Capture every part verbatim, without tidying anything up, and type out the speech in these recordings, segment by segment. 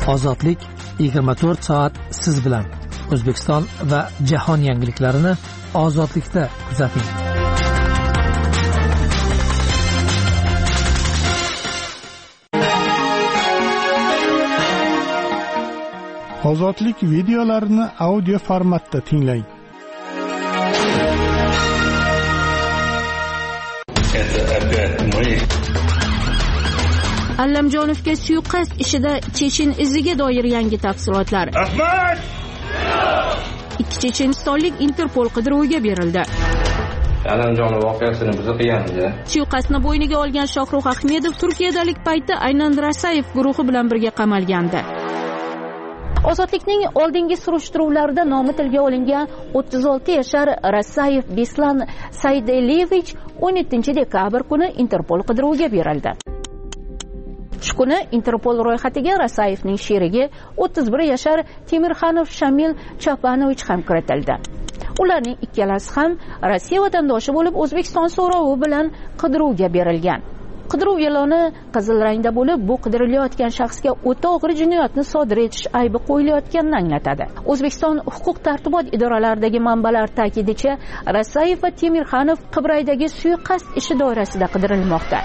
Ozodlik yigirma to'rt soat siz bilan. O'zbekiston va jahon yangiliklarini Ozodlikda kuzating. Ozodlik videolarini audio formatda tinglang. Allamjonovga suiqasd ishida Chechen iziga doir yangi tafsilotlar. Ahmad! Ikki chechenistonlik Interpol qidiruviga berildi. Allamjonov voqeasini biz qilganmiz. Suiqasdni bo'yniga olgan Shohruh Ahmedov Turkiyadalik paytda aynan Rasayev guruhi bilan birga qamalgandi. Ozodlikning oldingi surishtiruvlarida nomi tilga olingan o'ttiz olti yashar Rasayev Beslan Saydelevich o'n yettinchi dekabr kuni Interpol qidiruviga berildi. Shu kuni Interpol ro'yxatiga Rasayevning sherigi o'ttiz bir yashar Temirxanov Shamil Chapanovich ham kiritildi. Ularning ikkalasi ham Rossiya vatandoshi bo'lib, O'zbekiston so'rovi bilan qidiruvga berilgan. Qidiruv e'loni qizil rangda bo'lib, bu qidirilayotgan shaxsga o'ta og'ir jinoyatni sodir etish aybi qo'yilayotganini anglatadi. O'zbekiston huquq-tartibot idoralaridagi manbalar ta'kidicha, Rasayev va Temirxanov Qibraydagi suiqasd ishi doirasida qidirilmoqda.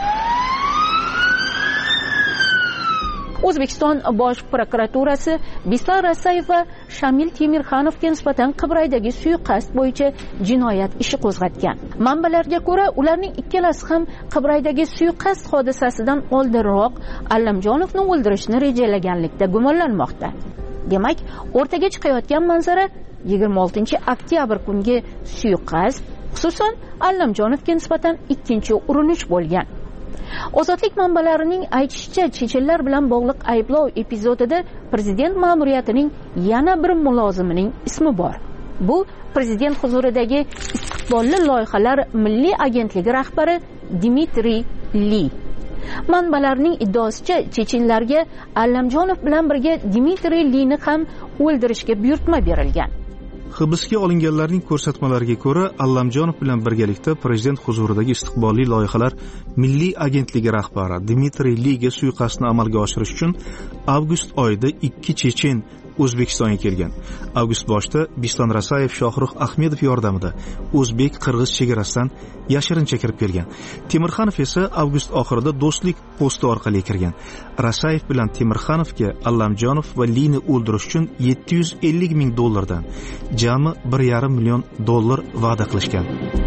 O'zbekiston Bosh prokuraturasi Beslan Rasayev va Shamil Temirxanovga nisbatan Qibraydagi suiqasd bo'yicha jinoyat ishi qo'zg'atgan. Manbalarga ko'ra, ularning ikkalasi ham Qibraydagi suiqasd hodisasidan oldinroq Allamjonovni o'ldirishni rejalaganlikda gumonlanmoqda. Demak, o'rtaga chiqayotgan manzara yigirma oltinchi oktyabr kungi suiqasd, xususan Allamjonovga nisbatan ikkinchi urinish bo'lgan. Ozodlik manbalarining aytishicha, chechenlar bilan bog'liq ayblov epizodida prezident ma'muriyatining yana bir mulozimining ismi bor. Bu prezident huzuridagi istiqbolli loyihalar milliy agentligi rahbari Dmitriy Li. Manbalarning iddaosicha, chechenlarga Allamjonov bilan birga Dmitriy Lini ham o'ldirishga buyurtma berilgan. Hibsga olinganlarning ko'rsatmalariga ko'ra, Allamjonov bilan birgalikda prezident huzuridagi istiqbolli loyihalar milliy agentligi rahbari Dmitriy Liga suiqasdni amalga oshirish uchun avgust oyida ikki chechen O'zbekistonga kelgan. Avgust boshida Beslan Rasayev Shohruh Ahmedov yordamida o'zbek-qirg'iz chegarasidan yashirincha kirib kelgan. Temirxanov esa avgust oxirida do'stlik posti orqali kirgan. Rasayev bilan Temirxanovga Allamjonov va Lini o'ldirish uchun yetti yuz ellik ming dollardan jami bir yarim million dollar va'da qilishgan.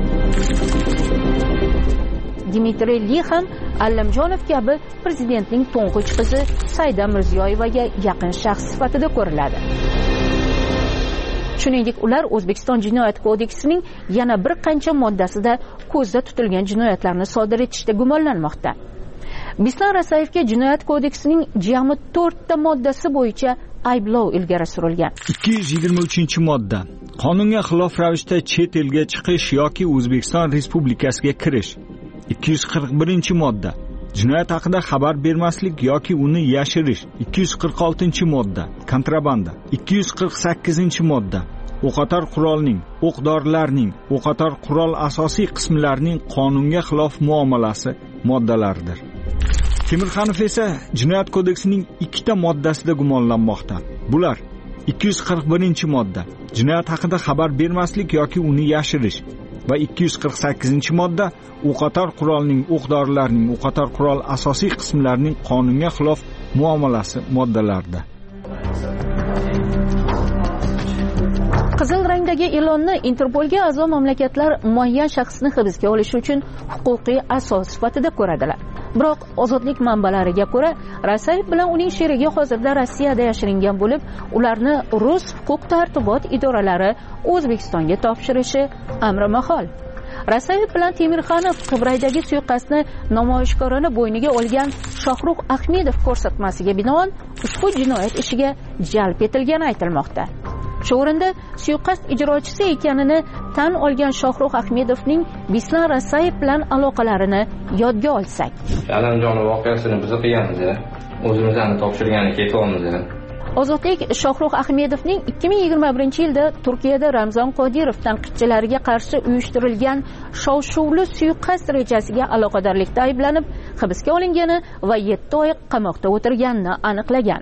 Dmitriy Li ham Allamjonov kabi prezidentning to'ng'ich qizi Saida Mirziyoyevaga yaqin shaxs sifatida ko'riladi. Shuningdek, ular O'zbekiston Jinoyat kodeksining yana bir qancha moddasida ko'zda tutilgan jinoyatlarni sodir etishda gumonlanmoqda. Beslan Rasayevga Jinoyat kodeksining jami to'rtta moddasi bo'yicha ayblov ilgari surilgan. ikki yuz yigirma uchinchi modda. Qonunga xilof ravishda chet elga chiqish yoki O'zbekiston Respublikasiga kirish. ikki yuz qirq birinchi modda. Jinoyat haqida xabar bermaslik yoki uni yashirish. ikki yuz qirq oltinchi modda. Kontrabanda. ikki yuz qirq sakkizinchi modda. O'qotar qurolning, o'q-dorilarning, o'qotar qurol asosiy qismlarining qonunga xilof muomalasi moddalaridir. Temirxanov esa Jinoyat kodeksining ikkita moddasida gumonlanmoqda. Bular: ikki yuz qirq birinchi modda. Jinoyat haqida xabar bermaslik yoki uni yashirish. Va ikki yuz qirq sakkizinchi modda o'qotar qurolning, o'q-dorilarning, o'qotar qurol asosiy qismlarining qonunga xilof muomalasi moddalarida. Qizil rangdagi e'lonni Interpolga a'zo mamlakatlar muayyan shaxsni hibsga olish uchun huquqiy asos sifatida ko'radilar. Biroq ozodlik manbalariga ko'ra, Rasayev bilan uning sherigi hozirda Rossiyada yashiringan bo'lib, ularni rus huquq-tartibot idoralari O'zbekistonga topshirishi amri mahol. Rasayev bilan Temirxanov Qibraydagi suiqasdni namoyishkorona bo'yniga olgan Shohruh Ahmedov ko'rsatmasiga binoan ushbu jinoyat ishiga jalb etilgani aytilmoqda. Shu o'rinda suiqasd ijrochisi ekanini tan olgan Shohruh Ahmedovning Beslan Rasayev bilan aloqalarini yodga olsak. Allamjonov voqeasini biz qilganmiz. O'zimizni topshirgani ketyapmiz. Ozodlik Shohruh Ahmedovning ikki ming yigirma birinchi yilda Turkiyada Ramzan Qodirov tanqidchilariga qarshi uyushtirilgan shov-shuvli suiqasd rejasiga aloqadorlikda ayblanib hibsga olingani va yetti oy qamoqda o'tirganini aniqlagan.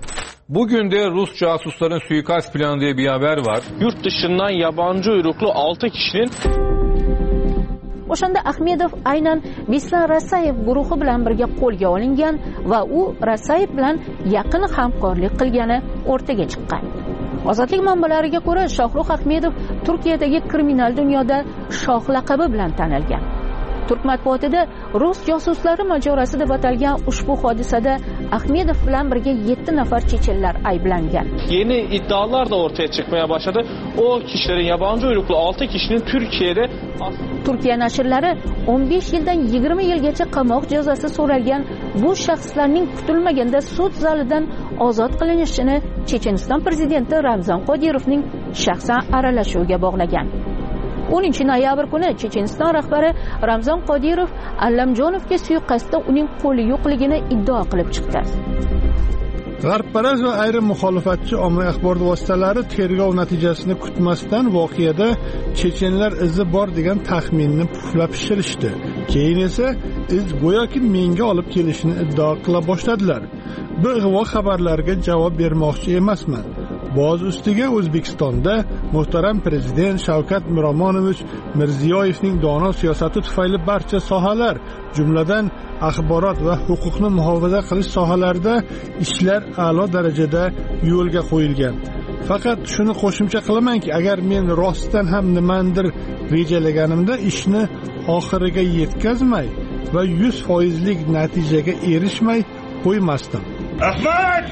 Bugün de Rus casusların suikast planı diye bir haber var. Yurt dışından yabancı uyruklu altı kişinin o'shanda Ahmedov aynan Bislan Rasayev guruhi bilan birga qo'lga olingan va u Rasayev bilan yaqin hamkorlik qilgani o'rtaga chiqqan. Ozodlik manbalariga ko'ra, Shohrux Ahmedov Turkiyadagi kriminal dunyoda shoh laqabi bilan tanilgan. Turk matbuotida Rus josuslari mojarosi deb atalgan ushbu hodisada Ahmedov bilan birga yetti nafar chechenlar ayblangan. Yeni iddialar da ortaya çıkmaya başladı. O kişilerin yabancı uyruklu altı kişinin Türkiye'de Turkiya nashrlari o'n besh yildan yigirma yilgacha qamoq jazosi so'ralgan bu shaxslarning kutilmaganda sud zalidan ozod qilinishini Checheniston prezidenti Ramzan Qodirovning shaxsan aralashuviga bog'lagan. o'ninchi noyabr kuni Checheniston rahbari Ramzan Qodirov Allamjonovga suiqasdda uning qo'li yo'qligini iddao qilib chiqdi. G'arbparast va ayrim muxolifatchi ommaviy axborot vositalari tergov natijasini kutmasdan voqeada chechenlar izi bor degan taxminni puflab pishirishdi. Keyin esa iz go'yoki menga olib kelishini iddao qila boshladilar. Bu ig'vo xabarlarga javob bermoqchi emasman. Boz ustiga O'zbekistonda muhtaram prezident Shavkat Miromonovich Mirziyoyevning dono siyosati tufayli barcha sohalar, jumladan axborot va huquqni muhofaza qilish sohalarida ishlar a'lo darajada yo'lga qo'yilgan. Faqat shuni qo'shimcha qilamanki, agar men rostdan ham nimandir rejalaganimda ishni oxiriga yetkazmay va yuz foizlik natijaga erishmay qo'ymasdim. Ahmad!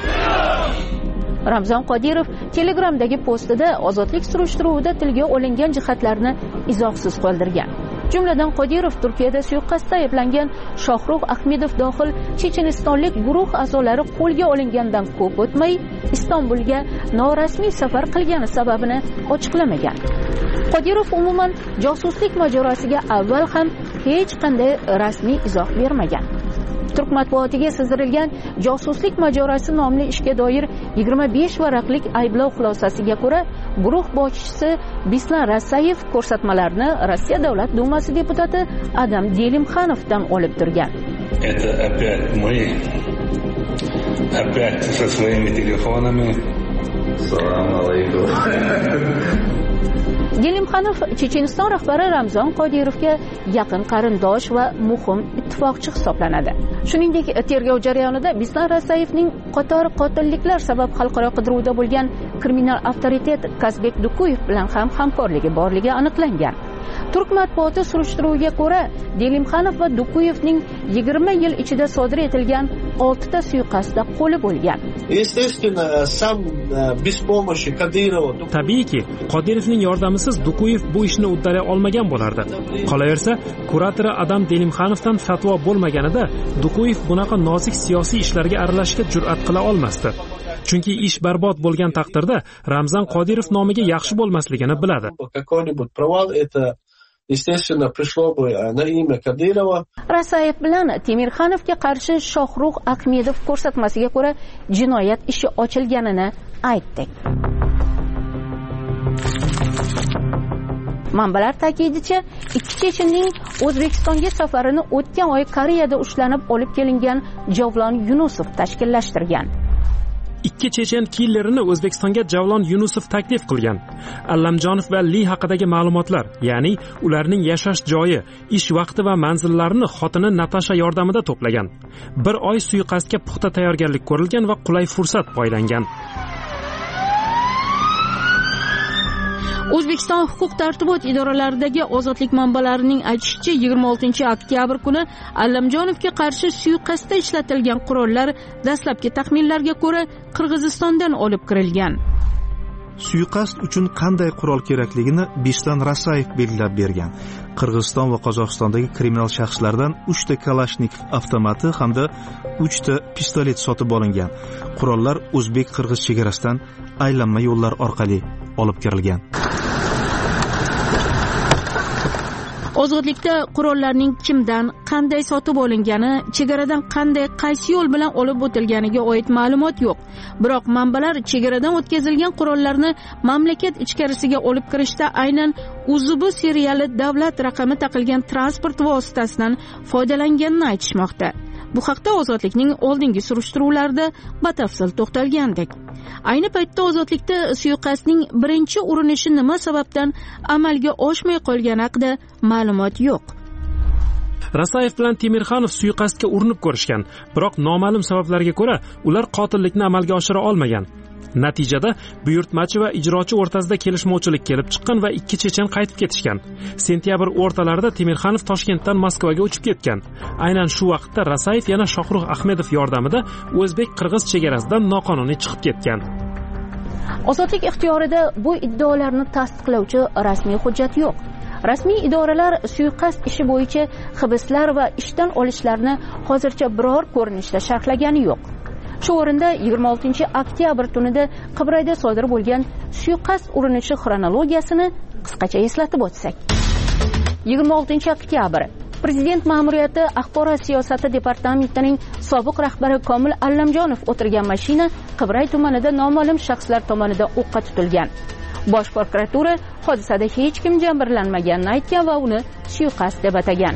Ramzan Qodirov Telegramdagi postida ozodlik surishtiruvida tilga olingan jihatlarni izohsiz qoldirgan. Jumladan Qodirov Turkiyada suiqasdda ayblangan Shohrux Ahmedov dohil chechenistonlik guruh a'zolari qo'lga olingandan ko'p o'tmay Istanbulga norasmiy safar qilgani sababini ochiqlamagan. Qodirov umuman josuslik mojarosiga avval ham hech qanday rasmiy izoh bermagan. Turk matbuotiga sizdirilgan josuslik mojarosi nomli ishga doir yigirma besh varaqlik ayblov xulosasiga ko'ra, guruh boshchisi Bislan Rasayev ko'rsatmalarni Rossiya Davlat Dumasi deputati Adam Delimxanovdan olib turgan. Это опять мы. Опять со своими телефонами. Салам алейкум. Delimxanov Checheniston rahbari Ramzan Qodirovga yaqin qarindosh va muhim ittifoqchi hisoblanadi. Shuningdek, tergov jarayonida Bislan Rasayevning qator qotilliklar sabab xalqaro qidiruvda bo'lgan kriminal avtoritet Kazbek Dukuyev bilan ham hamkorligi borligi aniqlangan. Turk matbuoti surishtiruviga ko'ra, Delimxanov va Dukuyevning yigirma yil ichida sodir etilgan oltita suiqasdda qo'li bo'lgan. Tabiiyki, Qodirovning yordamisiz Dukuyev bu ishni uddalay olmagan bo'lardi. Qolaversa, kuratori Adam Delimxanovdan fatvo bo'lmaganida Dukuyev bunaqa nozik siyosiy ishlarga aralashishga jur'at qila olmasdi. Chunki ish barbod bo'lgan taqdirda Ramzan Qodirov nomiga yaxshi bo'lmasligini biladi. Естественно, пришло бы на имя Кадырова. Rasayev bilan Temirxanovga qarshi Shohrux Ahmedov ko'rsatmasiga ko'ra jinoyat ishi ochilganini aytdik. Manbalar ta'kidicha, ikki chechenning O'zbekistonga safarini o'tgan oy Koreyada ushlanib olib kelingan Javlon Yunusov tashkillashtirgan. Ikki chechen killerini O'zbekistonga Javlon Yunusov taklif qilgan. Allamjonov va Li haqidagi ma'lumotlar, ya'ni ularning yashash joyi, ish vaqti va manzillarini xotini Natasha yordamida to'plagan. Bir oy suiqasdga puxta tayyorgarlik ko'rilgan va qulay fursat poylangan. O'zbekiston huquq-tartibot idoralaridagi ozodlik manbalarining aytishicha, yigirma oltinchi oktyabr kuni Allamjonovga qarshi suiqasdda ishlatilgan qurollar dastlabki taxminlarga ko'ra Qirg'izistondan olib kirilgan. Suiqasd uchun qanday qurol kerakligini Bislan Rasayev belgilab bergan. Qirg'iziston va Qozog'istondagi kriminal shaxslardan uchta Kalashnikov avtomati hamda uchta pistolet sotib olingan. Qurollar o'zbek-qirg'iz chegarasidan aylanma yo'llar orqali olib kirilgan. Ozodlikda qurollarning kimdan, qanday sotib olingani, chegaradan qanday, qaysi yo'l bilan olib o'tilganiga oid ma'lumot yo'q. Biroq manbalar chegaradan o'tkazilgan qurollarni mamlakat ichkarisiga olib kirishda aynan Uzubu seriyali davlat raqami taqilgan transport vositasidan foydalanganini aytishmoqda. Bu haqda Ozodlikning oldingi surishtiruvlarida batafsil to'xtalgandik. Ayni paytda Ozodlikda suiqasdning birinchi urinishi nima sababdan amalga oshmay qolgani haqida ma'lumot yo'q. Rasayev bilan Temirxanov suiqasdga urinib ko'rishgan, biroq noma'lum sabablarga ko'ra ular qotillikni amalga oshira olmagan. Natijada buyurtmachi va ijrochi o'rtasida kelishmovchilik kelib chiqqan va ikki chechen qaytib ketishgan. Sentyabr o'rtalarida Temirxanov Toshkentdan Moskvaga uchib ketgan. Aynan shu vaqtda Rasayev yana Shohrux Ahmedov yordamida o'zbek-qirg'iz chegarasidan noqonuniy chiqib ketgan. Ozodlik ixtiyorida bu iddaolarni tasdiqlovchi rasmiy hujjat yo'q. Rasmiy idoralar suiqasd ishi bo'yicha hibslar va ishdan olishlarni hozircha biror ko'rinishda sharhlagani yo'q. Shu o'rinda yigirma oltinchi oktyabr tunida Qibrayda sodir bo'lgan suiqasd urinishi xronologiyasini qisqacha eslatib o'tsak. yigirma oltinchi oktyabr Prezident ma'muriyati axborot siyosati departamentining sobiq rahbari Komil Allamjonov o'tirgan mashina Qibray tumanida noma'lum shaxslar tomonidan o'qqa tutilgan. Bosh prokuratura hodisada hech kim jabrlanmaganini aytgan va uni suiqasd deb atagan.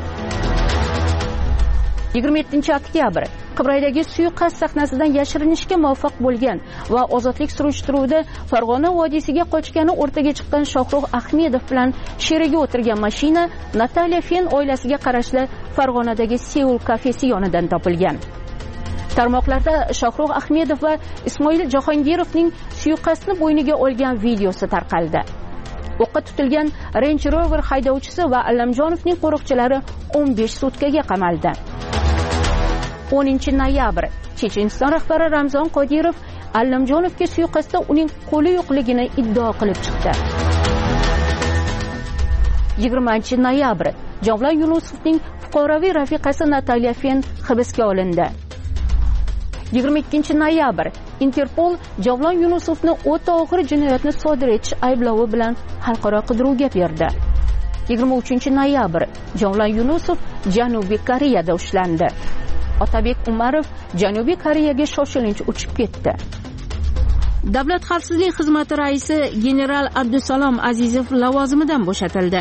yigirma yettinchi oktyabr Qibraydagi suiqasd sahnasidan yashirinishga muvaffaq bo'lgan va ozodlik surishtiruvida Farg'ona vodiysiga qochgani o'rtaga chiqqan Shohrux Ahmedov bilan sherigi o'tirgan mashina Nataliya Fen oilasiga qarashli Farg'onadagi Seul kafesi yonidan topilgan. Tarmoqlarda Shohrux Ahmedov va Ismoil Jahongirovning suiqasdni bo'yniga olgan videosi tarqaldi. O'qqa tutilgan Range Rover haydovchisi va Allamjonovning qo'riqchilari o'n besh sutkaga qamaldi. o'ninchi noyabr Checheniston rahbari Ramzon Qodirov Allamjonovga suiqasdda uning qo'li yo'qligini iddao qilib chiqdi. yigirmanchi noyabr Javlon Yunusovning fuqaroviy rafiqasi Nataliya Fen hibsga olindi. yigirma ikkinchi noyabr Interpol Javlon Yunusovni o'ta og'ir jinoyatni sodir etish ayblovi bilan xalqaro qidiruvga berdi. yigirma uchinchi noyabr Javlon Yunusov Janubiy Koreyada ushlandi. Otabek Umarov Janubiy Koreyaga shoshilinch uchib ketdi. Davlat xavfsizlik xizmati raisi general Abdusalom Azizov lavozimidan bo'shatildi.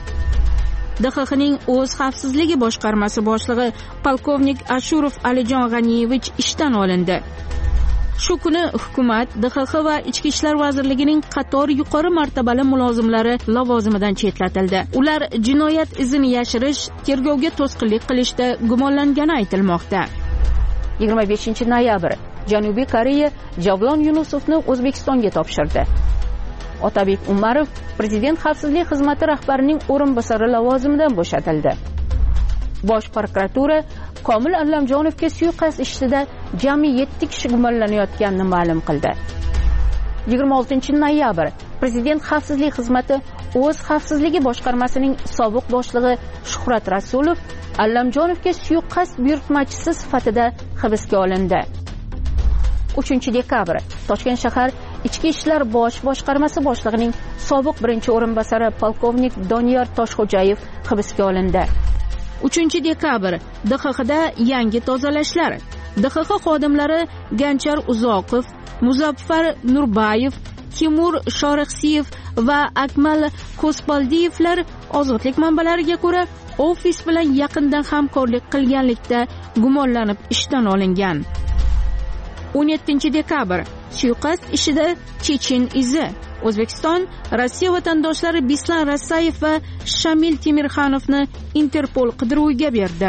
D X Xning o'z xavfsizligi boshqarmasi boshlig'i polkovnik Ashurov Alijon G'aniyevich ishdan olindi. Shu kuni hukumat D X X va Ichki ishlar vazirligining qator yuqori martabali mulozimlari lavozimidan chetlatildi. Ular jinoyat izini yashirish, tergovga to'sqinlik qilishda gumonlangani aytilmoqda. yigirma beshinchi noyabr Janubiy Koreya Javlon Yunusovni O'zbekistonga topshirdi. Otabek Umarov Prezident xavfsizlik xizmati rahbarining o'rinbosari lavozimidan bo'shatildi. Bosh prokuratura Komil Allamjonovga suiqasd ishida jami yetti kishi gumonlanayotganini ma'lum qildi. yigirma oltinchi noyabr Prezident xavfsizlik xizmati o'z xavfsizligi boshqarmasining sobiq boshlig'i Shuhrat Rasulov Allamjonovga suiqasd buyurtmachisi sifatida hibsga olindi. uchinchi dekabr Toshkent shahar Ichki ishlar bosh boshqarmasi boshlig'ining sobiq birinchi o'rinbosari polkovnik Doniyor Toshxo'jayev hibsga olindi. uchinchi dekabr D X Xda yangi tozalashlar. D X X xodimlari Ganchar Uzoqov, Muzaffar Nurbayev, Timur Shorixsiyev va Akmal Ko'spaldiyevlar ozodlik manbalariga ko'ra ofis bilan yaqindan hamkorlik qilganlikda gumonlanib ishdan olingan. o'n yettinchi dekabr suiqasd ishida Chechen izi. O'zbekiston Rossiya vatandoshlari Bislan Rasayev va Shamil Temirxanovni Interpol qidiruviga berdi.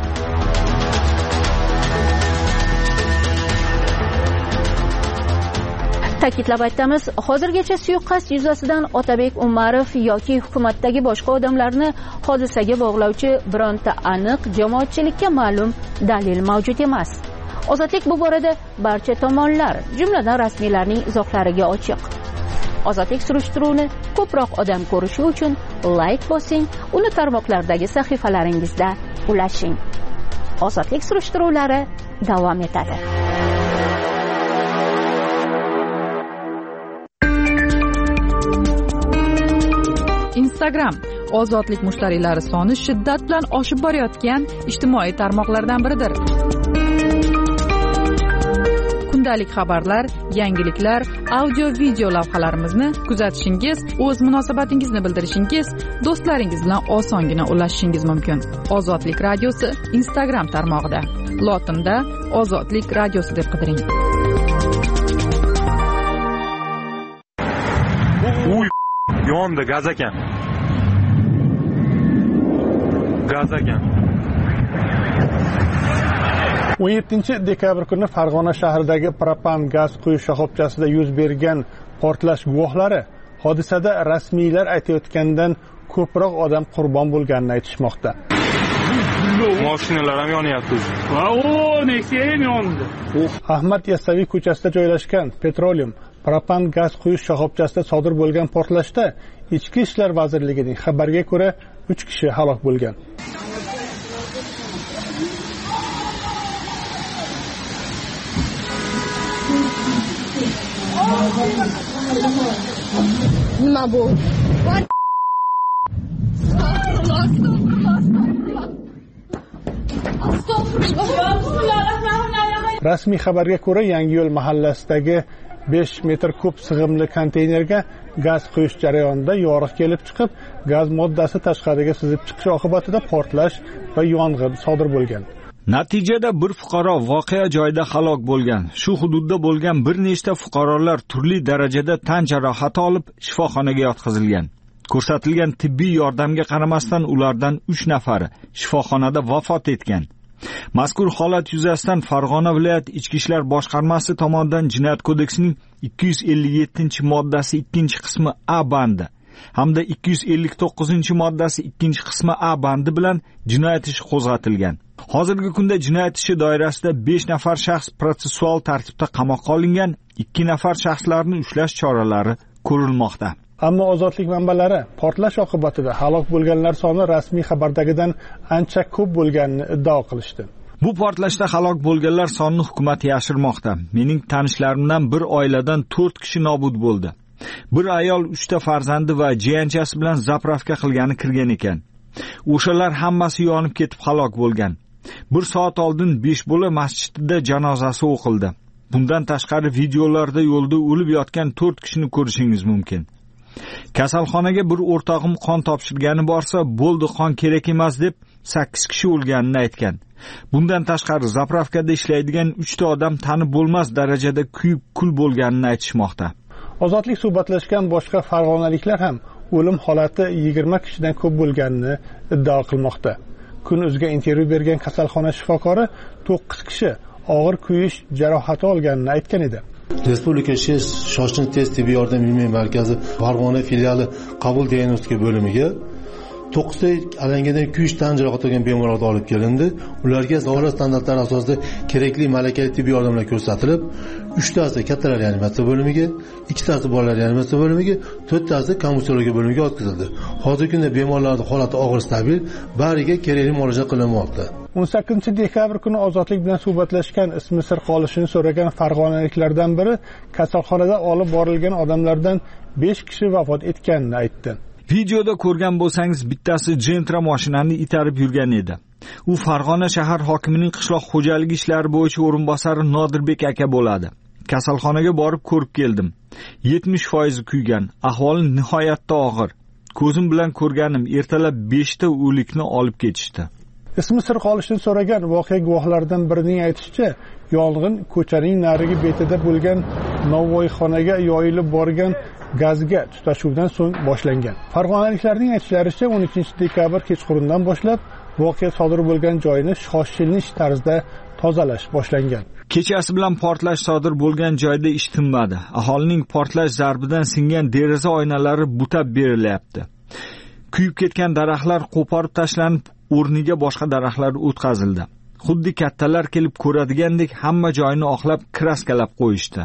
Ta'kidlab aytamiz, hozirgacha suiqasd yuzasidan Otabek Umarov yoki hukumatdagi boshqa odamlarni hodisaga bog'lovchi bironta aniq jamoatchilikka ma'lum dalil mavjud emas. Ozodlik bu borada barcha tomonlar, jumladan rasmiylarning izohlariga ochiq. Ozodlik surishtiruvini ko'proq odam ko'rishi uchun like bosing, uni tarmoqlardagi sahifalaringizda ulashing. Ozodlik surishtiruvlari davom etadi. Instagram ozodlik mushtariylari soni shiddat bilan oshib borayotgan ijtimoiy tarmoqlardan biridir. Kundalik xabarlar, yangiliklar, audio video lavhalarimizni kuzatishingiz, o'z munosabatingizni bildirishingiz, do'stlaringiz bilan osongina ulashishingiz mumkin. Ozodlik radiosi Instagram tarmog'ida. lotinda ozodlik radiosi deb qidiring. Uy, yondi gaz ekan. Gaz ekan. o'n yettinchi dekabr kuni Farg'ona shahridagi propan gaz quyish shoxobchasida yuz bergan portlash guvohlari hodisada rasmiylar aytayotgandan ko'proq odam qurbon bo'lganini aytishmoqda. Mashinalar ham yonyapti. Va o, Nexia ham yondi. Ahmad Yassaviy ko'chasida joylashgan Petroleum propan gaz quyish shoxobchasida sodir bo'lgan portlashda Ichki ishlar vazirligining xabariga ko'ra uch kishi halok bo'lgan. Nima bu? Rasmiy xabarga ko'ra, Yangiyo'l mahallasidagi besh metr kub sig'imli konteynerga gaz quyish jarayonida yoriq kelib chiqib, gaz moddasi tashqariga sizib chiqishi oqibatida portlash va yong'in sodir bo'lgan. Natijada bir fuqaro voqea joyida halok bo'lgan. Shu hududda bo'lgan bir nechta fuqarolar turli darajada tan jarohati olib shifoxonaga yotqizilgan. Ko'rsatilgan tibbiy yordamga qaramasdan ulardan uch nafari shifoxonada vafot etgan. Mazkur holat yuzasidan Farg'ona viloyat Ichki ishlar boshqarmasi tomonidan Jinoyat kodeksining ikki yuz ellik yettinchi moddasi ikkinchi qismi A bandi hamda ikki yuz ellik to'qqizinchi moddasi ikkinchi qismi A bandi bilan jinoyat ishi qo'zg'atilgan. Hozirgi kunda jinoyat ishi doirasida besh nafar shaxs protsessual tartibda qamoqqa olingan, ikki nafar shaxslarni ushlash choralari ko'rilmoqda. Ammo ozodlik manbalari portlash oqibatida halok bo'lganlar soni rasmiy xabardagidan ancha ko'p bo'lganini iddao qilishdi. Bu portlashda halok bo'lganlar sonini hukumat yashirmoqda. Mening tanishlarimdan bir oiladan to'rt kishi nobud bo'ldi. Bir ayol uchta farzandi va jiyanchasi bilan zapravka qilgani kirgan ekan. O'shalar hammasi yonib ketib halok bo'lgan. Bir soat oldin besh bola masjidida janozasi o'qildi. Bundan tashqari videolarda yo'lda o'lib yotgan to'rt kishini ko'rishingiz mumkin. Kasalxonaga bir o'rtog'im qon topshirgani borsa, bo'ldi qon kerak emas deb sakkiz kishi o'lganini aytgan. Bundan tashqari zapravkada ishlaydigan uchta odam tanib bo'lmas darajada kuyib kul bo'lganini aytishmoqda. Ozodlik suhbatlashgan boshqa farg'onaliklar ham o'lim holati yigirma kishidan ko'p bo'lganini iddao qilmoqda. Kun.uzga intervyu bergan kasalxona shifokori to'qqiz kishi og'ir kuyish jarohati olganini aytgan edi. Respublika shoshilinch tez tibbiy yordam ilmiy markazi Farg'ona filiali qabul diagnostika bo'limiga to'qqizta alangadan kuyish tan jarohati olgan bemorlar olib kelindi. Ularga davlat standartlari asosida kerakli malakali tibbiy yordamlar ko'rsatilib, uchtasi kattalar reanimatsiya bo'limiga, ikkitasi bolalar reanimatsiya bo'limiga, to'rttasi konvulsiyologiya bo'limiga o'tkazildi. Hozirgi kunda bemorlarning holati og'ir stabil, bariga kerakli muolaja qilinmoqda. o'n sakkizinchi dekabr kuni ozodlik bilan suhbatlashgan ismi sir qolishini so'ragan farg'onaliklardan biri kasalxonada olib borilgan odamlardan besh kishi vafot etganini aytdi. Videoda ko'rgan bo'lsangiz, bittasi Gentra mashinani itarib yurgan edi. U Farg'ona shahar hokimining qishloq xo'jaligi ishlari bo'yicha o'rinbosari Nodirbek aka bo'ladi. Kasalxonaga borib ko'rib keldim. yetmish foiz kuygan, ahvoli nihoyatda og'ir. Ko'zim bilan ko'rganim, ertalab beshta o'likni olib ketishdi. Ismi sir qolishini so'ragan voqea guvohlaridan birining aytishicha, yong'in ko'chaning narigi betida bo'lgan novvoyxonaga yoyilib borgan gazga tutashuvdan so'ng boshlangan. Farg'onaliklarning aytishlaricha, o'n ikkinchi dekabr kechqurundan boshlab voqea sodir bo'lgan joyni shoshilinch tarzda tozalash boshlangan. Kechasi bilan portlash sodir bo'lgan joyda ish tinmadi. Aholining portlash zarbidan singan deraza oynalari butab berilyapti. Kuyib ketgan daraxtlar qo'porib tashlanib, o'rniga boshqa daraxtlar o'tkazildi. Xuddi kattalar kelib ko'radigandek hamma joyni oqlab kraskalab qo'yishdi.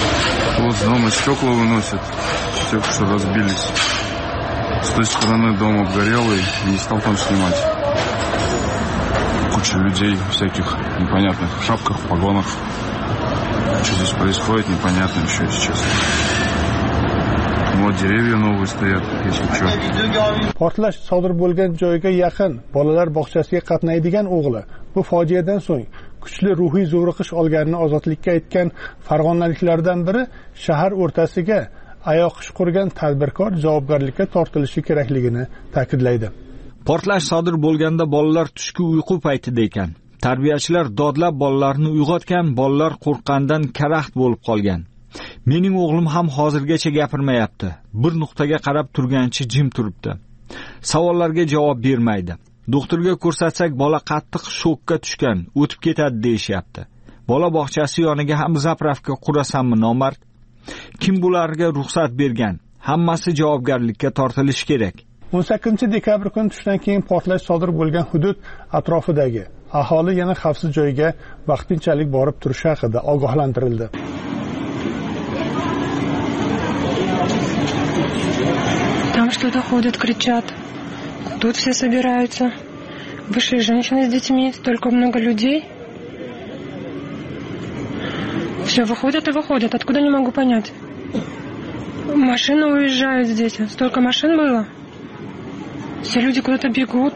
Вот дома стекла выносят, все, что разбились. С той стороны дом обгорелый, не стал там снимать. Куча людей всяких непонятных в шапках, в погонах. Что здесь происходит, непонятно еще, если честно. Вот деревья новые стоят, если что. Portlash sodir bo'lgan joyga yaqin bolalar bog'chasiga qatnaydigan o'g'li bu fojiadan so'ng kuchli ruhiy zo'riqish olganini ozodlikka aytgan farg'onaliklardan biri shahar o'rtasiga ayoq ish qurgan tadbirkor javobgarlikka tortilishi kerakligini ta'kidlaydi. Portlash sodir bo'lganda bolalar tushki uyqu paytida ekan. Tarbiyachilar dodlab bolalarni uyg'otgan, bolalar qo'rqqandan karaxt bo'lib qolgan. Mening o'g'lim ham hozirgacha gapirmayapti. Bir nuqtaga qarab turgancha jim turibdi. Savollarga javob bermaydi. Doktorga ko'rsatsak, bola qattiq shokka tushgan, o'tib ketadi deyishyapti. Bola bog'chasi yoniga ham zapravka qurasanmi nomard? Kim bularga ruxsat bergan? Hammasi javobgarlikka tortilishi kerak. o'n sakkizinchi dekabr kuni tushdan keyin portlash sodir bo'lgan hudud atrofidagi aholi yana xavfsiz joyga vaqtinchalik borib turishi haqida ogohlantirildi. Там что-то ходят, кричат. Тут все собираются. Вышли женщины с детьми, столько много людей. Все выходят и выходят. Откуда, не могу понять. Машины уезжают здесь. Столько машин было. Все люди куда-то бегут.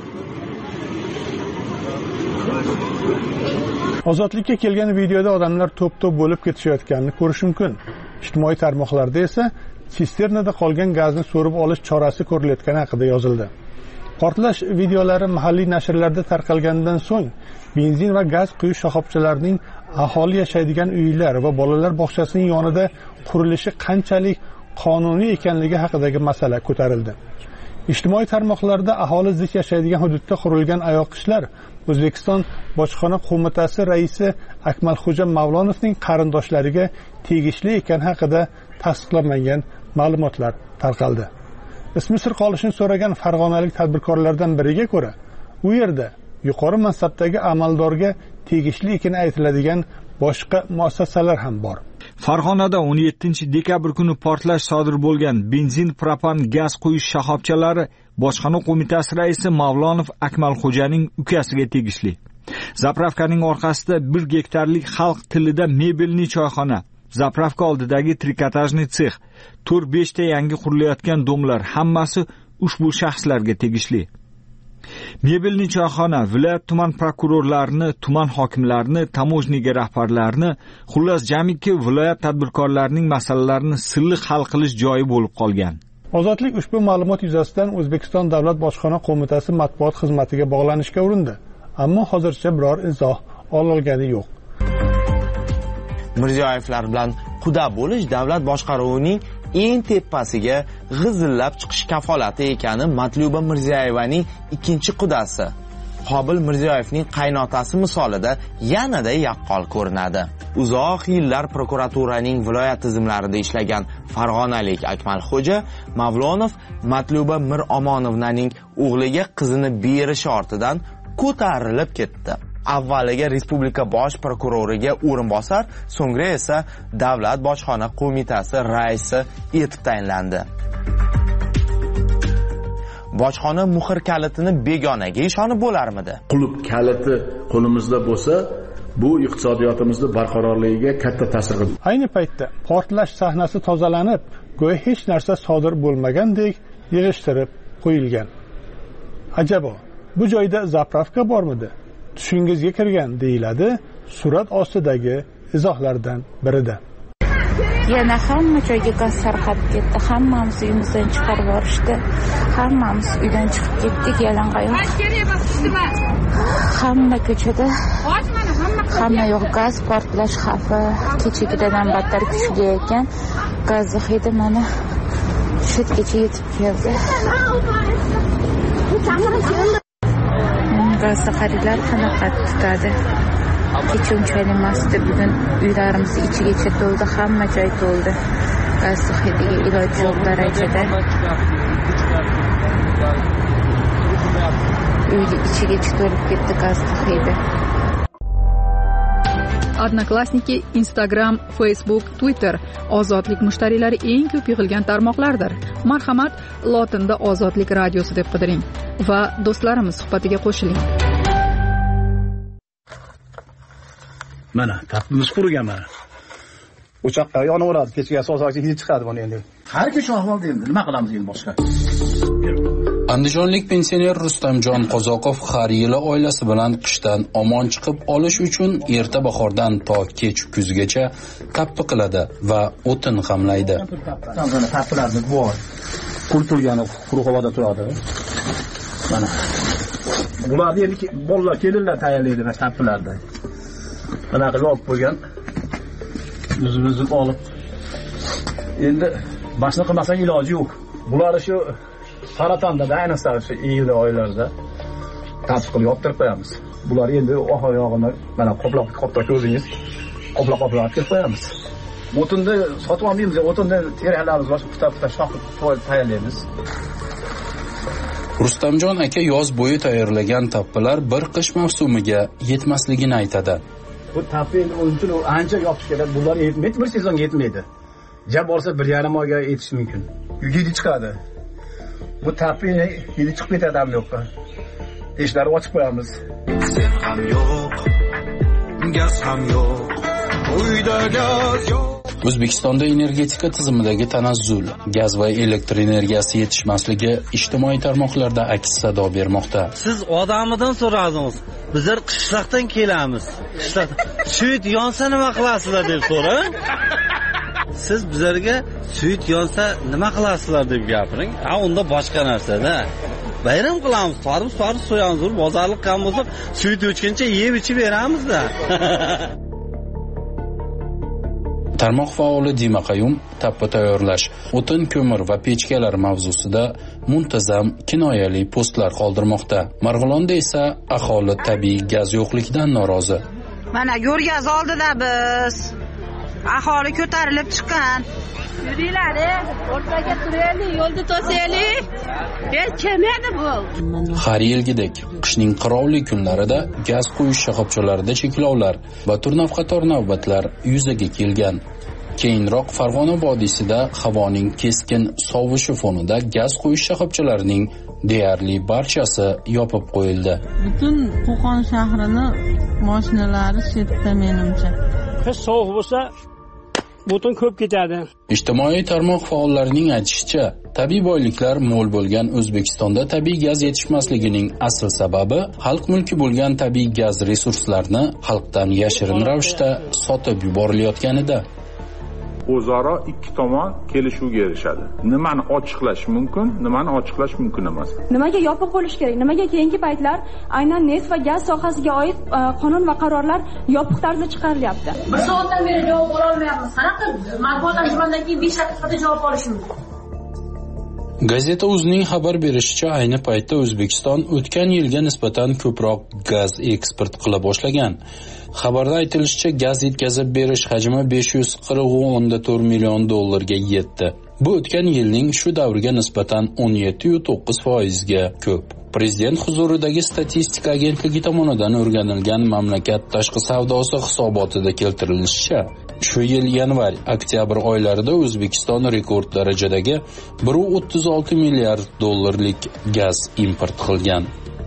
Ozodlikka kelgan videoda odamlar to'p-to'p bo'lib ketishayotganini ko'rish mumkin. Ijtimoiy tarmoqlarda esa sisternada qolgan gazni so'rib olish chorasi ko'rilayotgani haqida yozildi. Portlash videolari mahalliy nashrlarda tarqalgandan so'ng benzin va gaz quyish shoxobchalarining aholi yashaydigan uylar va bolalar bog'chasining yonida qurilishi qanchalik qonuniy ekanligi haqidagi masala ko'tarildi. Ijtimoiy tarmoqlarda aholi zich yashaydigan hududda qurilgan ayoqishlar O'zbekiston Bojxona qo'mitasi raisi Akmalxo'ja Mavlonovning qarindoshlariga tegishli ekani haqida tasdiqlanmagan ma'lumotlar tarqaldi. Ismi sir qolishini so'ragan farg'onalik tadbirkorlardan biriga ko'ra, u yerda yuqori mansabdagi amaldorga tegishli ekani aytiladigan boshqa muassasalar ham bor. Farg'onada o'n yettinchi dekabr kuni portlash sodir bo'lgan benzin, propan, gaz quyish shoxobchalari Bojxona qo'mitasi raisi Mavlonov Akmalxo'janing ukasiga tegishli. Zapravkaning orqasida bir gektarlik xalq tilida mebelli choyxona, zapravka oldidagi trikotajniy sex, to'rt besh ta yangi qurilayotgan domlar hammasi ushbu shaxslarga tegishli. Mebelli choyxona viloyat tuman prokurorlarini, tuman hokimlarini, tamojniga rahbarlarini, xullas jamiki viloyat tadbirkorlarining masalalarini sirli hal qilish joyi bo'lib qolgan. Ozodlik ushbu ma'lumot yuzasidan O'zbekiston Davlat Bojxona qo'mitasi matbuot xizmatiga bog'lanishga urindi, ammo hozircha biror izoh ololgani yo'q. Mirziyoyevlar bilan quda bo'lish davlat boshqaruvining eng tepasiga g'izillab chiqish kafolati ekani Matluba Mirziyoyevaning ikkinchi qudasi Qobil Mirziyoyevning qaynotasi misolida yanada yaqqol ko'rinadi. Uzoq yillar prokuraturaning viloyat tizimlarida ishlagan farg'onalik Akmalxo'ja Mavlonov Matluba Mir Omonovnaning o'g'liga qizini berishi ortidan ko'tarilib ketdi. Avvaliga respublika bosh prokuroriga o'rinbosar, so'ngra esa davlat bojxona qo'mitasi raisi etib tayinlandi. Bojxona muhr kalitini begonaga ishonib bo'larmidi? Qulub kaliti qo'limizda bo'lsa, bu iqtisodiyotimizni barqarorligiga katta ta'sir qiladi. Ayni paytda portlash sahnasi tozalanib, go'yo hech narsa sodir bo'lmagandek yig'ishtirib qo'yilgan. Ajabo, bu joyda zapravka bormidi? Tushingizga kirgan deyiladi surat ostidagi izohlardan birida. Yana hamma joyga gaz tarqalib ketdi. Hammamiz uyimizdan chiqarib yuborishdi. Hammamiz uydan chiqib ketdik yalangoyoq. Hamma ko'chada hamma yo'q gaz portlash xavfi kechagidan ham battar kuchli ekan. Gaz hidi mana shitgacha yetib keldi. Gazda xaridlar qanaqa tutadi? Kecha unchalik emasdi, bugun uylarimiz ichigacha to'ldi, hamma joy to'ldi. Gaz hidiga iloji yo'q darajada. Uyni ichigacha to'lib ketdi gaz hidi. Odnoklassniki, Instagram, Facebook, Twitter ozodlik mushtariylari eng ko'p yig'ilgan tarmoqlardir. Marhamat, lotinda Ozodlik radiosi deb qidiring va do'stlarimiz suhbatiga qo'shiling. Mana, tapimiz qurigan mana. O'choqqa yonaveradi, kechga asosan hidi chiqadi buni endi. Har kun shu ahvolda endi nima qilamiz endi boshqa? Andijonlik pensioner Rustamjon Qozoqov har yili oilasi bilan qishdan omon chiqib olish uchun erta bahordan to kech kuzgacha tappi qiladi va o'tin hamlaydi. Mana tappilarni bor. Qurtilgani quruq havoda turadi. Mana bularni endi bolalar kelinlar tayyorlaydi mana tappilarda. Bunaqa yopib qo'ygan. O'zimizni olib. Endi boshqa qilmasang iloji yo'q. Bular shu saratonda, ayniqsa shu iyul oylarida tasdiq qilib yoptirib qo'yamiz. Bular endi oxir-oyog'ini mana qoplab qoplab ko'zingiz qoplab qoplab kelib qo'yamiz. O'tinda sotib olmaymiz, o'tinda teraklarimiz boshqa qutab-qutab shoqib tayyorlaymiz. Rustamjon aka yoz bo'yi tayyorlagan tappilar bir qish mavsumiga yetmasligini aytadi. Bu tappi uchun ancha yopish kerak. Bular yetmaydi, bir sezonga yetmaydi. Jab borsa bir yarim oyga yetishi mumkin. Yigidi chiqadi. Bu tappi yigidi chiqib ketadi ham yo'qqa. Eshiklarni ochib qo'yamiz. Sen ham yo'q, gaz ham yo'q. Uyda gaz yo'q. O'zbekistonda energetika tizimidagi tanazzul, gaz va elektr energiyasi yetishmasligi ijtimoiy tarmoqlarda aks sado bermoqda. Siz odamidan so'radingiz. Bizlar qishloqdan kelamiz. Qishloqdan suyut yonsa nima qilasizlar deb so'rang. Siz bizlarga suyut yonsa nima qilasizlar deb gapiring. Ha, unda boshqa narsa-da. Bayram qilamiz, torib torib so'yamiz, bozorlik ham bo'lsa, suyut o'chguncha yeb ichib beramiz-da. Tarmoq faoli Dima Qayum tappa tayyorlash, o'tin, ko'mir va pechkalar mavzusida muntazam kinoyali postlar qoldirmoqda. Marg'ilonda esa aholi tabiiy gaz yo'qligidan norozi. Mana yo'rgaz oldida biz aholi ko'tarilib chiqqan. Yuringlar, o'rtaga turaylik, yo'lda to'saylik. Hech kim edi bu? Har yilgidek qishning qirovli kunlarida gaz quyish shoxobchalarida cheklovlar va turna-qator navbatlar yuzaga kelgan. Keyinroq Farg'ona vodiysida havoning keskin sovishi fonida gaz quyish shoxobchalarining deyarli barchasi yopib qo'yildi. Butun Qo'qon shahrini mashinalari chetda menimcha. Qish sovuq bo'lsa butun ko'p ketadi. Ijtimoiy tarmoq faollarining aytishicha, tabiiy boyliklar mo'l bo'lgan O'zbekistonda tabiiy gaz yetishmasligining asl sababi xalq mulki bo'lgan tabiiy gaz resurslarini xalqdan yashirin ravishda sotib yuborilayotganida. O'zaro ikki tomon kelishuvga erishadi. Nimani ochiqlash mumkin, nimani ochiqlash mumkin emas. Nimaga yopiq bo'lish kerak? Nimaga keyingi paytlar aynan neft va gaz sohasiga oid qonun va qarorlar yopiq tarzda chiqarilyapti? Bir soatdan beri javob ola olmayapmiz. Qanaqa matbuot anjumandan keyin besh daqiqada javob olishimiz mumkin? Gazeta o'zining xabar berishicha, ayni paytda O'zbekiston o'tgan yilga nisbatan ko'proq gaz eksport qila boshlagan. Xabarda aytilishicha, gaz yetkazib berish hajmi besh yuz qirq o'nda to'rt million dollarga yetdi. Bu o'tgan yilning shu davriga nisbatan o'n yetti nuqta to'qqiz foizga ko'p. Prezident huzuridagi statistika agentligi tomonidan o'rganilgan mamlakat tashqi savdosi hisobotida keltirilishicha, shu yil yanvar-oktyabr oylarida O'zbekiston rekord darajadagi bir nuqta o'ttiz olti milliard dollarlik gaz import qilgan.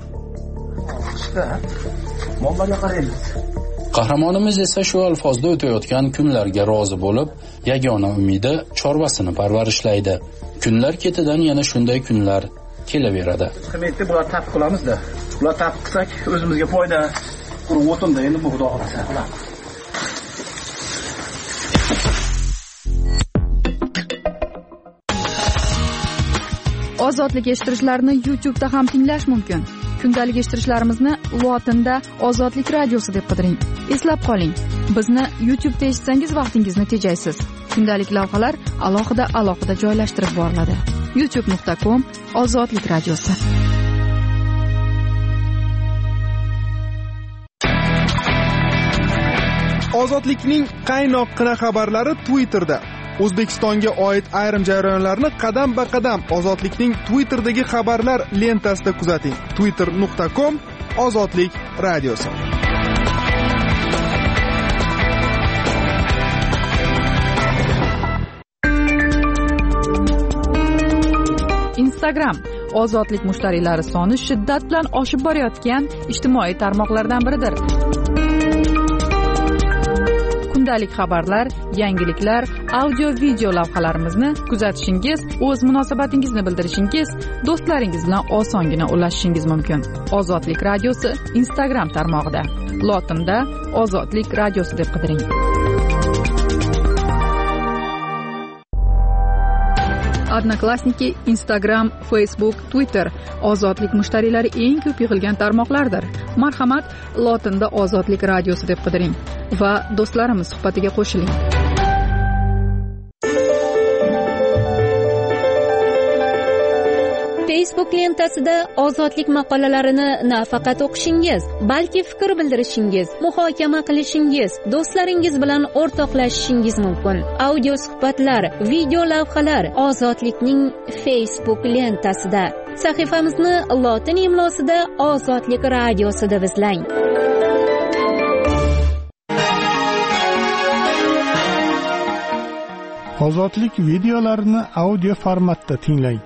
Qahramonimiz esa shu alfozda o'tayotgan kunlarga rozi bo'lib, yagona umidi chorvasini parvarishlaydi. Kunlar ketidan yana shunday kunlar kelaveradi. Qimetda bular tap qilamiz-da. Bular tap qilsak o'zimizga foyda. Quruq o'tinda endi bu xudo xolasa. Ozodlik eshittirishlarni YouTube da ham tinglash mumkin. Kundalik eshittirishlarimizni Lotinda Ozodlik radiosi deb qidiring. Eslab qoling, bizni YouTube da eshitsangiz vaqtingizni tejaysiz. Kundalik lavhalar alohida alohida joylashtirib boriladi. youtube nuqta com Ozodlik radiosi. Ozodlikning qaynoqqina xabarlari Twitterda. O'zbekistonga oid ayrim jarayonlarni qadam-ba-qadam Ozodlikning Twitter'dagi xabarlar lentasida kuzating. twitter nuqta com Ozodlik radiosi. Instagram ozodlik mushtariylari soni shiddat bilan oshib borayotgan ijtimoiy tarmoqlardan biridir. Kundalik xabarlar, yangiliklar, audio video lavhalarimizni kuzatishingiz, o'z munosabatingizni bildirishingiz, do'stlaringiz bilan osongina ulashishingiz mumkin. Ozodlik radiosi Instagram tarmog'ida. Lotinda Ozodlik radiosi deb qidiring. Odnoklassniki, Instagram, Facebook, Twitter ozodlik mushtariylari eng ko'p yig'ilgan tarmoqlardir. Marhamat, lotinda ozodlik radiosi deb qidiring va do'stlarimiz suhbatiga qo'shiling. Facebook lentasida ozodlik maqolalarini nafaqat o'qishingiz, balki fikr bildirishingiz, muhokama qilishingiz, do'stlaringiz bilan o'rtoqlashishingiz mumkin. Audio suhbatlar, video lavhalar ozodlikning Facebook lentasida. Sahifamizni lotin imlosida Ozodlik radiosi deb izlang. Ozodlik videolarini audio formatda tinglang.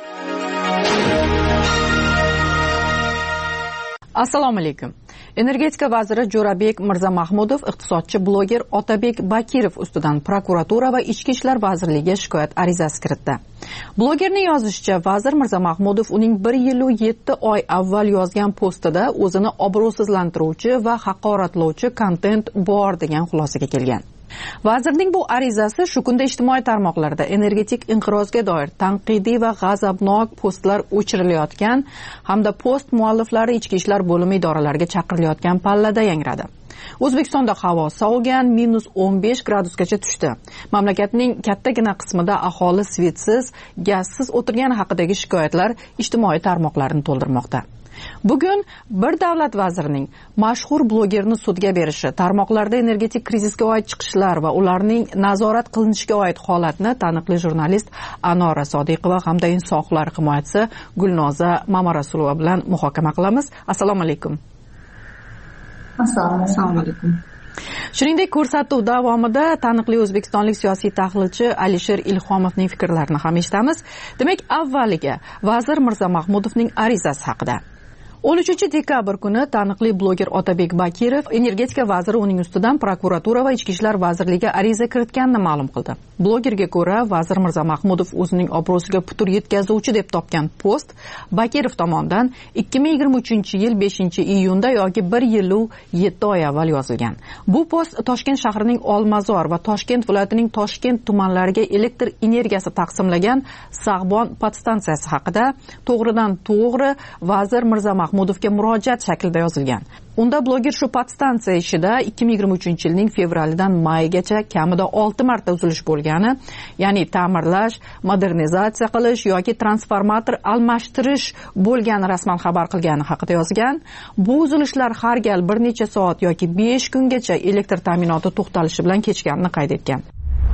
Assalomu alaykum. Energetika vaziri Jo'rabek Mirzamahmudov iqtisodchi bloger Otabek Bakirov ustidan prokuratura va Ichki ishlar vazirligiga shikoyat arizasi kiritdi. Blogerning yozishicha, vazir Mirzamahmudov uning bir yil va yetti oy avval yozgan postida o'zini obro'sizlantiruvchi va haqoratlovchi kontent bor degan xulosaga kelgan. Vazirning bu arizasi shu kunda ijtimoiy tarmoqlarda energetik inqirozga doir tanqidiy va g'azabnok postlar o'chirilayotgan hamda post mualliflari ichki ishlar bo'limi idoralariga chaqirilayotgan pallada yangradi. O'zbekistonda havo sovigan, minus o'n besh gradusgacha tushdi. Mamlakatning kattagina qismida aholi svetsiz, gazsiz o'tirgani haqidagi shikoyatlar ijtimoiy tarmoqlarni to'ldirmoqda. Bugun bir davlat vazirining mashhur blogerni sudga berishi, tarmoqlarda energetik krizisga oid chiqishlar va ularning nazorat qilinishiga oid holatni taniqli jurnalist Anora Sodiqova hamda inson huquqlari himoyachisi Gulnoza Mamarasulova bilan muhokama qilamiz. Assalomu alaykum. Assalomu alaykum. Shuningdek, ko'rsatuv davomida taniqli o'zbekistonlik siyosiy tahlilchi Alisher Ilhomovning fikrlarini ham eshitamiz. Demak, avvaliga vazir Mirzamahmudovning arizasi haqida. o'n uchinchi dekabr kuni taniqli bloger Otabek Bakirov energetika vaziri uning ustidan prokuratura va Ichki ishlar vazirligiga ariza kiritganini ma'lum qildi. Blogerga ko'ra, vazir Mirzamahmudov o'zining obro'siga putur yetkazuvchi deb topgan post Bakirov tomonidan ikki ming yigirma uchinchi yil beshinchi iyunda yoki bir yil va yetti oy avval yozilgan. Bu post Toshkent shahrining Olmazor va Toshkent viloyatining Toshkent tumanlariga elektr energiyasi taqsimlagan Sag'bon podstansiyasi haqida to'g'ridan to'g'ri vazir Mirzamahmudov Mahmudovga murojaat shaklida yozilgan. Unda bloger shu podstansiya ishida ikki ming yigirma uchinchi yilning fevralidan maygacha kamida olti marta uzilish bo'lgani, ya'ni ta'mirlash, modernizatsiya qilish yoki transformator almashtirish bo'lgani rasman xabar qilgani haqida yozgan. Bu uzilishlar har gal bir necha soat yoki besh kungacha elektr ta'minoti to'xtalishi bilan kechganini qayd etgan.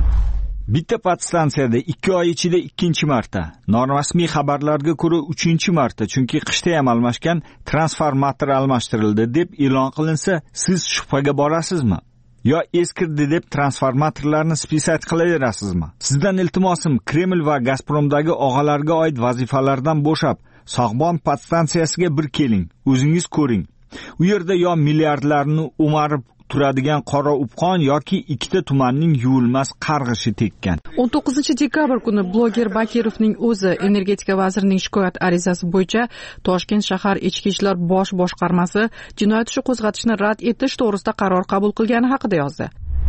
Bitta podstansiyada ikki oy ichida ikkinchi marta, norasmiy xabarlarga ko'ra uchinchi marta, chunki qishda ham almashgan transformator almashtirildi deb e'lon qilinsa, siz shubhaga borasizmi? Yo eskirdi deb transformatorlarni spisat qilaverasizmi? Sizdan iltimosim, Kreml va Gazpromdagi og'alarga oid vazifalardan bo'shab, Sag'bon podstansiyasiga bir keling, o'zingiz ko'ring. U yerda yo milliardlarni o'marib turadigan qora upqon yoki ikkita tumanning yuvilmas qarg'ishi tekkan. o'n to'qqizinchi dekabr kuni bloger Bakirovning o'zi energetika vazirining shikoyat arizasi bo'yicha Toshkent shahar ichki ishlar bosh boshqarmasi jinoyat ishi qo'zg'atishni rad etish to'g'risida qaror qabul qilgani haqida yozdi.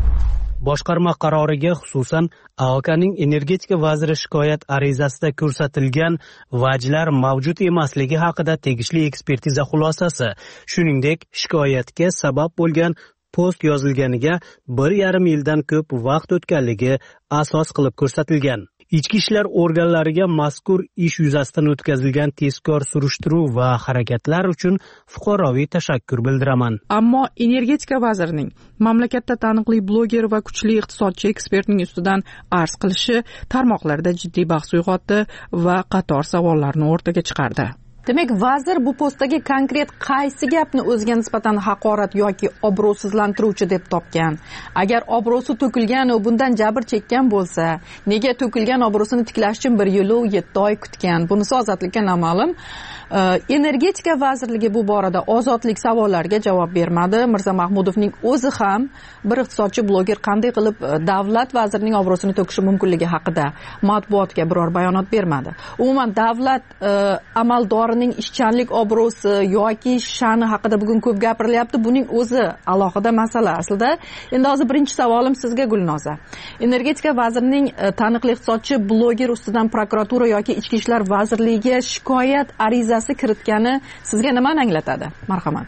Boshqarma qaroriga xususan A O K'ning energetika vaziri shikoyat arizasida ko'rsatilgan vajlar mavjud emasligi haqida tegishli ekspertiza xulosasi, shuningdek shikoyatga sabab bo'lgan post yozilganiga bir yarim yildan ko'p vaqt o'tganligi asos qilib ko'rsatilgan. Ichki ishlar organlariga mazkur ish yuzasidan o'tkazilgan tezkor surishtiruv va harakatlar uchun fuqaroviy tashakkur bildiraman. Ammo energetika vazirining mamlakatda taniqli bloger va kuchli iqtisodchi ekspertning ustidan arz qilishi tarmoqlarda jiddiy bahs uyg'otdi va qator savollarni o'rtaga chiqardi. Demak, vazir bu postdagi konkret qaysi gapni o'ziga nisbatan haqorat yoki obro'sizlantiruvchi deb topgan? Agar obro'si to'kilgan va bundan jabr chekkan bo'lsa, nega to'kilgan obro'sini tiklash uchun bir yil va yetti oy kutgan? Bunisi ozodlikka noma'lum. Energetika vazirligi bu borada ozodlik savollariga javob bermadi. Mirzamahmudovning o'zi ham bir iqtisodchi bloger qanday qilib davlat vazirining obro'sini to'kishi mumkinligi haqida matbuotga biror bayonot bermadi. Umuman davlat amaldor fuqarorining ishchanlik obro'si yoki sha'ni haqida bugun ko'p gapirilyapti. Buning o'zi alohida masala aslida. Endi hozir birinchi savolim sizga Gulnoza. Energetika vazirining taniqli iqtisodchi bloger ustidan prokuratura yoki ichki ishlar vazirligiga shikoyat arizasi kiritgani sizga nimani anglatadi? Marhamat.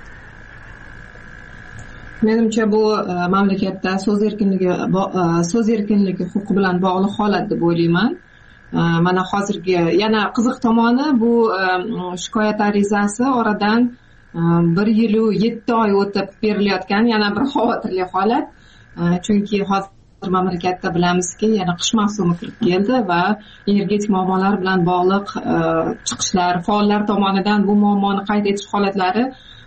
Menimcha bu mamlakatda so'z erkinligi so'z erkinligi huquqi bilan bog'liq holat deb o'ylayman. Mana hozirgi yana qiziq tomoni bu shikoyat arizasi oradan bir yil u yetti oy o'tib berilayotgan yana bir xavotirli holat. Chunki hozir mamlakatda bilamizki, yana qish mavsumi kirib keldi va energetik muammolar bilan bog'liq chiqishlar, faollar tomonidan bu muammoni qayd etish holatlari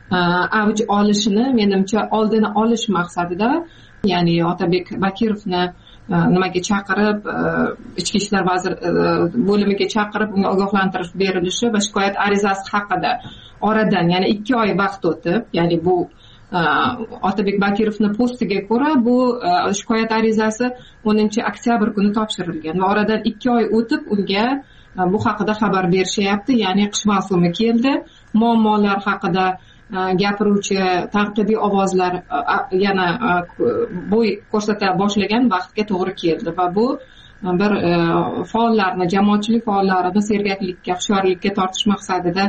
avj olishini menimcha oldini olish maqsadida, ya'ni Otabek Bakirovni nimaga chaqirib, ichki ishlar vazir bo'limiga chaqirib unga ogohlantirish berilishi va shikoyat arizasi haqida oradan yana ikki oy vaqt o'tib, ya'ni bu Otabek Bakirovni postiga ko'ra bu shikoyat arizasi o'ninchi oktyabr kuni topshirilgan va oradan ikki oy o'tib unga bu haqida xabar berishyapti, ya'ni qish mavsumi keldi, muammolar haqida gapiruvchi tanqidiy ovozlar yana bo'y ko'rsata boshlagan vaqtga to'g'ri keldi va bu bir faollarni, jamoatchilik faollarini sergaklikka, hushyorlikka tortish maqsadida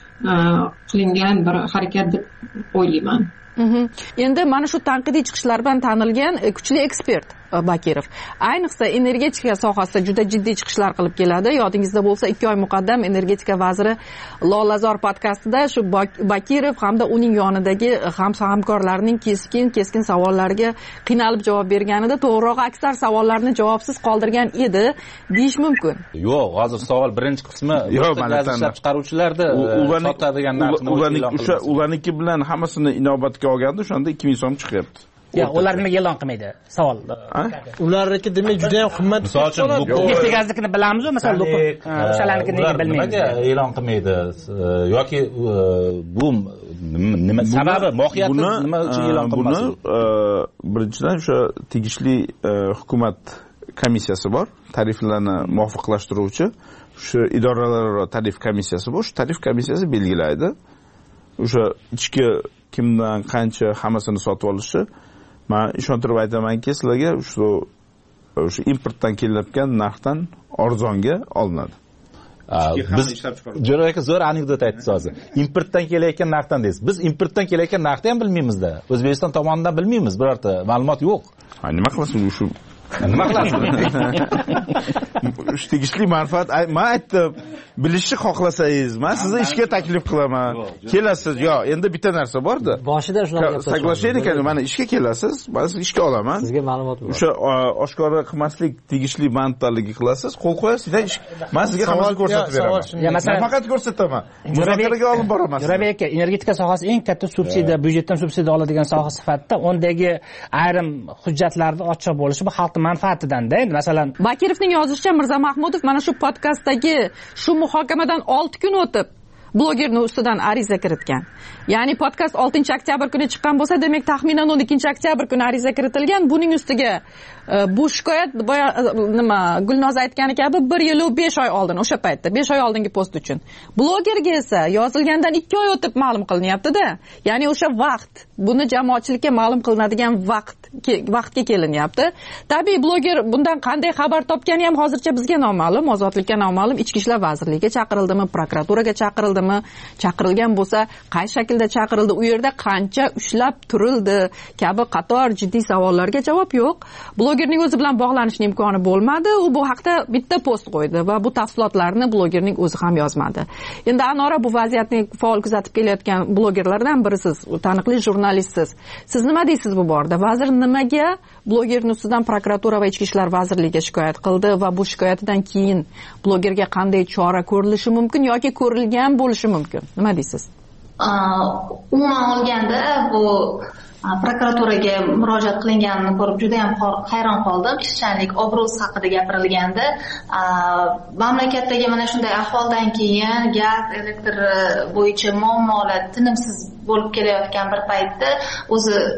qilingan bir harakat deb o'ylayman. Endi mana shu tanqidiy chiqishlar bilan tanilgan kuchli ekspert Bakirov ayniqsa energetika sohasida juda jiddiy chiqishlar qilib keladi. Yodingizda bo'lsa, ikki oy muqaddam energetika vaziri Lolazor podkastida shu Bakirov hamda uning yonidagi hamkorlarining keskin keskin savollariga qiynalib javob berganida, to'g'rirog'i aksar savollarni javobsiz qoldirgan edi deyish mumkin. Yo'q, hozir savol birinchi qismi gaz ishlab chiqaruvchilarda sotadigan narxni o'sha ularniki bilan hammasini inobatga olganda o'shanda ikki ming so'm chiqyapti. Ya, ular nimaga e'lon qilmaydi? Savol. Ularniki demak juda ham qimmat. Misol uchun, Neftegaznikini bilamiz-ku, masalan, o'shalarnikini nega bilmaymiz? Nimaga e'lon qilmaydi? Yoki bu nima sababi, mohiyati nima uchun e'lon qilmaydi? Buni birinchidan o'sha tegishli hukumat komissiyasi bor, tariflarni muvofiqlashtiruvchi, shu idoralararo tarif komissiyasi bor. Shu tarif komissiyasi belgilaydi. O'sha ichki kimdan qancha hammasini sotib olishi. Men ishontirib aytamanki, sizlarga shu o'sha importdan kelayotgan narxdan arzonga olinadi. Biz Jo'ra aka zo'r anekdot aytdingiz hozir. Importdan kelayotgan narxdan deysiz. Biz importdan kelayotgan narxni ham bilmaymiz-da. O'zbekiston tomonidan bilmaymiz, birorta ma'lumot yo'q. Ha, nima qilasiz shu? Nima qilasiz? Shu tegishli manfaat, men aytdim, bilishni xohlasangiz, men sizni ishga taklif qilaman. Kelasiz. Yo, endi bitta narsa bor-da. Boshida shunaqa soglashaylik ekan, mana ishga kelasiz, men sizni ishga olaman. Sizga ma'lumot bor. O'sha oshkora qilmaslik tegishli manfaatlarga qilasiz, qo'l qo'yasiz, men sizga hammasini ko'rsatib beraman. Ya, masalan, nafaqat ko'rsataman. Muzokaraga olib boraman. Jo'rabek aka, energetika sohasi eng katta subsidiya, byudjetdan subsidiya oladigan soha sifatida undagi ayrim hujjatlarni ochiq bo'lishi bu xalq manfaatidan-da. Endi masalan, Bakirovning yozishicha Mirza Mahmudov mana shu podkastdagi shu muhokamadan olti kun o'tib blogerning ustidan ariza kiritgan. Ya'ni podkast oltinchi oktyabr kuni chiqqan bo'lsa, demak taxminan o'n ikkinchi oktyabr kuni ariza kiritilgan. Buning ustiga bu shikoyat nima Gulnoza aytgani kabi bir yil va besh oy oldin, o'sha paytda besh oy oldingi post uchun. Blogerga esa yozilgandan ikki oy o'tib ma'lum qilinyapti-da. Ya'ni o'sha vaqt, buni jamoatchilikka ma'lum qilinadigan vaqt vaqtga kelinyapti. Tabiiy bloger bundan qanday xabar topgani ham hozircha bizga noma'lum, ozodlikka noma'lum. Ichki ishlar vazirligiga chaqirildimi, prokuraturaga chaqirildimi, chaqirilgan bo'lsa, qay shaklda chaqirildi, u yerda qancha ushlab turildi kabi qator jiddiy savollarga javob yo'q. Blogerning o'zi bilan bog'lanishning imkoni bo'lmadi. U bu haqda bitta post qo'ydi va bu tafsilotlarni blogerning o'zi ham yozmadi. Endi Anora, bu vaziyatni faol kuzatib kelayotgan blogerlardan birisiz, taniqli jurnalistsiz. Siz nima deysiz bu borada? Vazir nimaga blogerning ustidan prokuratura va ichki ishlar vazirligiga shikoyat qildi va bu shikoyatidan keyin blogerga qanday chora ko'rilishi mumkin yoki ko'rilgan bo'lishi mumkin? Nima deysiz? Umuman olganda bu prokuraturaga murojaat qilinganini ko'rib juda ham hayron qoldim. Ishchanlik obro'si haqida gapirilganda, mamlakatdagi mana shunday ahvoldan keyin gaz, elektr bo'yicha muammolar tinimsiz bo'lib kelayotgan bir paytda o'zi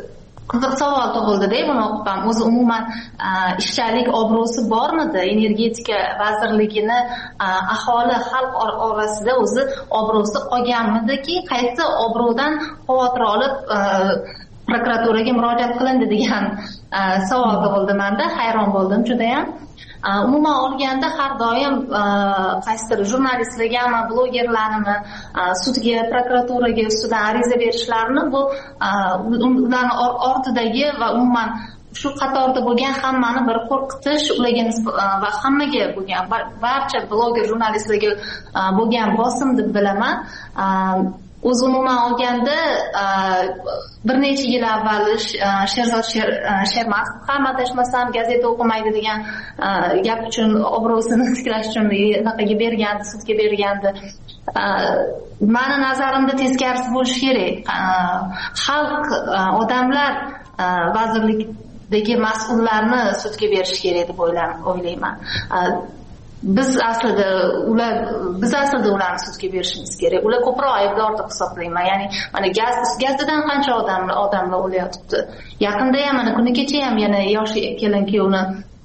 qiziq savol tug'ildida buni o'qib ham o'zi umuman ishchanlik obro'si bormidi energetika vazirligini aholi xalq orasida o'zi obro'si qolganmidiki qaysi obro'dan xavotir olib prokuraturaga murojaat qilindi degan savol tug'ildi manda hayron bo'ldim judayam. Umuman olganda har doim qaysidir jurnalistlargami blogerlarnimi sudga prokuraturaga ustidan ariza berishlarini bu ularni ortidagi va umuman shu qatorda bo'lgan hammani bir qo'rqitish ularga va hammaga bo'lgan barcha bloger jurnalistlarga bo'lgan bosim deb bilaman. O'zi umuman olganda bir necha yil avval Sherzod Shermatov ham adashmasam gazeta o'qimaydi degan gap uchun obro'sini tiklash uchun anaqaga bergandi, sudga bergandi. Mani nazarimda teskarisi bo'lishi kerak. Xalq, odamlar vazirlikdagi mas'ullarni sudga berish kerak deb o'ylayman. Biz aslida ular biz aslida ularni sudga berishimiz kerak. Ular ko'proq aybdor deb hisoblayman. Ya'ni mana gaz gazdan qancha odamlar odamlar o'layotibdi. Yaqinda ham mana kuni kecha ham yana yosh kelin kuyovni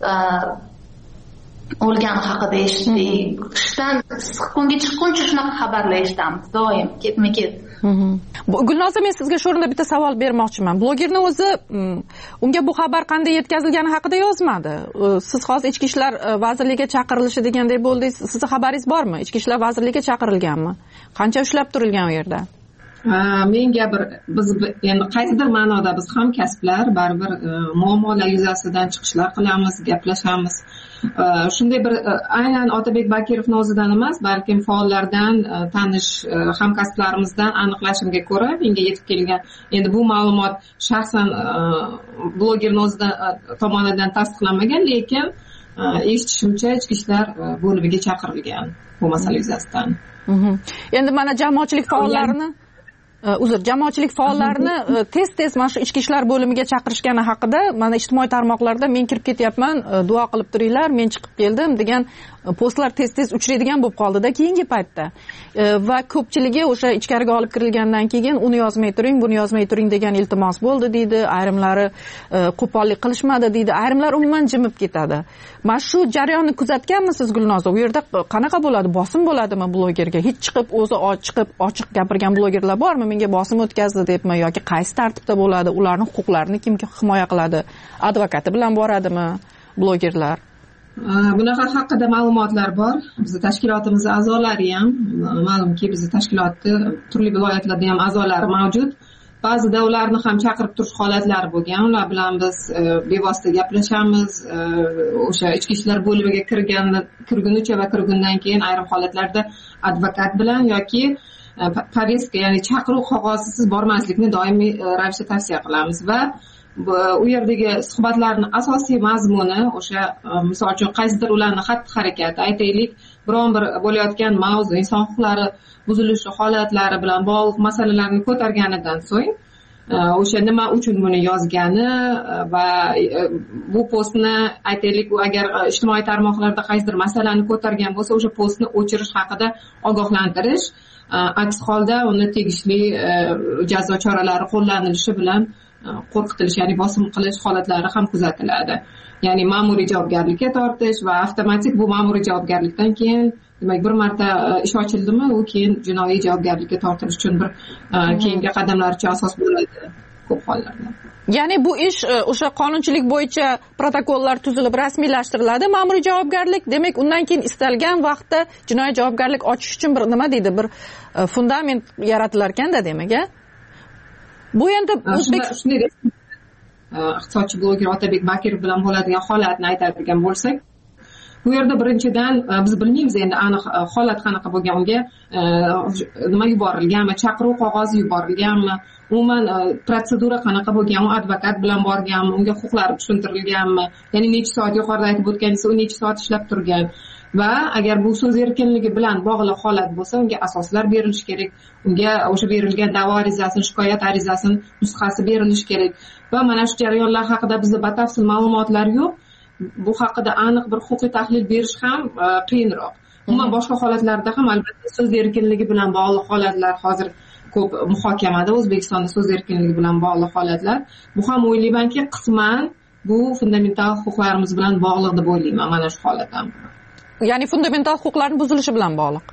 o'lgani haqida eshitdik. Qishdan issiqxonga chiqquncha shunaqa xabarlar eshitamiz doim ketma-ket. Gulnoza, men sizga shu o'rinda bitta savol bermoqchiman. Blogerning o'zi unga bu xabar qanday yetkazilgani haqida yozmadi. Siz hozir Ichki ishlar vazirligiga chaqirilishi deganday bo'ldingiz. Sizning xabaringiz bormi? Ichki ishlar vazirligiga chaqirilganmi? Qancha ushlab turilgan u yerda? Menga bir biz endi qaysidir ma'noda biz ham kasblar baribir muammolar yuzasidan chiqishlar qilamiz, gaplashamiz. Shunday bir aynan Otabek Bakirovning o'zidan emas, balkim faollardan, tanish hamkasblarimizdan aniqlashimga ko'ra menga yetib kelgan. Endi bu ma'lumot shaxsan blogerning o'zidan tomonidan tasdiqlanmagan, lekin eshitishimcha ichki ishlar bo'limiga chaqirilgan bu masala yuzasidan. Endi mana jamoatchilik faollarini uzr jamoatchilik faollarini tez-tez mana shu ichki ishlar bo'limiga chaqirishgani haqida mana ijtimoiy tarmoqlarda men kirib ketyapman, duo qilib turinglar, men chiqib keldim degan postlar tez-tez uchraydigan bo'lib qoldida keyingi paytda. Va ko'pchiligi o'sha ichkariga olib kirilgandan keyin uni yozmay turing, buni yozmay turing degan iltimos bo'ldi deydi, ayrimlari qo'pollik qilishmadi deydi, ayrimlar umuman jimib ketadi. Mana shu jarayonni kuzatganmisiz Gulnoza? U yerda qanaqa bo'ladi? Bosim bo'ladimi blogerga? Hech chiqib o'zi chiqib ochiq gapirgan blogerlar bormi? Menga bosim o'tkazdi debmi yoki qaysi tartibda bo'ladi? Ularning huquqlarini kim himoya qiladi? Advokati bilan boradimi blogerlar? Bunaqa haqida ma'lumotlar bor. Bizning tashkilotimiz a'zolari ham, ma'lumki bizning tashkilotda turli viloyatlarda ham a'zolari mavjud. Ba'zida ularni ham chaqirib turish holatlari bo'lgan. Ular bilan biz bevosita gaplashamiz. O'sha ichki ishlar bo'limiga kirgan kirgunicha va kirgundan keyin ayrim holatlarda advokat bilan yoki повестка, ya'ni chaqiruv qog'ozisiz bormaslikni doimiy ravishda tavsiya qilamiz va u yerdagi suhbatlarning asosiy mazmuni o'sha misol uchun qaysidir ularning xatti-harakati, aytaylik, biron bir bo'layotgan mavzu, inson huquqlari buzilishi holatlari bilan bog'liq masalalarni ko'targanidan so'ng o'sha nima uchun buni yozgani va bu postni aytaylik, u agar ijtimoiy tarmoqlarda qaysidir masalani ko'targan bo'lsa, o'sha postni o'chirish haqida ogohlantirish, aks holda uni tegishli jazo choralari qo'llanilishi bilan qo'rqitilish, ya'ni bosim qilish holatlari ham kuzatiladi. Ya'ni ma'muriy javobgarlikka tortish va avtomatik bu ma'muriy javobgarlikdan keyin, demak, bir marta ish ochildimi, u keyin jinoiy javobgarlikka tortilish uchun bir keyingi qadamlar uchun asos bo'ladi ko'p hollarda. Ya'ni bu ish o'sha qonunchilik bo'yicha protokollar tuzilib rasmiylashtiriladi, ma'muriy javobgarlik, demak undan keyin istalgan vaqtda jinoiy javobgarlik ochish uchun bir nima deydi, bir fundament yaratilar ekanda, demak, a? Bu endi o'zbek iqtisodchi bloger Otabek Bakirov bilan bo'ladigan holatni aytadigan bo'lsak, bu yerda birinchidan biz bilmaymiz endi aniq holat qanaqa bo'lgan, unga nima yuborilganmi, chaqiruv qog'ozi yuborilganmi, umuman protsedura qanaqa bo'lgan, u advokat bilan borganmi, unga huquqlari tushuntirilganmi, ya'ni necha soat, yuqorida aytib o'tganingiz, u necha soat ishlab turgan va agar bu so'z erkinligi bilan bog'liq holat bo'lsa, unga asoslar berilishi kerak, unga o'sha berilgan da'vo arizasini, shikoyat arizasini nusxasi berilishi kerak va mana shu jarayonlar haqida bizda batafsil ma'lumotlar yo'q. Bu haqida aniq bir huquqiy tahlil berish ham qiyinroq. Umuman boshqa holatlarda ham albatta so'z erkinligi bilan bog'liq holatlar hozir ko'p muhokamada O'zbekistonda so'z erkinligi bilan bog'liq holatlar. Bu ham o'ylaymanki, qisman bu fundamental huquqlarimiz bilan bog'liq deb o'ylayman mana shu holat ham. Ya'ni fundamental huquqlarning buzilishi bilan bog'liq.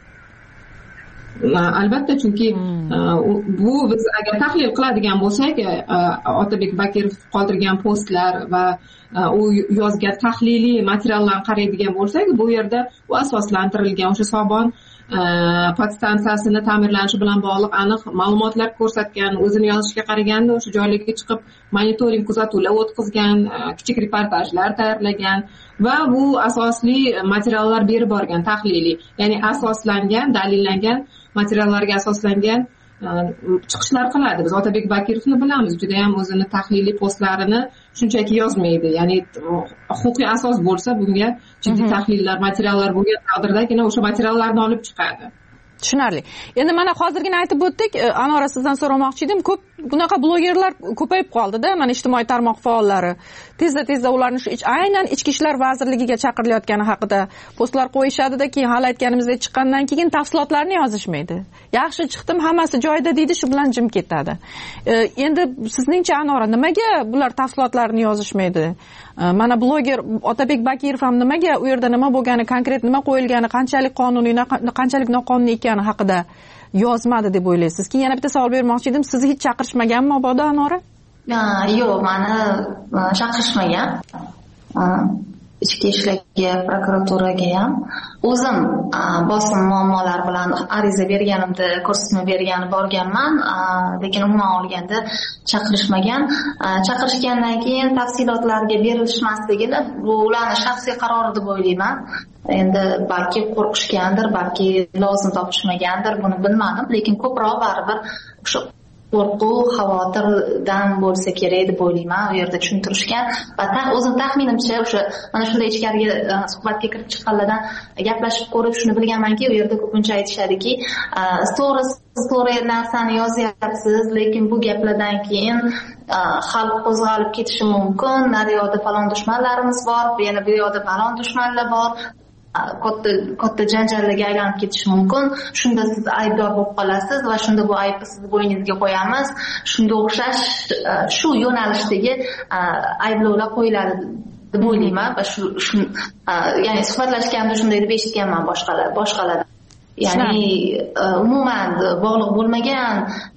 Albatta, chunki bu biz agar tahlil qiladigan bo'lsak, Otabek Bakirov qoldirgan postlar va u yozgan tahliliy materiallarni qaraydigan bo'lsak, bu yerda u asoslantirilgan o'sha Sobon podstansiyasini ta'mirlanishi bilan bog'liq aniq ma'lumotlar ko'rsatgan, o'zini yozishiga qaraganda o'sha joylarga chiqib monitoring kuzatuvlar o'tkazgan, kichik reportajlar tayyorlagan va bu asosli materiallar berib borgan tahliliy, ya'ni asoslangan, dalillangan materiallarga asoslangan chiqishlar qiladi. Biz Otabek Bakirovni bilamiz, juda ham o'zini tahliliy postlarini shunchaki yozmaydi. Ya'ni huquqiy asos bo'lsa, bunga jiddiy tahlillar, materiallar bo'lgan taqdirdagina o'sha materiallarni olib chiqadi. Tushunarli. Endi mana hozirgina aytib o'tdik, Anora sizdan so'ramoqchi edim, ko'p bunaqa blogerlar ko'payib qoldi-da, mana ijtimoiy tarmoq faollari. Tezda-tezda ularni shu aynan Ichki ishlar vazirligiga chaqirilayotgani haqida postlar qo'yishadi-da, keyin hali aytganimizdek chiqqandan keyin tafsilotlarni yozishmaydi. Yaxshi chiqdim, hammasi joyida deydi, shu bilan jim ketadi. Endi sizningcha Anora, nimaga bular tafsilotlarni yozishmaydi? Mana bloger Otabek Bakirov ham nimaga u yerda nima bo'lgani, konkret nima qo'yilgani, qanchalik qonuniy, qanchalik noqonuniy ekani haqida yozmadi deb o'ylaysiz? Keyin yana bitta savol bermoqchi edim, sizni hech chaqirishmaganmi mabodo Anora? Yo'q, meni chaqirishmagan. Ichki ishlarga, prokuraturaga ham o'zim bosim muammolar bilan ariza berganimda, ko'rsatma bergani borganman, lekin umuman olganda chaqirishmagan. Chaqirishgandan keyin tafsilotlarga berilishmasligini bu ularning shaxsiy qarori deb o'ylayman. Endi balki qo'rqishgandir, balki lozim topishmagandir, buni bilmadim, lekin ko'proq baribir o'sha qo'rquv, xavotirdan bo'lsa kerak deb o'ylayman. U yerda tushuntirishgan va o'zim taxminimcha o'sha mana shunday ichkariga suhbatga kirib chiqqanlardan gaplashib ko'rib shuni bilganmanki, u yerda ko'pincha aytishadiki, stories to'g'ri narsani yozyapsiz, lekin bu gaplardan keyin xalq qo'zg'alib ketishi mumkin. Naryoqda falon dushmanlarimiz bor, yana bu yoqda falon dushmanlar bor. katta katta janjallarga aylanib ketishi mumkin. Shunda siz aybdor bo'lib qolasiz va shunda bu aybni siz bo'yningizga qo'yamiz. Shunga o'xshash shu yo'nalishdagi ayblovlar qo'yiladi deb o'ylayman va shu ya'ni suhbatlashganda shunday deb eshitganman boshqalar boshqalar ya'ni umuman bog'liq bo'lmagan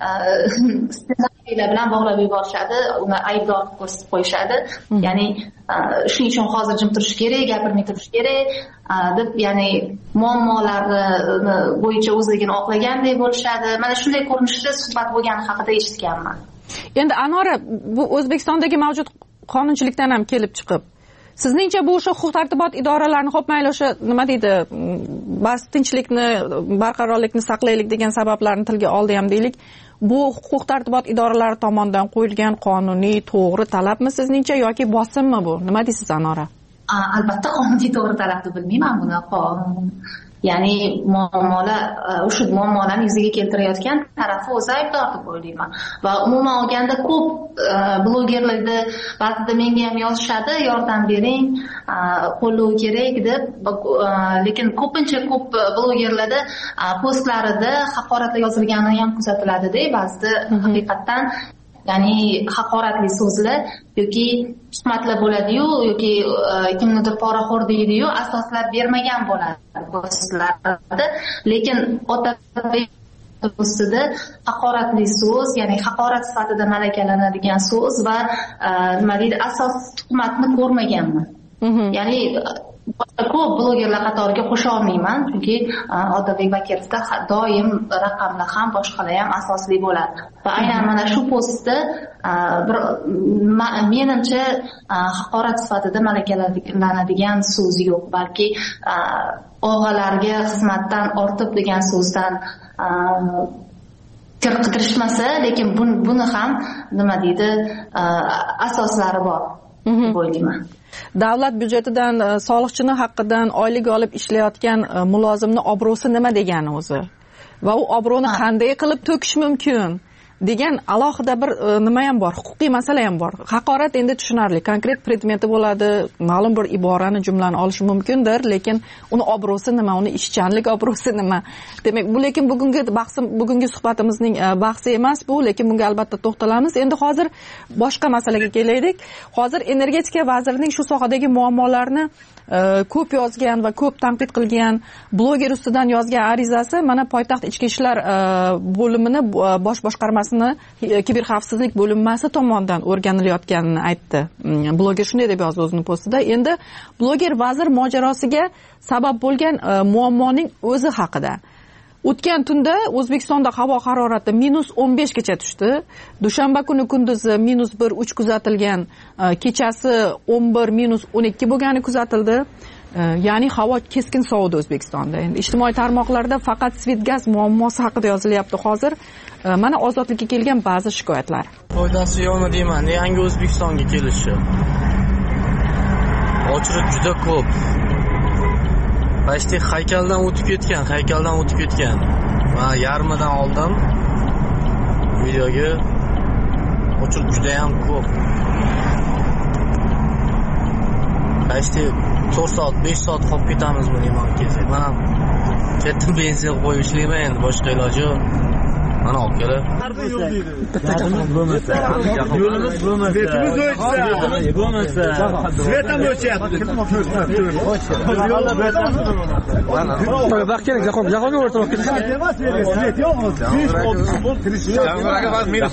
ssenariylar bilan bog'lab yuborishadi, uni aybdor ko'rsatib qo'yishadi. Ya'ni shuning uchun hozir jim turish kerak, gapirmay turish kerak deb, ya'ni muammolarni bo'yicha o'zligini oqlaganday bo'lishadi. Mana shunday ko'rinishda suhbat bo'lgani haqida eshitganman. Endi Anora, bu O'zbekistondagi mavjud qonunchilikdan ham kelib chiqib, sizningcha bu o'sha huquq tartibot idoralarini, xo'p mayli o'sha nima deydi, bas tinchlikni, barqarorlikni saqlaylik degan sabablarni tilga oldi ham deylik, bu huquq tartibot idoralari tomonidan qo'yilgan qonuniy to'g'ri talabmi sizningcha yoki bosimmi bu? Nima deysiz Anora? Albatta qonuniy to'g'ri talab deb bilmayman buni. Ya'ni muammolar, o'sha muammolarni yuzaga keltirayotgan tarafi o'zi aybdor deb o'ylayman. Va umuman olganda ko'p blogerlarda ba'zida menga ham yozishadi, yordam bering, qo'llov kerak deb, lekin ko'pincha ko'p blogerlarda postlarida haqoratlar yozilgani ham kuzatiladi-da, ba'zida haqiqatan ya'ni haqoratli so'zlar yoki tuhmatlar bo'ladi-yu, yoki kimnidir poraxo'r deydi-yu, asoslab bermagan bo'ladi postlarda. Lekin Otabek ustida haqoratli so'z, ya'ni haqorat sifatida malakalanadigan so'z va nima deydi, asos tuhmatni ko'rmaganman. Ya'ni ko'p blogerlar qatoriga qo'sha olmayman, chunki Otabek Bakirovda doim raqamlar ham boshqalar ham asosli bo'ladi. Va aynan mana shu postda bir menimcha haqorat sifatida malakalanadigan so'z yo'q, balki og'alarga xizmatdan ortib degan so'zdan kirishmasa, lekin buni ham nima deydi, asoslari bor deb o'ylayman. Davlat byudjetidan, soliqchini haqqidan oylik olib ishlayotgan mulozimni obro'si nima degani o'zi? Va u obro'ni qanday qilib to'kish mumkin? degan alohida bir nima ham bor, huquqiy masala ham bor. Haqorat endi tushunarli, konkret predmeti bo'ladi, ma'lum bir iborani, jumlani olishi mumkindir, lekin uni obro'si nima, uni ishchanlik obro'si nima? Demak, bu lekin bugungi bahsim, bugungi suhbatimizning bahsi emas bu, lekin bunga albatta to'xtalamiz. Endi hozir boshqa masalaga kelaylik. Hozir energetika vazirining shu sohadagi muammolarni ko'p yozgan va ko'p tanqid qilgan bloger ustidan yozgan arizasi mana poytaxt ichki ishlar bo'limini bosh boshqarmasini kiber xavfsizlik bo'linmasi tomonidan o'rganilayotganini aytdi. Bloger shunday deb yozdi o'zining postida. Endi bloger vazir mojarosiga sabab bo'lgan muammoning o'zi haqida. O'tgan tunda O'zbekistonda havo harorati minus o'n besh gacha tushdi. Dushanba kuni kunduzi minus bir uch kuzatilgan, kechasi o'n bir minus o'n ikki bo'lgani kuzatildi. Ya'ni havo keskin sovidi O'zbekistonda. Endi ijtimoiy tarmoqlarda faqat Svetgaz muammosi haqida yozilyapti hozir. Mana ozodlikka kelgan ba'zi shikoyatlar. Foydasi yo'qmi deyman, yangi O'zbekistonga kelishi. Ochlik juda ko'p. Pashti haykaldan o'tib ketgan, haykaldan o'tib ketgan. Va yarmidan oldin videoga o'chirib juda ham ko'p. Pashti to'rt soat, besh soat qolib ketamizmi deyman kelsak. Mana ketdim benzin qo'yib ishlayman, endi boshqa iloji yo'q. Mana olib kelib. Yo'limiz bo'lmasa, betimiz o'chsa, bo'lmasa, svet ham o'chyapti. Vaqt kerak, jahon, jahonga o'rtoq ketishga. Svet yo'q o'zi. Jamg'araga bas meni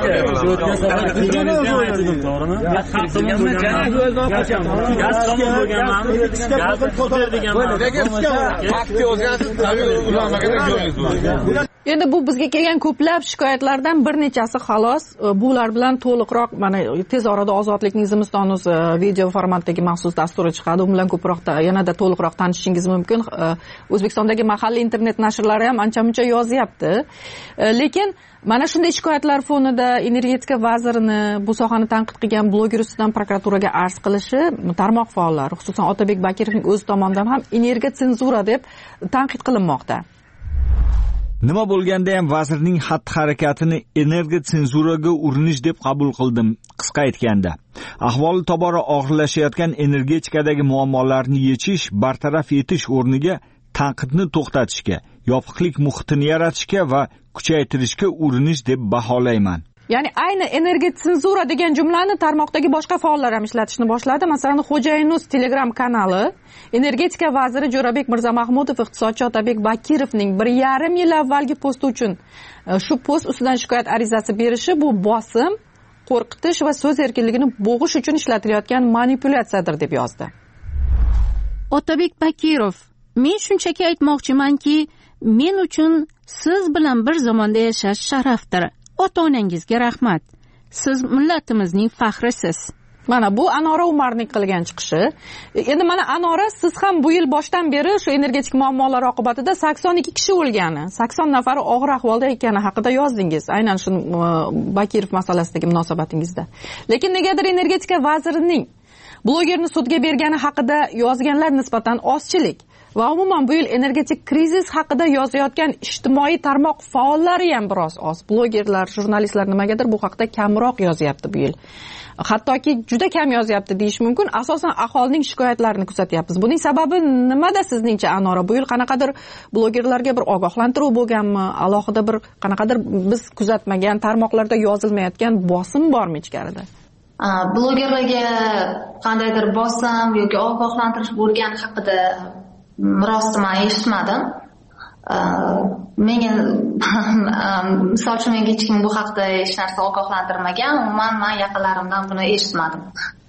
to'g'rimi? Endi bu bizga kelgan ko'plab shikoyatlardan bir nechasi xolos. Bular bilan to'liqroq mana tez orada Ozodlikning Zimiston.uz video formatdagi maxsus dasturi chiqadi. U bilan ko'proq yanada to'liqroq tanishishingiz mumkin. O'zbekistondagi mahalliy internet nashrlari ham ancha-muncha yozyapti. Lekin mana shunday shikoyatlar fonida energetika vazirini, bu sohani tanqid qilgan bloger ustidan prokuraturaga arz qilishi tarmoq faollari, xususan Otabek Bakirovning o'zi tomonidan ham energetika senzura deb tanqid qilinmoqda. Nima bo'lganda ham vazirning xatti-harakatini energiya senzuraga urinish deb qabul qildim, qisqa aytganda. Ahvoli tobora og'irlashayotgan energetikadagi muammolarni yechish, bartaraf etish o'rniga tanqidni to'xtatishga, yopiqlik muhitini yaratishga va kuchaytirishga urinish deb baholayman. Ya'ni ayni energiya senzura degan jumlani tarmoqdagi boshqa faollar ham ishlatishni boshladi. Masalan, Xo'jayinuz Telegram kanali energetika vaziri Jo'rabek Mirzamahmudov iqtisodchi Otabek Bakirovning bir yarim yil avvalgi posti uchun shu post ustidan shikoyat arizasi berishi bu bosim, qo'rqitish va so'z erkinligini bo'g'ish uchun ishlatilayotgan manipulyatsiyadir deb yozdi. Otabek Bakirov: men shunchaki aytmoqchimanki, men uchun siz bilan bir zamonda yashash sharafdir. Ota-onangizga rahmat. Siz millatimizning faxrisiz. Mana bu Anora Umarning qilgan chiqishi. Endi mana Anora, siz ham bu yil boshdan beri shu energetik muammolar oqibatida sakson ikki kishi o'lgani, sakson nafari og'ir ahvolda ekani haqida yozdingiz. Aynan shu Bakirov masalasidagi munosabatingizda. Lekin negadir energetika vazirining blogerni sudga bergani haqida yozganlar nisbatan ozchilik va umuman bu yil energetik krizis haqida yozayotgan ijtimoiy tarmoq faollari ham biroz oz. Blogerlar, jurnalistlar nimagadir bu haqida kamroq yozyapti bu yil. Hattoki juda kam yozyapti deyish mumkin. Asosan aholining shikoyatlarini kuzatyapmiz. Buning sababi nimada sizningcha Anora? Bu yil qanaqadir blogerlarga bir ogohlantiruv bo'lganmi? Alohida bir qanaqadir biz kuzatmagan tarmoqlarda yozilmayotgan bosim bormi ichkarida? Blogerlarga qandaydir bosim yoki ogohlantirish bo'lgani haqida rostdan men eshitmadim. Menga misol uchun menga hech kim bu haqda hech narsa ogohlantirmagan. Umuman men yaqinlarimdan buni eshitmadim.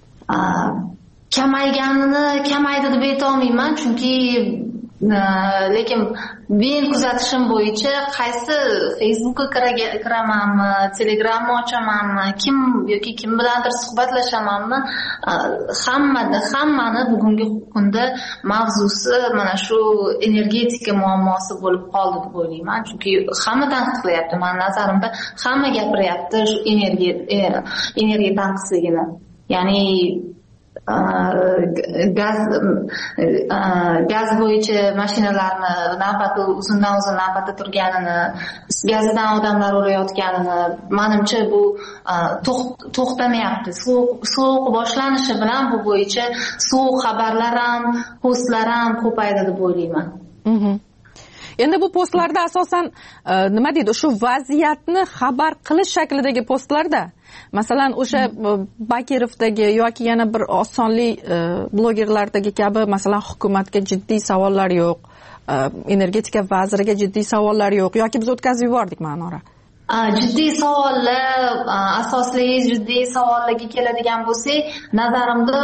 Kamayganini kamaydi deb ayta olmayman, chunki lekin men kuzatishim bo'yicha qaysi Facebookga kiramanmi, Telegramni ochamanmi, kim yoki kim bilandir suhbatlashamanmi, hammada hammani bugungi kunda mavzusi mana shu energetika muammosi bo'lib qoldi deb o'ylayman. Chunki hamma tanqid qilyapti. Mening nazarimda hamma gapiryapti shu energiya energiya tanqisligini. Ya'ni gaz gaz bo'yicha mashinalarni navbati uzundan uzun navbatda turganini, gazidan odamlar o'layotganini, menimcha bu to'xtamayapti. Sovuq boshlanishi bilan bu bo'yicha sovuq xabarlar ham, postlar ham ko'paydi deb o'ylayman. Endi bu postlarda asosan nima deydi, shu vaziyatni xabar qilish shaklidagi postlarda, masalan o'sha Bakirovdagi yoki yana bir osonli blogerlardagi kabi, masalan hukumatga jiddiy savollar yo'q, energetika vaziriga jiddiy savollar yo'q, yoki biz o'tkazib yubordik Ma'nora. Jiddiy savollar, asosli jiddiy savollarga keladigan bo'lsak, nazarimda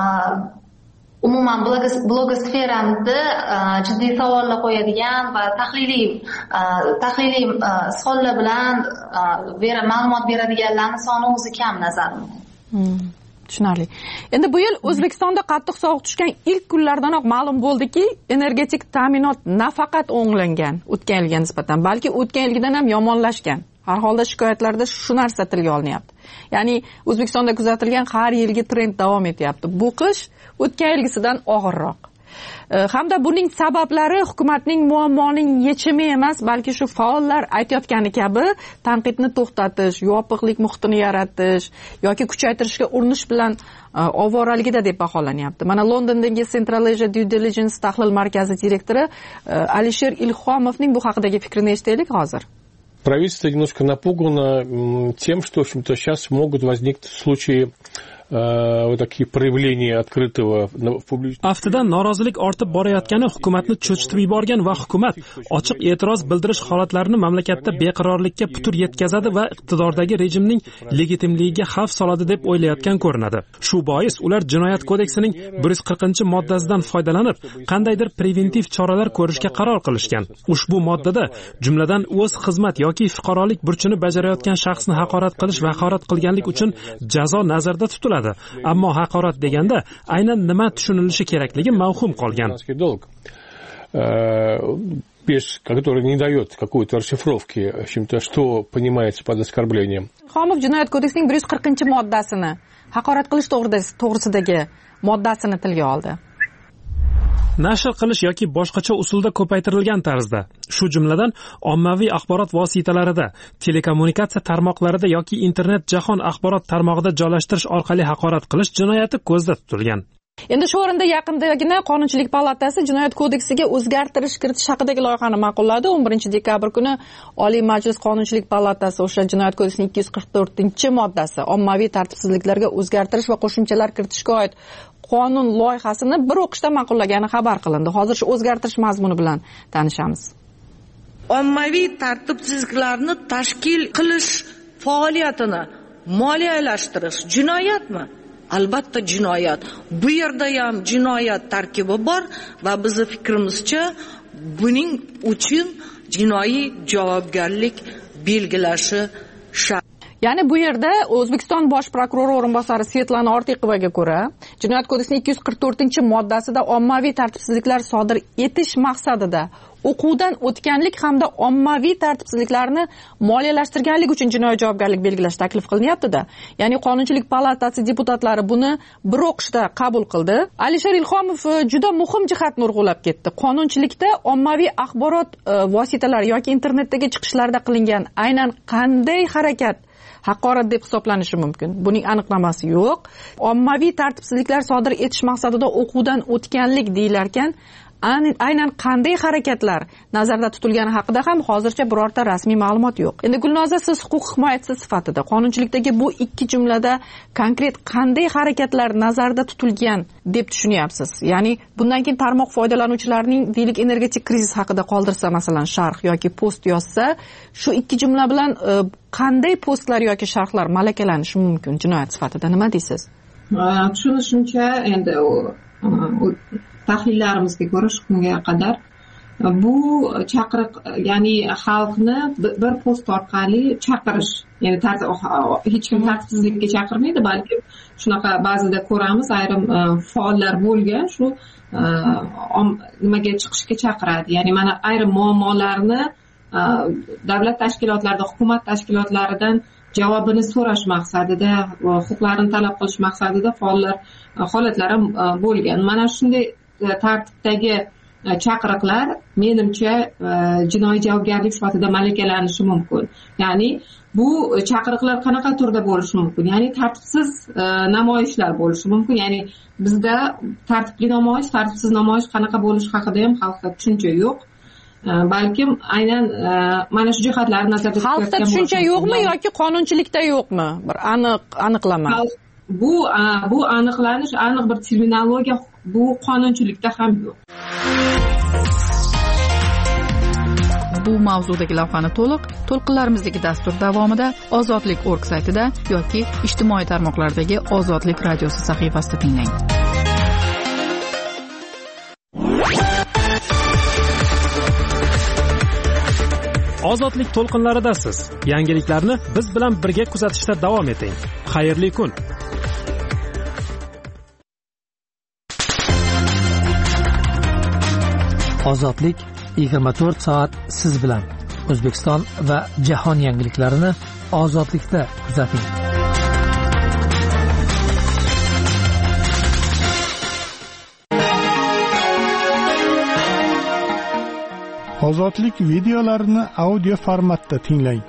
umuman blogosferamizda jiddiy savollar qo'yadigan va tahliliy tahliliy savollar bilan ma'lumot beradiganlarning soni o'zi kam nazarimda. Tushunarli. Endi bu yil O'zbekistonda qattiq sovuq tushgan ilk kunlardanoq ma'lum bo'ldiki, energetik ta'minot nafaqat o'nglangan o'tgan yilga nisbatan, balki o'tgan yilgidan ham yomonlashgan. Har holda shikoyatlarda shu narsa tilga olinyapti. Ya'ni O'zbekistonda kuzatilgan har yilgi trend davom etyapti. Bu qish o'tgan yilgisidan og'irroq. Hamda buning sabablari hukumatning muammoning yechimi emas, balki shu faollar aytayotgani kabi tanqidni to'xtatish, yopiqlik muhitini yaratish yoki kuchaytirishga urinish bilan ovoraligida deb baholanyapti. Mana Londondagi Central Asia Due Diligence tahlil markazi direktori Alisher Ilhomovning bu haqidagi fikrini eshitaylik hozir. Правительство немножко напугано тем, что, в общем-то, сейчас могут возникнуть случаи вот такие проявления открытого публичного. Aftidan norozilik ortib borayotgani hukumatni cho'chitib yuborgan va hukumat ochiq e'tiroz bildirish holatlarini mamlakatda beqarorlikka putur yetkazadi va iqtidordagi rejimning legitimligiga xavf soladi deb o'ylayotgan ko'rinadi. Shu bois ular Jinoyat kodeksining bir yuz qirqinchi moddasidan foydalanib, qandaydir preventiv choralar ko'rishga qaror qilishgan. Ushbu moddada jumladan o'z xizmat yoki fuqarolik burchini bajarayotgan shaxsni haqorat qilish va haqorat qilganlik uchun jazo nazarda tutiladi. Ammo haqorat deganda aynan nima tushunilishi kerakligi mavhum qolgan. Без, который не дает какой-то расшифровки, в общем-то, что понимается под оскорблением. Xomov Jinoyat kodeksining bir yuz qirqinchi moddasini, haqorat qilish to'g'risidagi moddasini tilga oldi. Nashr qilish yoki boshqacha usulda ko'paytirilgan tarzda, shu jumladan ommaviy axborot vositalarida, telekommunikatsiya tarmoqlarida yoki internet jahon axborot tarmog'ida joylashtirish orqali haqorat qilish jinoyati ko'zda tutilgan. Endi shu o'rinda yaqindagina Qonunchilik palatasi Jinoyat kodeksiga o'zgartirish kiritish haqidagi loyihani ma'qulladi. o'n birinchi dekabr kuni Oliy Majlis Qonunchilik palatasi o'sha Jinoyat kodeksining ikki yuz qirq to'rtinchi moddasi ommaviy tartibsizliklarga o'zgartirish va qo'shimchalar kiritishga oid qonun loyihasini bir o'qishda ma'qullagani xabar qilindi. Hozir shu o'zgartirish mazmuni bilan tanishamiz. Ommaviy tartibsizliklarni tashkil qilish faoliyatini moliyalashtirish jinoyatmi? Albatta jinoyat. Bu yerda ham jinoyat tarkibi bor va bizning fikrimizcha buning uchun jinoiy javobgarlik belgilashi shart. Ya'ni bu yerda O'zbekiston bosh prokurori o'rinbosari Svetlana Ortiqovaga ko'ra, Jinoyat kodeksining ikki yuz qirq to'rtinchi moddasida ommaviy tartibsizliklar sodir etish maqsadida o'quvdan o'tganlik hamda ommaviy tartibsizliklarni moliyalashtirganlik uchun jinoiy javobgarlik belgilash taklif qilinyapti-da. Ya'ni Qonunchilik palatasi deputatlari buni bir o'qishda qabul qildi. Alisher Ilhomov juda muhim jihatni urg'ulab ketdi. Qonunchilikda ommaviy axborot vositalari yoki internetdagi chiqishlarda qilingan aynan qanday harakat haqorat deb hisoblanishi mumkin. Buning aniqlamasi yo'q. Ommaviy tartibsizliklar sodir etish maqsadida o'quvdan o'tganlik deyilarkan, aynan qanday harakatlar nazarda tutilgani haqida ham hozircha birorta rasmiy ma'lumot yo'q. Endi Gulnoza, siz huquq himoyachisi sifatida qonunchilikdagi bu ikki jumlada konkret qanday harakatlar nazarda tutilgan deb tushunyapsiz? Ya'ni bundan keyin tarmoq foydalanuvchilarining deylik energetik krizis haqida qoldirsa, masalan, sharh yoki post yozsa, shu ikki jumla bilan qanday postlar yoki sharhlar malakalanishi mumkin jinoyat sifatida? Nima deysiz? Tushunishimcha, endi tahlillarimizga ko'ra shu kunga qadar bu chaqiriq, ya'ni xalqni bir post orqali chaqirish, ya'ni hech kim tartibsizlikka chaqirmaydi, balki shunaqa ba'zida ko'ramiz, ayrim faollar bo'lgan shu nimaga chiqishga chaqiradi. Ya'ni mana ayrim muammolarni davlat tashkilotlarida, hukumat tashkilotlaridan javobini so'rash maqsadida va huquqlarini talab qilish maqsadida faollar holatlari bo'lgan. Mana shunday tartibdagi chaqiriqlar menimcha jinoiy javobgarlik sifatida malakалanishi mumkin. Ya'ni bu chaqiriqlar qanaqa turda bo'lishi mumkin? Ya'ni tartibsiz namoyishlar bo'lishi mumkin. Ya'ni bizda tartibli namoyish, tartibsiz namoyish qanaqa bo'lishi haqida ham xalqda tushuncha yo'q. Balkim aynan mana shu jihatlarni nazarda tutayotgan xalqda tushuncha yo'qmi yoki qonunchilikda yo'qmi? Bir aniq aniqlama. Bu bu aniqlanish, aniq bir terminologiya bu qonunchilikda ham yo'q. Bu mavzudagi lavhani to'liq to'lqinlarimizdagi dastur davomida ozodlik org saytida yoki ijtimoiy tarmoqlardagi Ozodlik radiosi sahifasida tinglang. Ozodlik to'lqinlaridasiz. Yangiliklarni biz bilan birga kuzatishda davom eting. Xayrli kun. Ozodlik yigirma to'rt soat siz bilan. O'zbekiston va jahon yangiliklarini ozodlikda kuzating. Ozodlik videolarini audio formatda tinglang.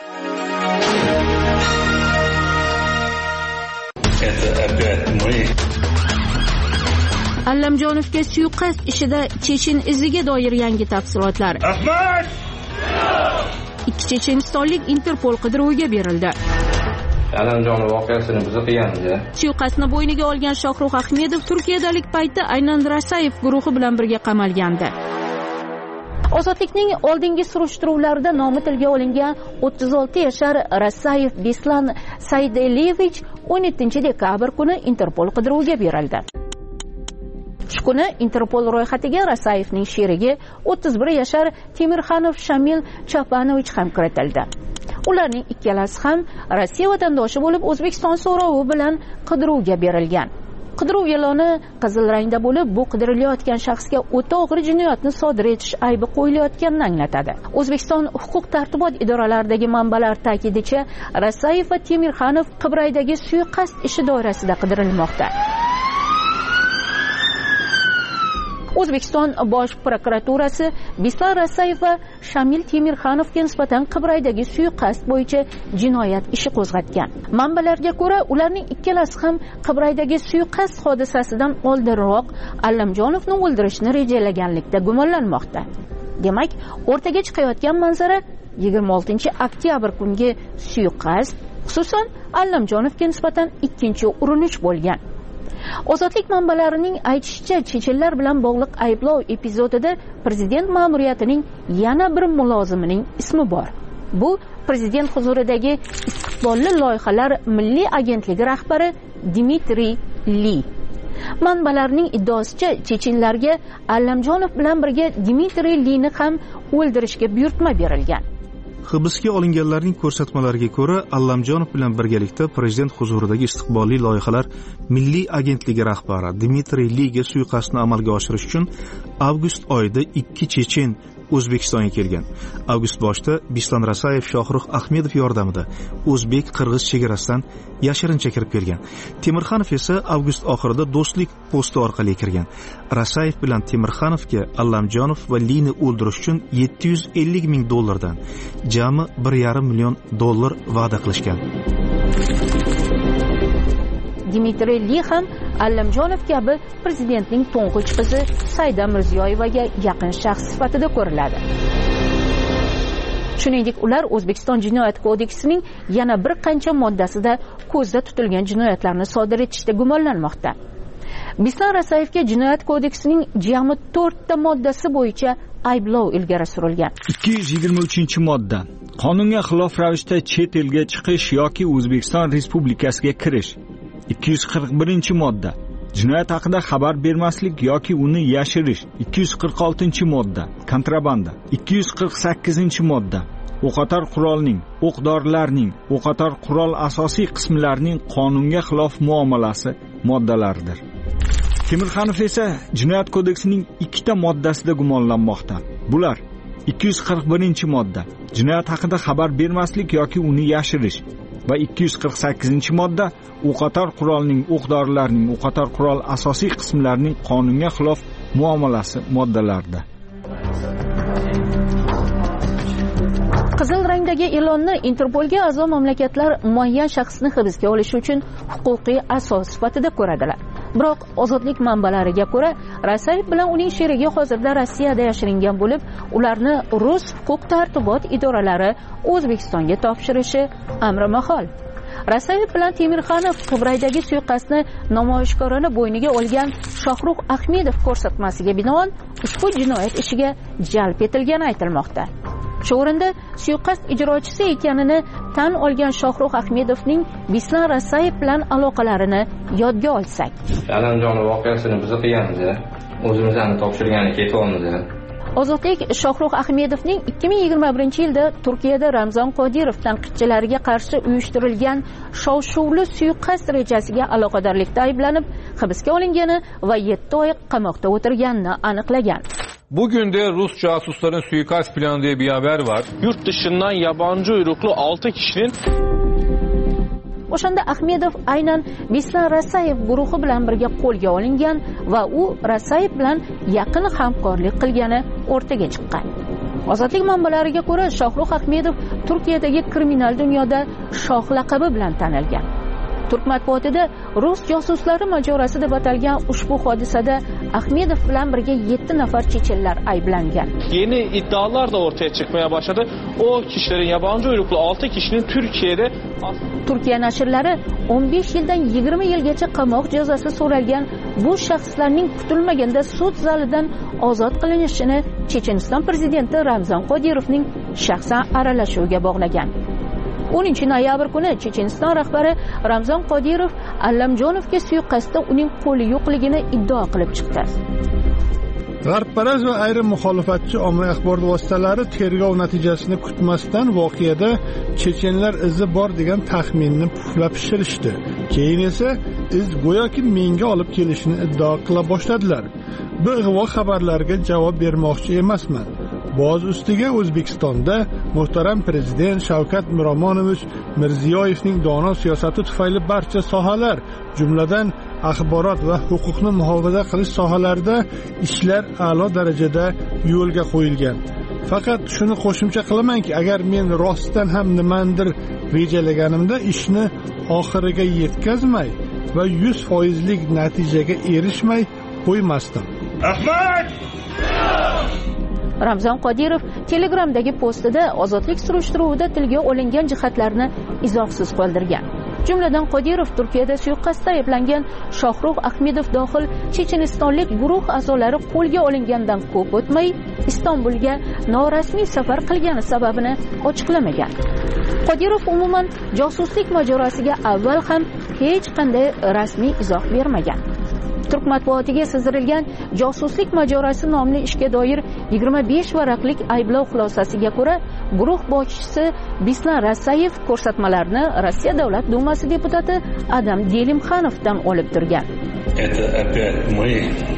Allamjonovga suiqasd ishida Chechen iziga doir yangi tafsilotlar. Ahmad! Ikki chechenistonlik Interpol qidiruviga berildi. Allamjonov voqeasini biz qilganmiz. Suiqasdni bo'yniga olgan Shohrux Ahmedov Turkiyadalik paytda aynan Rasayev guruhi bilan birga qamalgandi. Ozodlikning oldingi surishtiruvlarida nomi tilga olingan o'ttiz olti yashar Rasayev Beslan Saydelevich o'n yettinchi dekabr kuni Interpol qidiruviga berildi. Shu kuni Interpol ro'yxatiga Rasayevning sherigi o'ttiz bir yashar Temirxanov Shamil Chapanovich ham kiritildi. Ularning ikkalasi ham Rossiya vatandoshi bo'lib, O'zbekiston so'rovi bilan qidiruvga berilgan. Qidiruv e'loni qizil rangda bo'lib, bu qidirilayotgan shaxsga o'ta og'ir jinoyatni sodir etish aybi qo'yilayotganini anglatadi. O'zbekiston huquq tartibot idoralaridagi manbalar ta'kidicha, Rasayev va Temirxanov Qibraydagi suiqasd ishi doirasida qidirilmoqda. O'zbekiston Bosh prokuraturasi Bislar Rasayev va Shamil Temirxanovga nisbatan Qibraydagi suiqasd bo'yicha jinoyat ishi qo'zg'atgan. Manbalarga ko'ra, ularning ikkalasi ham Qibraydagi suiqasd hodisasidan oldinroq Allamjonovni o'ldirishni rejalaganlikda gumonlanmoqda. Demak, o'rtaga chiqayotgan manzara yigirma oltinchi oktyabr kungi suiqasd, xususan Allamjonovga nisbatan ikkinchi urinish bo'lgan. Ozodlik manbalarining aytishicha, chechenlar bilan bog'liq ayblov epizodida prezident ma'muriyatining yana bir mulozimining ismi bor. Bu prezident huzuridagi istiqbolli loyihalar milliy agentligi rahbari Dmitriy Li. Manbalarning iddaosicha, chechenlarga Allamjonov bilan birga Dmitriy Lini ham o'ldirishga buyurtma berilgan. Hibsga olinganlarning ko'rsatmalariga ko'ra, Allamjonov bilan birgalikda prezident huzuridagi istiqbolli loyihalar milliy agentligi rahbari Dmitriy Liga suiqasdni amalga oshirish uchun avgust oyida ikki chechen O'zbekistonga kelgan. Avgust boshida Bislan Rasayev Shohrux Ahmedov yordamida o'zbek-qirg'iz chegarasidan yashirincha kirib kelgan. Temirxanov esa avgust oxirida do'stlik posti orqali kirgan. Rasayev bilan Temirxanovga Allamjonov va Lini o'ldirish uchun yetti yuz ellik ming dollardan jami bir yarim million dollar va'da qilishgan. Dmitriy Li ham Allamjonov kabi prezidentning to'ng'ich qizi Saida Mirziyoyevaga yaqin shaxs sifatida ko'riladi. Shuningdek, ular O'zbekiston Jinoyat kodeksining yana bir qancha moddasida ko'zda tutilgan jinoyatlarni sodir etishda gumonlanmoqda. Bislan Rasayevga Jinoyat kodeksining jami to'rtta moddasi bo'yicha ayblov ilgari surilgan. ikki yuz yigirma uchinchi modda. Qonunga xilof ravishda chet elga chiqish yoki O'zbekiston Respublikasiga kirish. ikki yuz qirq birinchi modda. Jinoyat haqida xabar bermaslik yoki uni yashirish. ikki yuz qirq oltinchi modda. Kontrabanda. ikki yuz qirq sakkizinchi modda. O'qotar qurolning, o'q-dorilarning, o'qotar qurol asosiy qismlarining qonunga xilof muomalasi moddalaridir. Temirxanov esa Jinoyat kodeksining ikkita moddasida gumonlanmoqda. Bular ikki yuz qirq birinchi modda. Jinoyat haqida xabar bermaslik yoki uni yashirish. va ikki yuz qirq sakkizinchi modda o'qotar qurolning o'q-dorilarning o'qotar qurol asosiy qismlarining qonunga xilof muomalasi moddalarida. Qizil rangdagi e'lonni Interpolga a'zo mamlakatlar muayyan shaxsni hibsga olish uchun huquqiy asos sifatida ko'radilar. Biroq ozodlik manbalariga ko'ra, Rasayev bilan uning sherigi hozirda Rossiyada yashiringan bo'lib, ularni rus huquq-tartibot idoralari O'zbekistonga topshirishi amri mahol. Rasayev bilan Temirxanov Qibraydagi suiqasdni namoyishkorona bo'yniga olgan Shohrux Ahmedov ko'rsatmasiga binoan ushbu jinoyat ishiga jalb etilgani aytilmoqda. Shu o'rinda suiqasd ijrochisi ekanini tan olgan Shohrux Ahmedovning Bislan Rasayev bilan aloqalarini yodga olsak. Alamjon voqeasini biz qilganmiz, o'zimizni topshirgani ketyapmiz. Ozodlik Shohrux Ahmedovning ikki ming yigirma birinchi yilda Turkiyada Ramzon Qodirov tanqidchilariga qarshi uyushtirilgan shov-shuvli suiqasd rejasiga aloqadorlikda ayblanib hibsga olingani va yetti oy qamoqda o'tirganini aniqlagan. Bugün de Rus casusların suikast planı diye bir haber var. Yurt dışından yabancı uyruklu altı kişinin O'shanda Ahmedov aynan Bislan Rasayev guruhi bilan birga qo'lga olingan va u Rasayev bilan yaqin hamkorlik qilgani o'rtaga chiqqan. Ozodlik manbalariga ko'ra, Shohrux Ahmedov Turkiyadagi kriminal dunyoda shoh laqabi bilan tanilgan. Turk matbuotida rus josuslari majorasi deb atalgan ushbu hodisada Ahmedov bilan birga yetti nafar chechenlar ayblangan. Yeni iddialar da ortaya çıkmaya başladı. O kişilerin yabancı uyruklu altı kişinin Türkiye'de Turkiya nashrlari o'n besh yildan yigirma yilgacha qamoq jazosi so'ralgan bu shaxslarning kutilmaganda sud zalidan ozod qilinishini Checheniston prezidenti Ramzon Qodirovning shaxsan aralashuviga bog'lagan. o'ninchi noyabr kuni Checheniston rahbari Ramzon Qodirov Allamjonovga suiqasdda uning qo'li yo'qligini iddao qilib chiqdi. G'arbparast va ayrim muxolifatchi ommaviy axborot vositalari tergov natijasini kutmasdan voqeada chechenlar izi bor degan taxminni puflab pishirishdi. Keyin esa iz go'yoki menga olib kelishini iddao qila boshladilar. Bu ig'vo xabarlarga javob bermoqchi emasman. Boz ustiga O'zbekistonda muhtaram prezident Shavkat Miromonovich Mirziyoyevning dono siyosati tufayli barcha sohalar, jumladan axborot va huquqni muhofaza qilish sohalarida ishlar a'lo darajada yo'lga qo'yilgan. Faqat shuni qo'shimcha qilamanki, agar men rostdan ham nimandir rejalaganimda ishni oxiriga yetkazmay va yuz foizlik natijaga erishmay qo'ymasdim. Ahmad! Ramzon Qodirov Telegramdagi postida ozodlik surishtiruvida tilga olingan jihatlarni izohsiz qoldirgan. Jumladan Qodirov Turkiyada suiqasdda ayblangan Shohrux Ahmedov dohil chechenistonlik guruh a'zolari qo'lga olingandan ko'p o'tmay Istanbulga norasmiy safar qilgani sababini ochiqlamagan. Qodirov umuman josuslik mojarosiga avval ham hech qanday rasmiy izoh bermagan. Turk matbuotiga sizdirilgan josuslik mojarosi nomli ishga doir yigirma besh varaqlik ayblov xulosasiga ko'ra, guruh boshchisi Bislan Rasayev ko'rsatmalarni Rossiya Davlat Dumasi deputati Adam Delimxanovdan olib turgan. Это опять мы.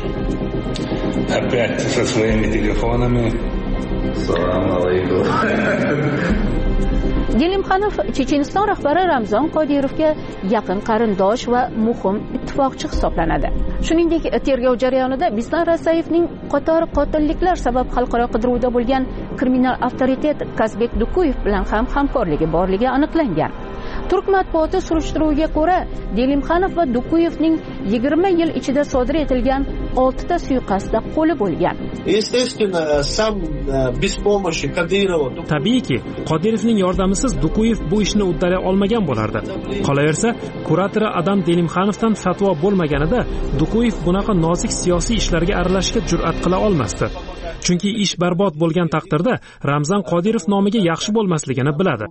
Опять со своими телефонами. Салам алейкум. Delimxanov Checheniston rahbari Ramzon Qodirovga yaqin qarindosh va muhim ittifoqchi hisoblanadi. Shuningdek, tergov jarayonida Bislan Rasayevning qator qotilliklar sabab xalqaro qidiruvda bo'lgan kriminal avtoritet Kazbek Dukuyev bilan ham hamkorligi borligi aniqlangan. Turk matbuoti surishtiruviga ko'ra, Delimxanov va Dukuyevning yigirma yil ichida sodir etilgan oltita suiqasdda qo'li bo'lgan. Tabiiyki, Qodirovning yordamisiz Dukuyev bu ishni uddalay olmagan bo'lardi. Qolaversa, kuratori Adam Delimxanovdan fatvo bo'lmaganida Dukuyev bunaqa nozik siyosiy ishlarga aralashishga jur'at qila olmasdi. Chunki ish barbod bo'lgan taqdirda Ramzon Qodirov nomiga yaxshi bo'lmasligini biladi.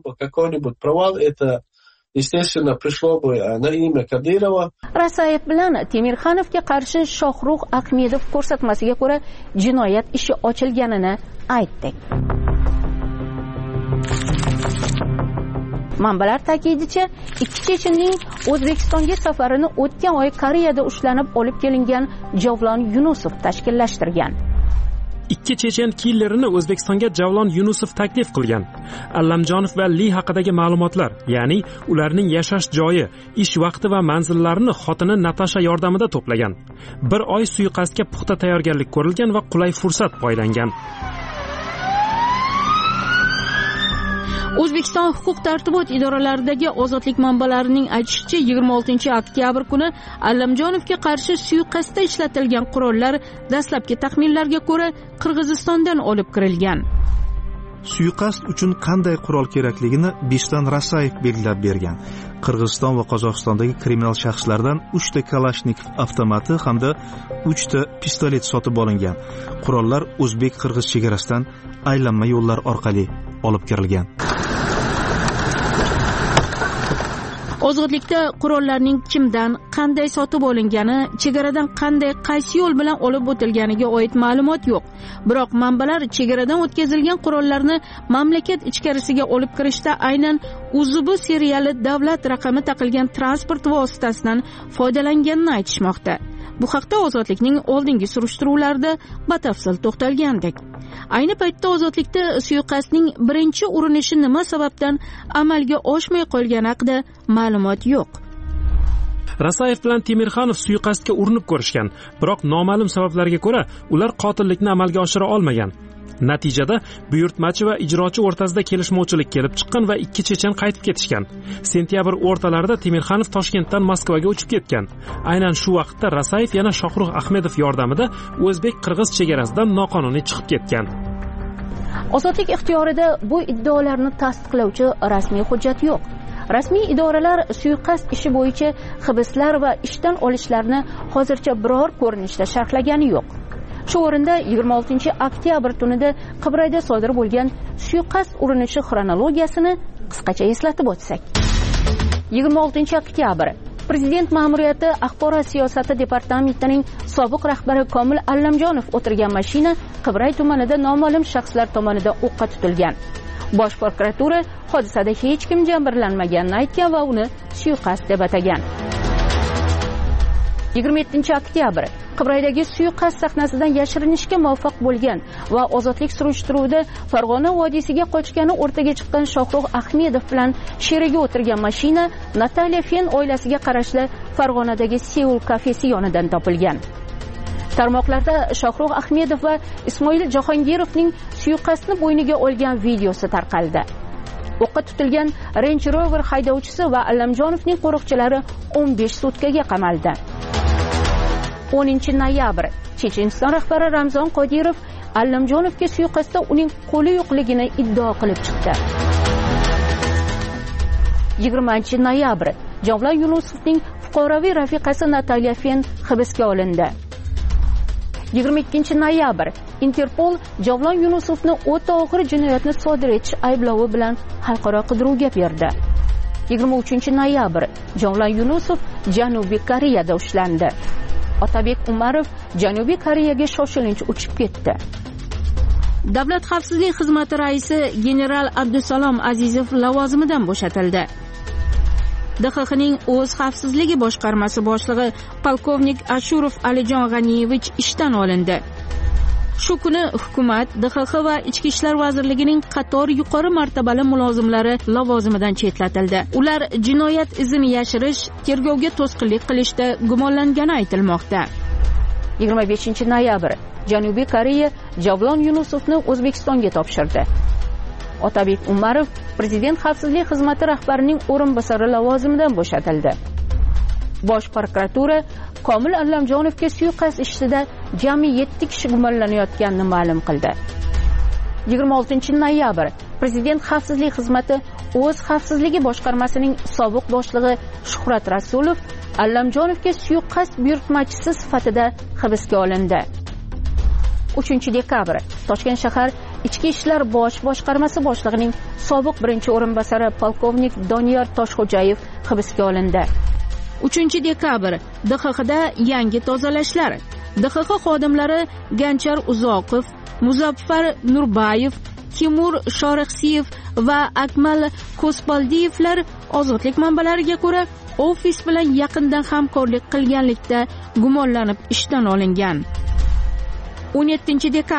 Естественно, пришло бы на имя Кадырова. Rasayev bilan Temirxanovga qarshi Shohrux Ahmedov ko'rsatmasiga ko'ra jinoyat ishi ochilganini aytdik. Manbalar ta'kidicha, ikki chechenning O'zbekistonga safarini o'tgan oy Koreyada ushlanib olib kelingan Javlon Yunusov tashkillashtirgan. ikki chechen killerini O'zbekistonga Javlon Yunusov taklif qilgan. Allamjonov va Li haqidagi ma'lumotlar, ya'ni ularning yashash joyi, ish vaqti va manzillarini xotini Natasha yordamida to'plagan. Bir oy suiqasdga puxta tayyorgarlik ko'rilgan va qulay fursat poylangan. O'zbekiston huquq-tartibot idoralaridagi ozodlik manbalarining aytishicha, yigirma oltinchi oktyabr kuni Allamjonovga qarshi suiqasdda ishlatilgan qurollar dastlabki taxminlarga ko'ra Qirg'izistondan olib kirilgan. Suiqasd uchun qanday qurol kerakligini Bishtan Rasayev belgilab bergan. Qirg'iziston va Qozog'istondagi kriminal shaxslardan uchta Kalashnikov avtomati hamda uchta pistolet sotib olingan. Qurollar o'zbek-qirg'iz chegarasidan aylanma yo'llar orqali olib kirilgan. Ozodlikda qurollarning kimdan, qanday sotib olingani, chegaradan qanday, qaysi yo'l bilan olib o'tilganiga oid ma'lumot yo'q. Biroq manbalar chegaradan o'tkazilgan qurollarni mamlakat ichkarisiga olib kirishda aynan Uzubi seriyali davlat raqami taqilgan transport vositasidan foydalanganini aytishmoqda. Bu haqda Ozodlikning oldingi surishtiruvlarida batafsil to'xtalgandik. Ayni paytda Ozodlikda suiqasdning birinchi urinishi nima sababdan amalga oshmay qolgani haqida ma'lumot yo'q. Rasayev bilan Temirxanov suiqasdga urinib ko'rishgan, biroq noma'lum sabablarga ko'ra ular qotillikni amalga oshira olmagan. Natijada buyurtmachi va ijrochi o'rtasida kelishmovchilik kelib chiqqan va ikki chechen qaytib ketishgan. Sentyabr o'rtalarida Temirxanov Toshkentdan Moskvaga uchib ketgan. Aynan shu vaqtda Rasayev yana Shohruh Ahmedov yordamida o'zbek-qirg'iz chegarasidan noqonuniy chiqib ketgan. Ozodlik ixtiyorida bu iddaolarni tasdiqlovchi rasmiy hujjat yo'q. Rasmiy idoralar suiqasd ishi bo'yicha hibslar va ishdan olishlarni hozircha biror ko'rinishda sharhlagani yo'q. Shu o'rinda yigirma oltinchi oktyabr tunida Qibrayda sodir bo'lgan suiqasd urinishi xronologiyasini qisqacha eslatib o'tsak. yigirma oltinchi oktyabr Prezident ma'muriyati axborot siyosati departamentining sobiq rahbari Komil Allamjonov o'tirgan mashina Qibray tumanida noma'lum shaxslar tomonidan o'qqa tutilgan. Bosh prokuratura hodisada hech kim jabrlanmaganini aytgan va uni suiqasd deb atagan. yigirma yettinchi oktyabr Qibraydagi suiqasd sahnasidan yashirinishga muvaffaq bo'lgan va ozodlik surishtiruvida Farg'ona vodiysiga qochgani o'rtaga chiqqan Shohruh Ahmedov bilan sherigi o'tirgan mashina Natalya Fen oilasiga qarashli Farg'onadagi Seul kafesi yonidan topilgan. Tarmoqlarda Shohruh Ahmedov va Ismoil Jahongirovning suiqasdni bo'yniga olgan videosi tarqaldi. O'qqa tutilgan Range Rover haydovchisi va Allamjonovning qo'riqchilari o'n besh sutkaga qamaldi. o'ninchi noyabr Checheniston rahbari Ramzon Qodirov Allamjonovga suiqasdda uning qo'li yo'qligini iddao qilib chiqdi. yigirmanchi noyabr Javlon Yunusovning fuqaroviy rafiqasi Natalya Fen hibsga olindi. yigirma ikkinchi noyabr Interpol Javlon Yunusovni o'ta og'ir jinoyatni sodir etish ayblovi bilan xalqaro qidiruvga berdi. yigirma uchinchi noyabr Javlon Yunusov Janubiy Koreyada ushlandi. Otabek Umarov Janubiy Koreyaga shoshilinch uchib ketdi. Davlat xavfsizlik xizmati raisi general Abdusalom Azizov lavozimidan bo'shatildi. D X Xning o'z xavfsizligi boshqarmasi boshlig'i polkovnik Ashurov Alijon G'aniyevich ishdan olindi. Shu kuni hukumat, D X X va Ichki ishlar vazirligining qator yuqori martabali mulozimlari lavozimidan chetlatildi. Ular jinoyat izini yashirish, tergovga to'sqinlik qilishda gumonlangani aytilmoqda. yigirma beshinchi noyabr Janubiy Koreya Javlon Yunusovni O'zbekistonga topshirdi. Otabek Umarov Prezident xavfsizlik xizmati rahbarining o'rinbosari lavozimidan bo'shatildi. Bosh prokuratura Komil Allamjonovga suiqasd ishida jami yetti kishi gumonlanayotganini ma'lum qildi. yigirma oltinchi noyabr Prezident xavfsizlik xizmati o'z xavfsizligi boshqarmasining sobiq boshlig'i Shuhrat Rasulov Allamjonovga suiqasd buyurtmachisi sifatida hibsga olindi. uchinchi dekabr Toshkent shahar Ichki ishlar bosh boshqarmasi boshlig'ining sobiq birinchi o'rinbosari polkovnik Doniyor Toshxo'jayev hibsga olindi. uchinchi dekabr D X Xda yangi tozalashlar. D X X xodimlari Ganchar Uzoqov, Muzaffar Nurbayev, Timur Shorixsiyev va Akmal Ko'spaldiyevlar ozodlik manbalariga ko'ra ofis bilan yaqindan hamkorlik qilganlikda gumonlanib ishdan olingan. o'n yettinchi dekabr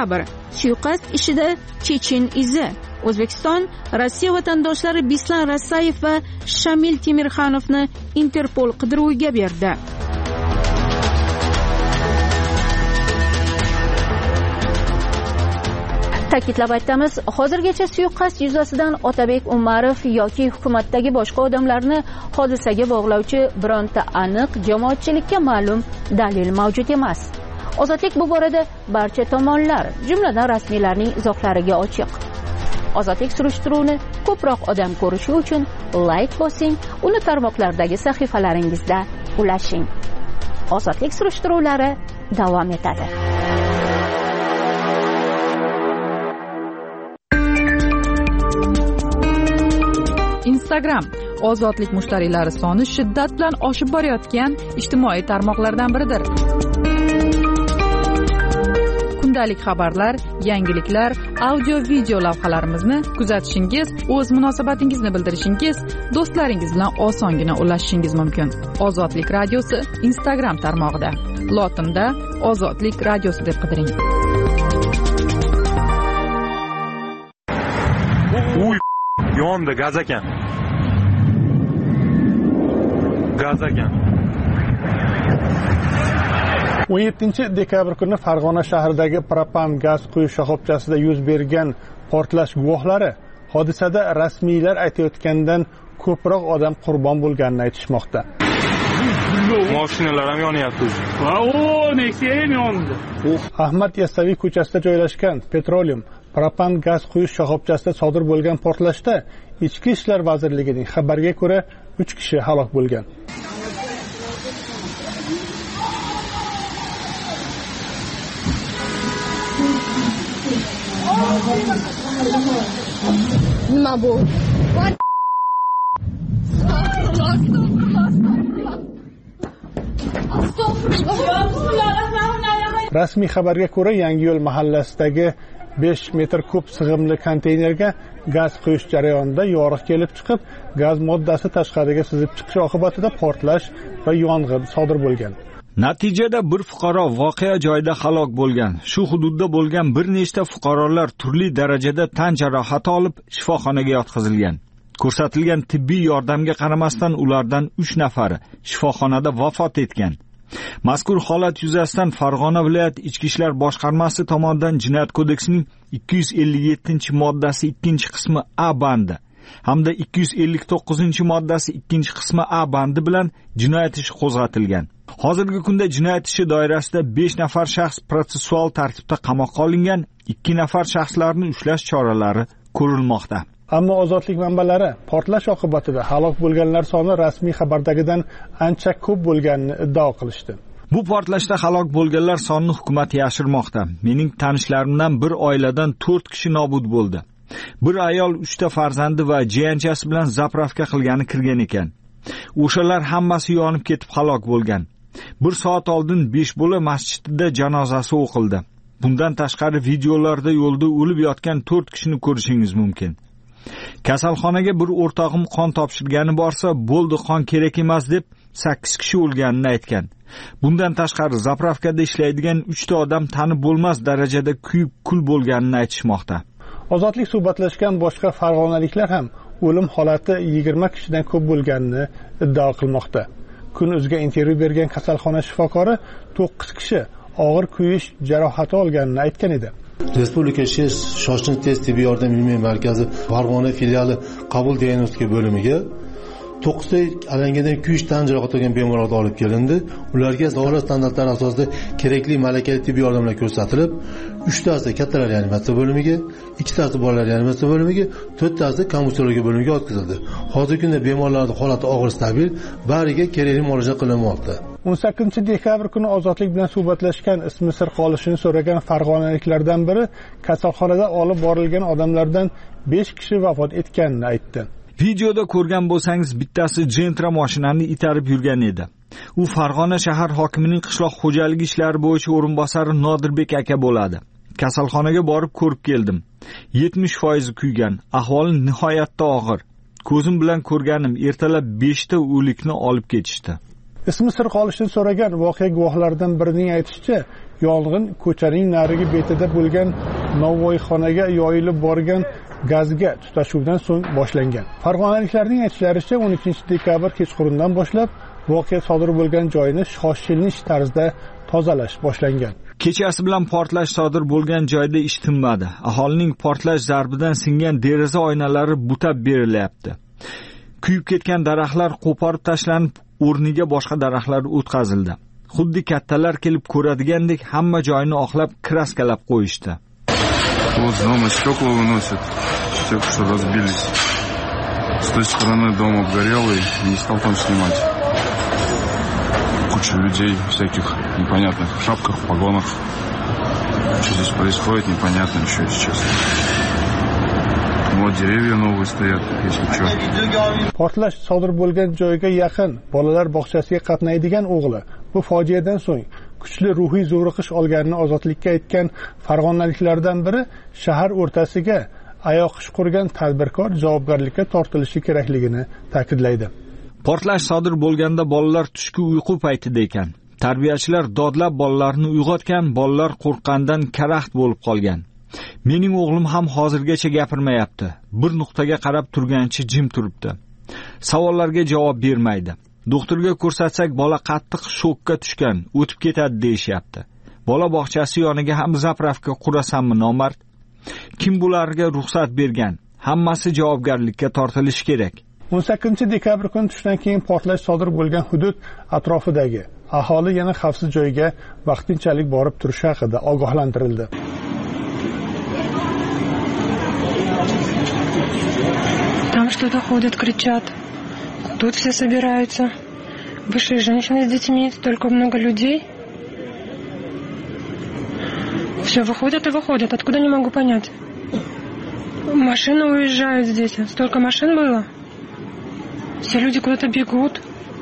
suiqasd ishida chechen izi. O'zbekiston Rossiya vatandoshlari Bislan Rasayev va Shamil Temirxanovni Interpol qidiruviga berdi. Ta'kidlab aytamiz, hozirgacha suiqasd yuzasidan Otabek Umarov yoki hukumatdagi boshqa odamlarni hodisaga bog'lovchi bironta aniq jamoatchilikka ma'lum dalil mavjud emas. Ozodlik bu borada barcha tomonlar, jumladan rasmiylarning izohlariga ochiq. Ozodlik surishtiruvini ko'proq odam ko'rishi uchun like bosing, uni tarmoqlardagi sahifalaringizda ulashing. Ozodlik surishtiruvlari davom etadi. Instagram ozodlik mushtariylari soni shiddat bilan oshib borayotgan ijtimoiy tarmoqlardan biridir. Kundalik xabarlar, yangiliklar, audio-video lavhalarimizni kuzatishingiz, o'z munosabatingizni bildirishingiz, do'stlaringiz bilan osongina ulashishingiz mumkin. Ozodlik radiosi Instagram tarmog'ida. Lotinda Ozodlik radiosi deb qidiring. Uy, yondi gaz ekan. Gaz ekan. o'n yettinchi dekabr kuni Farg'ona shahridagi propan gaz quyish shoxobchasida yuz bergan portlash guvohlari hodisada rasmiylar aytayotgandan ko'proq odam qurbon bo'lganini aytishmoqda. Mashinalar ham yonyapti. Va o, Nexia ham yondi. Ahmad Yasaviy ko'chasida joylashgan Petroleum propan gaz quyish shoxobchasida sodir bo'lgan portlashda Ichki ishlar vazirligining xabariga ko'ra uch kishi halok bo'lgan. Nima bu? Rasmiy xabarga ko'ra, Yangiyo'l mahallasidagi besh metr kub sig'imli konteynerga gaz quyish jarayonida yoriq kelib chiqib, gaz moddasi tashqariga sizib chiqishi oqibatida portlash va yong'in sodir bo'lgan. Natijada bir fuqaro voqea joyida halok bo'lgan. Shu hududda bo'lgan bir nechta fuqarolar turli darajada tan jarohati olib shifoxonaga yotqizilgan. Ko'rsatilgan tibbiy yordamga qaramasdan ulardan uch nafari shifoxonada vafot etgan. Mazkur holat yuzasidan Farg'ona viloyat Ichki ishlar boshqarmasi tomonidan Jinoyat kodeksining ikki yuz ellik yettinchi moddasi ikkinchi qismi A bandi hamda ikki yuz ellik to'qqizinchi moddasi ikkinchi qismi A bandi bilan jinoyat ishi qo'zg'atilgan. Hozirgi kunda jinoyat ishi doirasida besh nafar shaxs protsessual tartibda qamoqqa olingan, ikki nafar shaxslarni ushlash choralari ko'rilmoqda. Ammo ozodlik manbalari portlash oqibatida halok bo'lganlar soni rasmiy xabardagidan ancha ko'p bo'lganini iddao qilishdi. Bu portlashda halok bo'lganlar sonini hukumat yashirmoqda. Mening tanishlarimdan bir oiladan to'rt kishi nobud bo'ldi. Bir ayol uchta farzandi va jiyanchasi bilan zapravka qilgani kirgan ekan. O'shalar hammasi yonib ketib halok bo'lgan. Bir soat oldin besh bo'la masjidida janozasi o'qildi. Bundan tashqari videolarda yo'lda o'lib yotgan to'rt kishini ko'rishingiz mumkin. Kasalxonaga bir o'rtog'im qon topshirgani borsa, bo'ldi qon kerak emas deb sakkiz kishi o'lganini aytgan. Bundan tashqari zapravkada ishlaydigan uchta odam tanib bo'lmas darajada kuyib kul bo'lganini aytishmoqda. Ozodlik suhbatlashgan boshqa farg'onaliklar ham o'lim holati yigirma kishidan ko'p bo'lganini iddao qilmoqda. Kun o'ziga intervyu bergan kasalxona shifokori to'qqiz kishi og'ir kuyish jarohati olganini aytgan edi. Respublika shoshilinch tez tibbiy yordam ilmiy markazi Farg'ona filiali qabul diagnostika bo'limiga to'qqizta alangadan kuyish tan jarohati olgan bemorlar olib kelindi. Ularga davlat standartlari asosida kerakli malakali tibbiy yordamlar ko'rsatilib, uchtasi kattalar reanimatsiya bo'limiga, ikkitasi bolalar reanimatsiya bo'limiga, to'rttasi komissiyologiya bo'limiga o'tkazildi. Hozirgi kunda bemorlarning holati og'ir stabil, bariga kerakli muolaja qilinmoqda. o'n sakkizinchi dekabr kuni ozodlik bilan suhbatlashgan ismi sir qolishini so'ragan farg'onaliklardan biri kasalxonada olib borilgan odamlardan besh kishi vafot etganini aytdi. Videoda ko'rgan bo'lsangiz, bittasi Gentra mashinani itarib yurgan edi. U Farg'ona shahar hokimining qishloq xo'jaligi ishlari bo'yicha o'rinbosari Nodirbek aka bo'ladi. Kasalxonaga borib ko'rib keldim. yetmish foiz kuygan, ahvoli nihoyatda og'ir. Ko'zim bilan ko'rganim, ertalab beshta o'likni olib ketishdi. Ismi sir qolishini so'ragan voqea guvohlaridan birining aytishicha, yong'in ko'chaning narigi betida bo'lgan novvoyxonaga yoyilib borgan gazga tutashuvdan so'ng boshlangan. Farg'onaliklarning aytishlaricha o'n ikkinchi dekabr kechqurundan boshlab voqea sodir bo'lgan joyni shoshilinch tarzda tozalash boshlangan. Kechasi bilan portlash sodir bo'lgan joyda ish tinmadi. Aholining portlash zarbidan singan deraza oynalari butab berilyapti. Kuyib ketgan daraxtlar qo'porib tashlanib, o'rniga boshqa daraxtlar o'tkazildi. Xuddi kattalar kelib ko'radigandek hamma joyni oqlab kraskalab qo'yishdi. Вот дома стекла выносят, те, что разбились. С той стороны дом обгорелый, не стал там снимать. Куча людей всяких непонятных в шапках, в погонах. Что здесь происходит, непонятно еще, если честно. Вот деревья новые стоят, если что. Portlash sodir bo'lgan joyga yaqin bolalar bog'chasiga qatnaydigan o'g'li bu fojiadan so'ng kuchli ruhiy zo'riqish olganini ozodlikka aytgan farg'onaliklardan biri shahar o'rtasiga ayoq ish qurgan tadbirkor javobgarlikka tortilishi kerakligini ta'kidlaydi. Portlash sodir bo'lganda bolalar tushki uyqu paytida ekan. Tarbiyachilar dodlab bolalarni uyg'otgan, bolalar qo'rqqandan karaxt bo'lib qolgan. Mening o'g'lim ham hozirgacha gapirmayapti. Bir nuqtaga qarab turgancha jim turibdi. Savollarga javob bermaydi. Doktorga ko'rsatsak bola qattiq shokka tushgan, o'tib ketadi deyishyapti. Bola bog'chasi yoniga ham zapravka qurasanmi nomard? Kim bularga ruxsat bergan? Hammasi javobgarlikka tortilishi kerak. o'n sakkizinchi dekabr kuni tushdan keyin portlash sodir bo'lgan hudud atrofidagi aholi yana xavfsiz joyga vaqtinchalik borib turishi haqida ogohlantirildi. Там что-то ходят, кричат. Тут все собираются. Вышли женщины с детьми, столько много людей. Все выходят и выходят. Откуда, не могу понять. Машины уезжают здесь. Столько машин было. Все люди куда-то бегут.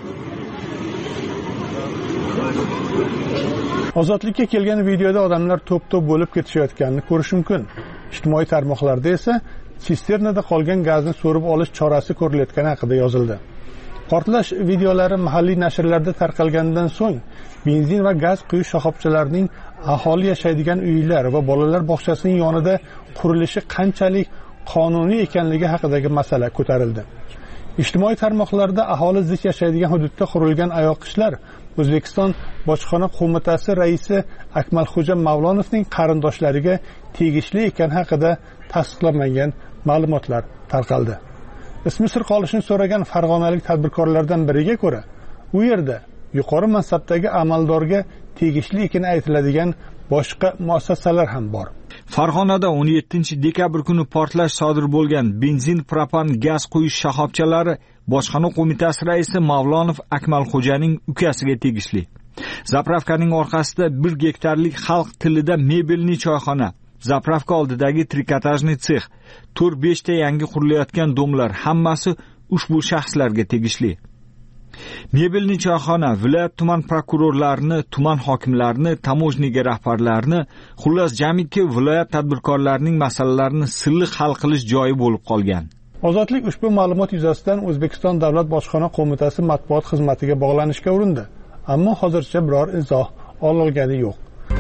Ozodlikka kelgan videoda odamlar to'p-to'p bo'lib ketishayotganini ko'rish mumkin. Ijtimoiy tarmoqlarda esa sisternada qolgan gazni so'rib olish chorasi ko'rilayotgani haqida yozildi. Portlash videolari mahalliy nashrlarda tarqalgandan so'ng benzin va gaz quyish shoxobchalarining aholi yashaydigan uylar va bolalar bog'chasining yonida qurilishi qanchalik qonuniy ekanligi haqidagi masala ko'tarildi. Ijtimoiy tarmoqlarda aholi zich yashaydigan hududda qurilgan ayoqishlar O'zbekiston Bojxona qo'mitasi raisi Akmalxo'ja Mavlonovning qarindoshlariga tegishli ekani haqida tasdiqlanmagan ma'lumotlar tarqaldi. Ismi sir qolishini so'ragan farg'onalik tadbirkorlardan biriga ko'ra, u yerda yuqori mansabdagi amaldorga tegishli ekani aytiladigan boshqa muassasalar ham bor. Farg'onada o'n yettinchi dekabr kuni portlash sodir bo'lgan benzin, propan, gaz quyish shoxobchalari Bojxona qo'mitasi raisi Mavlonov Akmalxo'janing ukasiga tegishli. Zapravkaning orqasida bir gektarlik xalq tilida mebelni choyxona, zapravka oldidagi trikotajniy sex, to'rt besh ta yangi qurilayotgan domlar hammasi ushbu shaxslarga tegishli. Mebelni choyxona viloyat tuman prokurorlarini, tuman hokimlarini, tamojniga rahbarlarini, xullas jamiki viloyat tadbirkorlarining masalalarini silliq hal qilish joyi bo'lib qolgan. Ozodlik ushbu ma'lumot yuzasidan O'zbekiston Davlat Bojxona qo'mitasi matbuot xizmatiga bog'lanishga urindi, ammo hozircha biror izoh olingani yo'q.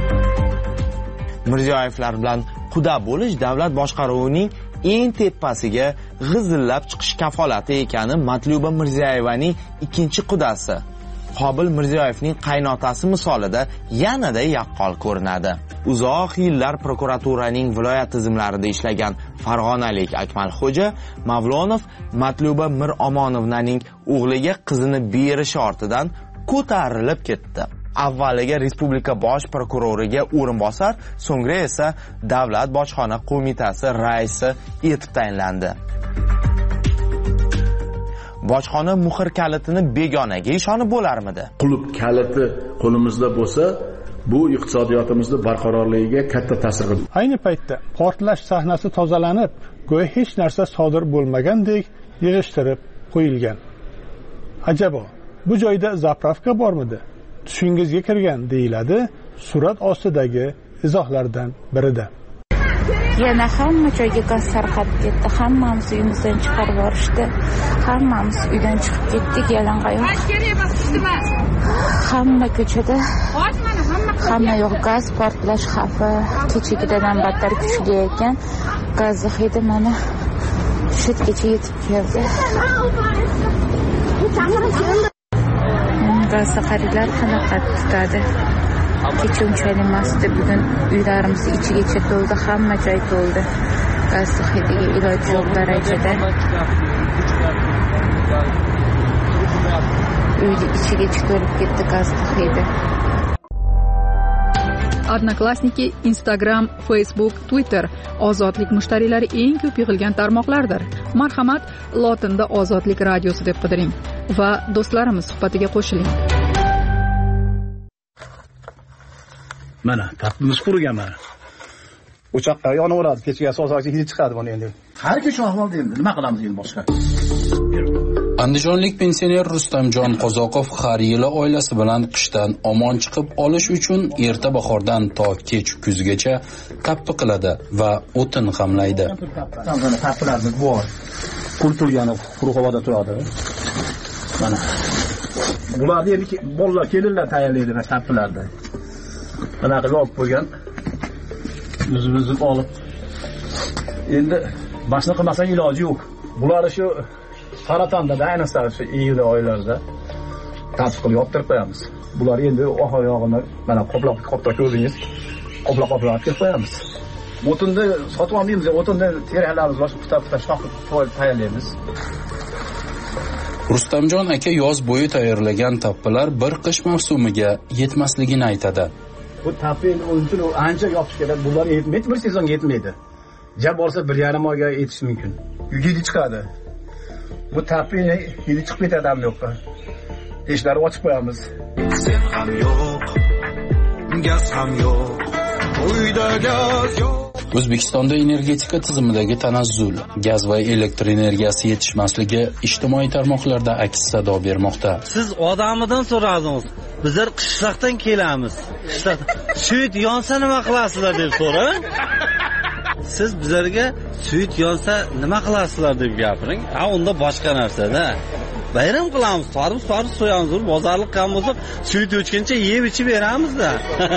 Mirziyoyevlar bilan quda bo'lish davlat boshqaruvining eng tepasiga g'izillab chiqish kafolati ekani Matluba Mirziyoyevaning ikkinchi qudasi Qobil Mirziyoyevning qaynotasi misolida yanada yaqqol ko'rinadi. Uzoq yillar prokuraturaning viloyat tizimlarida ishlagan farg'onalik Akmalxo'ja Mavlonov Matluba Mir Omonovnaning o'g'liga qizini berishi ortidan ko'tarilib ketdi. Avvaliga respublika bosh prokuroriga o'rinbosar, so'ngra esa davlat bojxona qo'mitasi raisi etib tayinlandi. Bojxona muhr kalitini begonaga ishonib bo'larmidi? Qulub kaliti qo'limizda bo'lsa, bu iqtisodiyotimizni barqarorligiga katta ta'sir qiladi. Ayni paytda portlash sahnasi tozalanib, go'yo hech narsa sodir bo'lmagandek yig'ishtirib qo'yilgan. Ajabo, bu joyda zapravka bormidi? Tushingizga kirgan deyiladi surat ostidagi izohlardan birida. Yana hamma joyga gaz tarqab ketdi. Hammamiz uyimizdan chiqarib yuborishdi. Hammamiz uydan chiqib ketdik yalangoyoq. Hamma ko'chada hamma yoq gaz portlash xavfi kechagidan battar kuchli ekan. Gaz hidi mana shetgacha yetib keldi. Gaz xaridlar qanaqa tutadi? Kecha unchalik emasdi, bugun uylarimiz ichigacha to'ldi, hamma joy to'ldi. Gaz hidiga iloji yo'q darajada. Uyni ichigacha to'lib ketdi gaz hidi. Odnoklassniki, Instagram, Facebook, Twitter ozodlik mushtariylari eng ko'p yig'ilgan tarmoqlardir. Marhamat, lotinda Ozodlik radiosi deb qidiring va do'stlarimiz suhbatiga qo'shiling. Mana, tapimiz qurigan mana. O'choqqa yonaveradi, kechiga so'zaqchi hidi chiqadi buni endi. Har kech ahvolda endi nima qilamiz endi boshqa? Andijonlik pensioner Rustamjon Qozoqov har yili oilasi bilan qishdan omon chiqib olish uchun erta bahordan to kech kuzgacha tappi qiladi va o'tin g'amlaydi. Tappilarimiz bor. Pul turgani quruq havoda turadi. Mana. Bularni endi bolalar kelinlar tayyorlaydi mana tappilarda. Mana qilib olib qo'ygan. O'zimizni olib. Endi boshqa qilmasa iloji yo'q. Bular shu Saratonda da ayniqsa shu iyul oylarida tasdiq qilib yoptirib qo'yamiz. Bular endi oq oyog'ini mana qoplab qoplab ko'rdingiz. Qoplab qoplab olib qo'yamiz. O'tinni sotib olmaymiz, o'tinni teralarimiz boshqa qutab shoqib qo'yib tayyorlaymiz. Rustamjon aka yoz bo'yi tayyorlagan tappilar bir qish mavsumiga yetmasligini aytadi. Bu tapin o'zini ancha yopish kerak. Bular yetmaydi, bir sezonga yetmaydi. Ja bo'lsa bir yarim oyga yetishi mumkin. Yigit chiqadi. Bu tapini hidi chiqib ketadi ham yo'qqa. Eshiklarni ochib qo'yamiz. Sen ham yo'q, gaz ham yo'q, uyda gaz yo'q. O'zbekistonda energetika tizimidagi tanazzul, gaz va elektr energiyasi yetishmasligi ijtimoiy tarmoqlarda aks sado bermoqda. Siz odamidan so'radingiz. Bizlar qishloqdan kelamiz. Qishloq suyut yonsa nima qilasizlar deb so'rang. Siz bizlarga suyut yonsa nima qilasizlar deb gapiring. Ha, unda boshqa narsa-da. Bayram qilamiz, sarib sarib so'yamiz, bozorlik ham bo'lsa, suyut o'chguncha yeb ichib beramiz-da.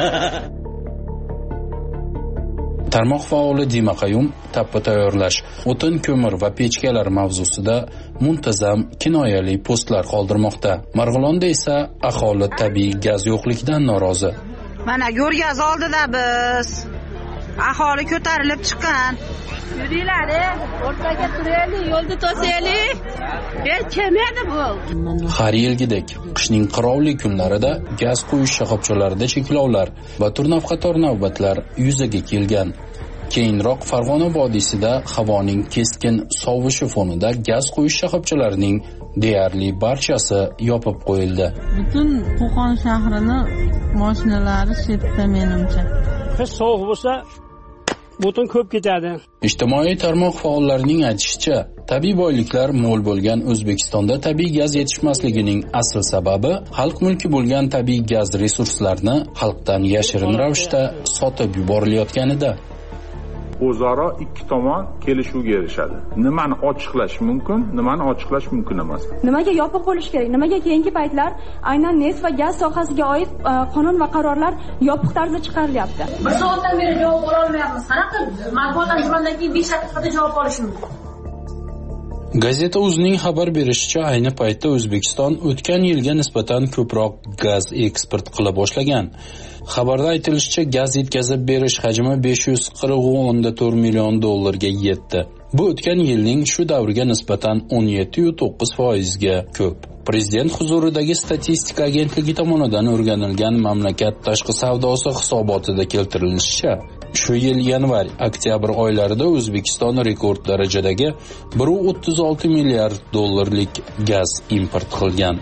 Tarmoq faoli Dima Qayum tappa tayyorlash, o'tin, ko'mir va pechkalar mavzusida muntazam kinoyali postlar qoldirmoqda. Marg'ilonda esa aholi tabiiy gaz yo'qligidan norozi. Mana Go'rgaz oldida biz aholi ko'tarilib chiqqan. Yuringlar, o'rtaga turaylik, yo'lni to'saylik. Hech kim edi bu? Har yilgidek qishning qirovli kunlarida gaz quyish shoxobchalarida cheklovlar va turna qator navbatlar yuzaga kelgan. Keyinroq Farg'ona vodiysida havoning keskin sovishi fonida gaz quyish shoxobchalarining deyarli barchasi yopib qo'yildi. Butun Qo'qon shahrini mashinalari shetda menimcha. Qish sovuq bo'lsa butun ko'p ketadi. Ijtimoiy tarmoq faollarining aytishicha, tabiiy boyliklar mo'l bo'lgan O'zbekistonda tabiiy gaz yetishmasligining asl sababi xalq mulki bo'lgan tabiiy gaz resurslarini xalqdan yashirin ravishda sotib yuborilayotganida. O'zaro ikki tomon kelishuvga erishadi. Nimani ochiqlash mumkin, nimani ochiqlash mumkin emas. Nimaga yopiq bo'lish kerak? Nimaga keyingi paytlar aynan neft va gaz sohasiga oid qonun va qarorlar yopiq tarzda chiqarilyapti? Bir soatdan beri javob ola olmayapmiz. Qanaqa matbuot anjumandan keyin besh daqiqada javob olish mumkin? Gazeta o'zining xabar berishicha, ayni paytda O'zbekiston o'tgan yilga nisbatan ko'proq gaz eksport qila boshlagan. Xabarda aytilishicha, gaz yetkazib berish hajmi besh yuz qirq o'n to'rt million dollarga yetdi. Bu o'tgan yilning shu davriga nisbatan o'n yetti nuqta to'qqiz foizga ko'p. Prezident huzuridagi statistika agentligi tomonidan o'rganilgan mamlakat tashqi savdosi hisobotida keltirilishicha, shu yil yanvar-oktyabr oylarida O'zbekiston rekord darajadagi bir nuqta o'ttiz olti milliard dollarlik gaz import qilgan.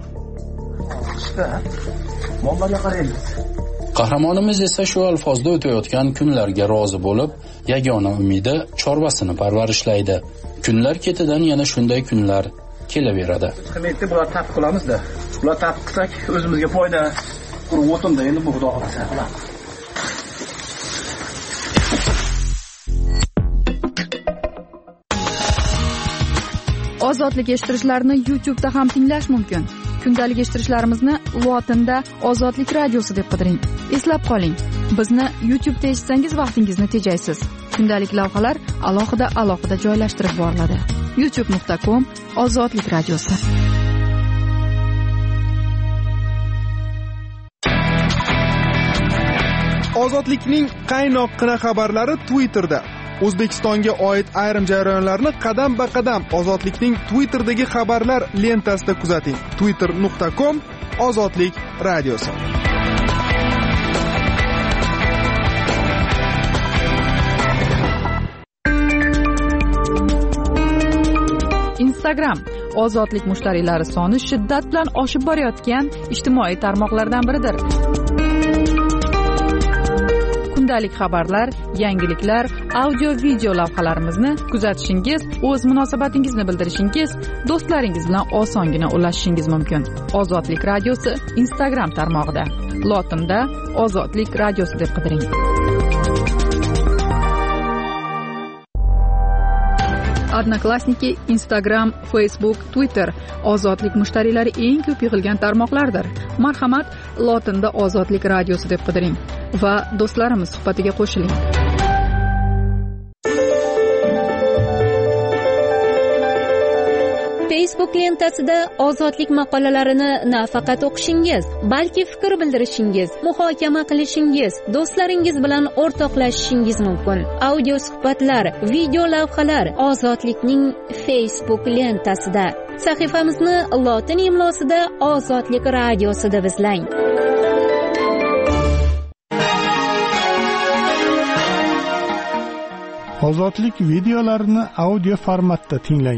Qahramonimiz esa shu alfozda o'tayotgan kunlarga rozi bo'lib, yagona umidi chorvasini parvarishlaydi. Kunlar ketidan yana shunday kunlar kelaveradi. Qimetni bular tap qilamiz-da. Bular tap qilsak o'zimizga foyda. Quruq o'tinda endi bu xudo xolasa qilamiz. Ozodlik eshittirishlarini YouTube'da ham tinglash mumkin. kundalik eshittirishlarimizni lotinda Ozodlik radiosi deb qidiring. Eslab qoling, bizni YouTube da eshitsangiz vaqtingizni tejaysiz. Kundalik lavhalar alohida alohida joylashtirib boriladi. youtube nuqta com Ozodlik radiosi. Ozodlikning qaynoqqina xabarlari Twitterda. O'zbekistonga oid ayrim jarayonlarni qadam-ba-qadam Ozodlikning Twitterdagi xabarlar lentasida kuzating. twitter nuqta com Ozodlik radiosi. Instagram ozodlik mushtariylari soni shiddat bilan oshib borayotgan ijtimoiy tarmoqlardan biridir. Kundalik xabarlar, yangiliklar, audio-video lavhalarimizni kuzatishingiz, o'z munosabatingizni bildirishingiz, do'stlaringiz bilan osongina ulashishingiz mumkin. Ozodlik radiosi Instagram tarmog'ida. Lotinda Ozodlik radiosi deb qidiring. Odnoklassniki, Instagram, Facebook, Twitter ozodlik mushtariylari eng ko'p yig'ilgan tarmoqlardir. Marhamat, lotinda Ozodlik radiosi deb qidiring va do'stlarimiz suhbatiga qo'shiling. Facebook lentasida ozodlik maqolalarini nafaqat o'qishingiz, balki fikr bildirishingiz, muhokama qilishingiz, do'stlaringiz bilan o'rtoqlashishingiz mumkin. Audio suhbatlar, video lavhalar Ozodlikning Facebook lentasida. Sahifamizni lotin imlosida Ozodlik radiosi deb izlang. Ozodlik videolarini audio formatda tinglang.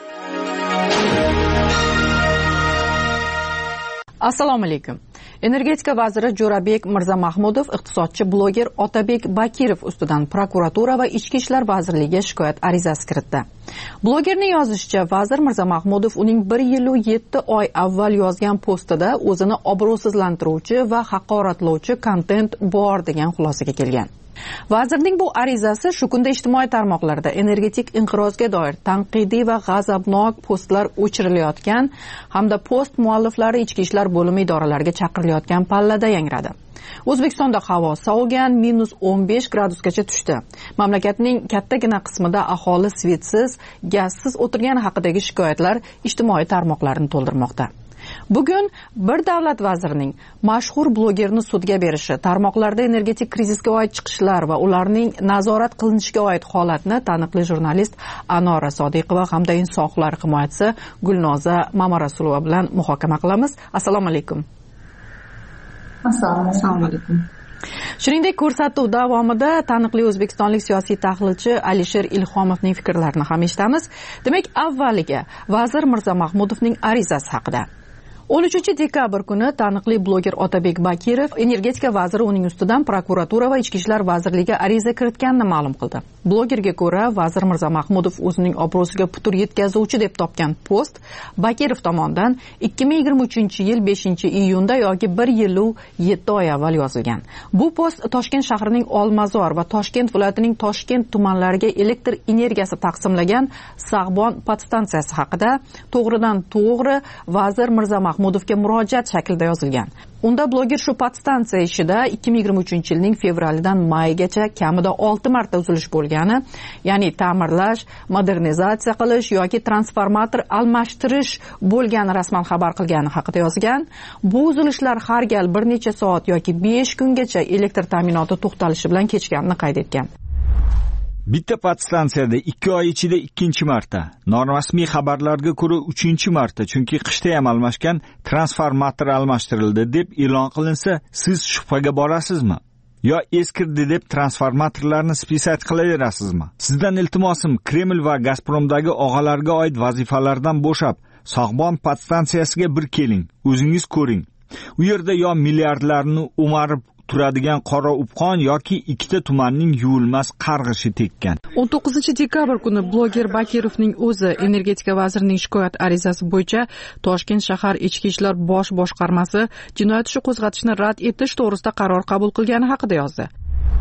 Assalomu alaykum. Energetika vaziri Jo'rabek Mirzamahmudov iqtisodchi bloger Otabek Bakirov ustidan prokuratura va Ichki ishlar vazirligiga shikoyat arizasi kiritdi. Blogerning yozishicha, vazir Mirzamahmudov uning bir yil u yetti oy avval yozgan postida o'zini obro'sizlantiruvchi va haqoratlovchi kontent bor degan xulosaga kelgan. Vazirning bu arizasi shu kunda ijtimoiy tarmoqlarda energetik inqirozga doir tanqidiy va g'azabnok postlar o'chirilayotgan hamda post mualliflari ichki ishlar bo'limi idoralariga chaqirilayotgan pallada yangradi. O'zbekistonda havo sovigan, minus o'n besh gradusgacha tushdi. Mamlakatning kattagina qismida aholi svetsiz, gazsiz o'tirgani haqidagi shikoyatlar ijtimoiy tarmoqlarni to'ldirmoqda. Bugun bir davlat vazirining mashhur blogerni sudga berishi, tarmoqlarda energetik krizisga oid chiqishlar va ularning nazorat qilinishiga oid holatni taniqli jurnalist Anora Sodiqova hamda inson huquqlari himoyachisi Gulnoza Mamarasulova bilan muhokama qilamiz. Assalomu alaykum. Assalomu alaykum. Shuningdek, ko'rsatuv davomida taniqli o'zbekistonlik siyosiy tahlilchi Alisher Ilhomovning fikrlarini ham eshitamiz. Demak, avvaliga vazir Mirzamahmudovning arizasi haqida. o'n uchinchi dekabr kuni taniqli bloger Otabek Bakirov energetika vaziri uning ustidan prokuratura va Ichki ishlar vazirligiga ariza kiritganini ma'lum qildi. Blogerga ko'ra, vazir Mirzamahmudov o'zining obro'siga putur yetkazuvchi deb topgan post Bakirov tomonidan ikki ming yigirma uchinchi yil beshinchi iyunda yoki bir yil u yetti oy avval yozilgan. Bu post Toshkent shahrining Olmazor va Toshkent viloyatining Toshkent tumanlariga elektr energiyasi taqsimlagan Sag'bon podstansiyasi haqida to'g'ridan to'g'ri vazir Mirzamahmudov Mahmudovga murojaat shaklida yozilgan. Unda bloger shu podstansiya ishida ikki ming yigirma uchinchi yilning fevralidan maygacha kamida olti marta uzilish bo'lgani, ya'ni ta'mirlash, modernizatsiya qilish yoki transformator almashtirish bo'lgani rasman xabar qilgani haqida yozgan. Bu uzilishlar har gal bir necha soat yoki besh kungacha elektr ta'minoti to'xtalishi bilan kechganini qayd etgan. Bitta podstansiyada ikki oy ichida ikkinchi marta, norasmiy xabarlarga ko'ra uchinchi marta, chunki qishda ham almashgan transformator almashtirildi deb e'lon qilinsa, siz shubhaga borasizmi? Yo eskirdi deb transformatorlarni spisat qilaverasizmi? Sizdan iltimosim, Kreml va Gazpromdagi og'alarga oid vazifalardan bo'shab, Sag'bon podstansiyasiga bir keling, o'zingiz ko'ring. U yerda yo milliardlarni o'marib turadigan qora upqon yoki ikkita tumanning yuvilmas qarg'ishi tekkan. o'n to'qqizinchi dekabr kuni bloger Bakirovning o'zi energetika vazirining shikoyat arizasi bo'yicha Toshkent shahar ichki ishlar bosh boshqarmasi jinoyat ishi qo'zg'atishni rad etish to'g'risida qaror qabul qilgani haqida yozdi.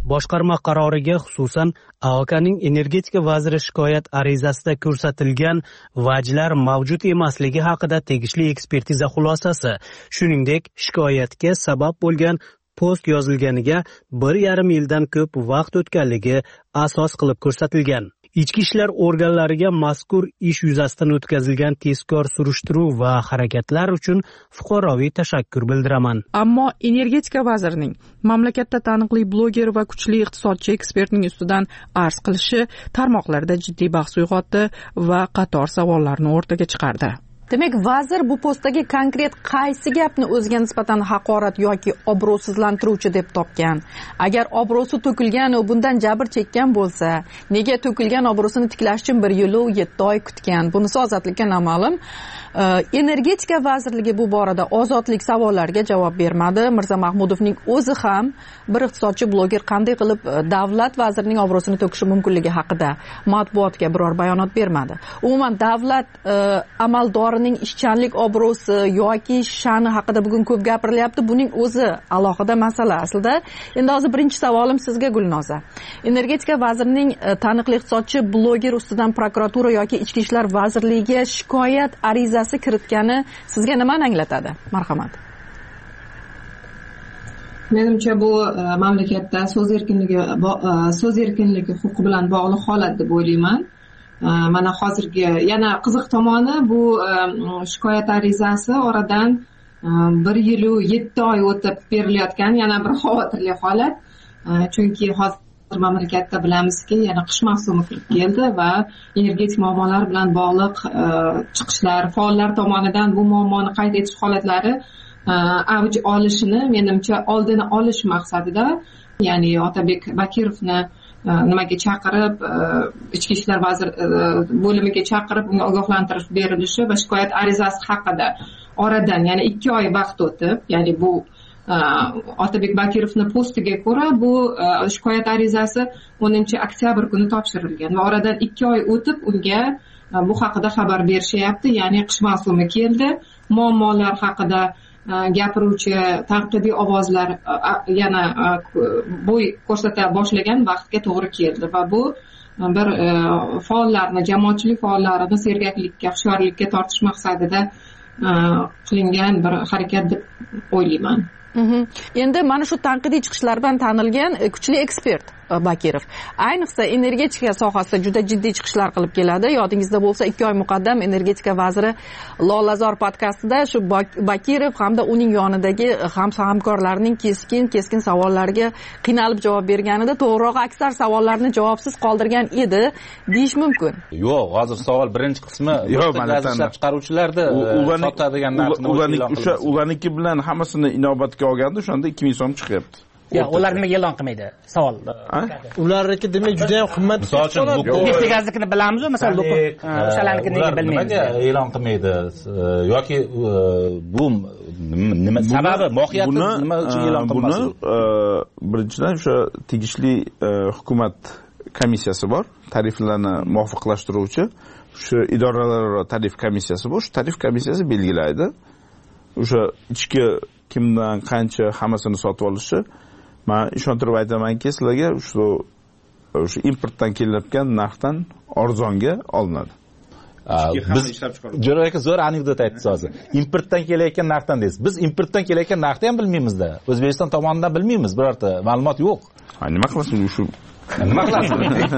boshqarma qaroriga xususan A O K'ning energetika vaziri shikoyat arizasida ko'rsatilgan vajlar mavjud emasligi haqida tegishli ekspertiza xulosasi, shuningdek shikoyatga sabab bo'lgan post yozilganiga bir yarim yildan ko'p vaqt o'tganligi asos qilib ko'rsatilgan. Ichki ishlar organlariga mazkur ish yuzasidan o'tkazilgan tezkor surishtiruv va harakatlar uchun fuqaroviy tashakkur bildiraman. Ammo energetika vazirining mamlakatda taniqli bloger va kuchli iqtisodchi ekspertning ustidan arz qilishi tarmoqlarda jiddiy bahs uyg'otdi va qator savollarni o'rtaga chiqardi. Demak, vazir bu postdagi konkret qaysi gapni o'ziga nisbatan haqorat yoki obro'sizlantiruvchi deb topgan? Agar obro'si to'kilgan va bundan jabr chekkan bo'lsa, nega to'kilgan obro'sini tiklash uchun bir yil va yetti oy kutgan? Bunisi ozodlikka noma'lum. Energetika vazirligi bu borada ozodlik savollariga javob bermadi. Mirza Mahmudovning o'zi ham bir iqtisodchi bloger qanday qilib davlat vazirining obro'sini to'kishi mumkinligi haqida matbuotga biror bayonot bermadi. Umuman davlat amaldorining ishchanlik obro'si yoki sha'ni haqida bugun ko'p gapirilyapti. Buning o'zi alohida masala aslida. Endi hozir birinchi savolim sizga, Gulnoza. Energetika vazirining taniqli iqtisodchi bloger ustidan prokuratura yoki ichki ishlar vazirligiga shikoyat arizasi kiritgani sizga nimani anglatadi? Marhamat. Menimcha bu mamlakatda so'z erkinligi so'z erkinligi huquqi bilan bog'liq holat deb o'ylayman. Mana hozirgi yana qiziq tomoni bu shikoyat arizasi oradan bir yil va yetti oy o'tib berilayotgan yana bir xavotirli holat. Chunki hozir mamlakatda bilamizki, yana qish mavsumi kirib keldi va energetik muammolar bilan bog'liq chiqishlar, faollar tomonidan bu muammoni qayd etish holatlari avj olishini menimcha oldini olish maqsadida, ya'ni Otabek Bakirovni nimaga chaqirib, ichki ishlar vazir bo'limiga chaqirib unga ogohlantirish berilishi va shikoyat arizasi haqida oradan yana ikki oy vaqt o'tib, ya'ni bu Otabek Bakirovni postiga ko'ra bu shikoyat arizasi o'ninchi oktyabr kuni topshirilgan va oradan ikki oy o'tib unga bu haqida xabar berishyapti. Ya'ni qish mavsumi keldi, muammolar haqida gapiruvchi tanqidiy ovozlar yana bo'y ko'rsata boshlagan vaqtga to'g'ri keldi va bu bir faollarni, jamoatchilik faollarini sergaklikka, hushyorlikka tortish maqsadida qilingan bir harakat deb o'ylayman. Endi mana shu tanqidiy chiqishlar bilan tanilgan kuchli ekspert Bakirov ayniqsa energetika sohasida juda jiddiy chiqishlar qilib keladi. Yodingizda bo'lsa, ikki oy muqaddam energetika vaziri Lolazor podkastida shu Bakirov hamda uning yonidagi hamkorlarining keskin keskin savollariga qiynalib javob berganida, to'g'riroq aksar savollarni javobsiz qoldirgan edi deyish mumkin. Yo'q, hozir savol birinchi qismi gaz ishlab chiqaruvchilarda sotadigan narxni o'sha ularniki bilan hammasini inobatga olganda o'shanda ikki ming so'm chiqyapti. Ya, ular nimaga e'lon qilmaydi? Savol. Ularniki demak juda ham qimmat. Misol uchun, neftegaznikini bilamizmi? Masalan, o'shalarnikini nega bilmaymiz? Nimaga e'lon qilmaydi? Yoki bu nima sababi, mohiyati nima uchun e'lon qilmaydi? Buni birinchidan o'sha tegishli hukumat komissiyasi bor, tariflarni muvofiqlashtiruvchi. Shu idoralararo tarif komissiyasi bor. Shu tarif komissiyasi belgilaydi. O'sha ichki kimdan qancha hammasini sotib olishi, men ishontirib aytamanki, sizlarga shu o'sha importdan kelayotgan narxdan arzonga olinadi. Biz Jo'ra aka zo'r anekdot aytdingiz hozir. Importdan kelayotgan narxdan deysiz. Biz importdan kelayotgan narxni ham bilmaymiz-da. O'zbekiston tomonidan bilmaymiz, birorta ma'lumot yo'q. Ha, nima qilasiz shu? Nima qilasiz?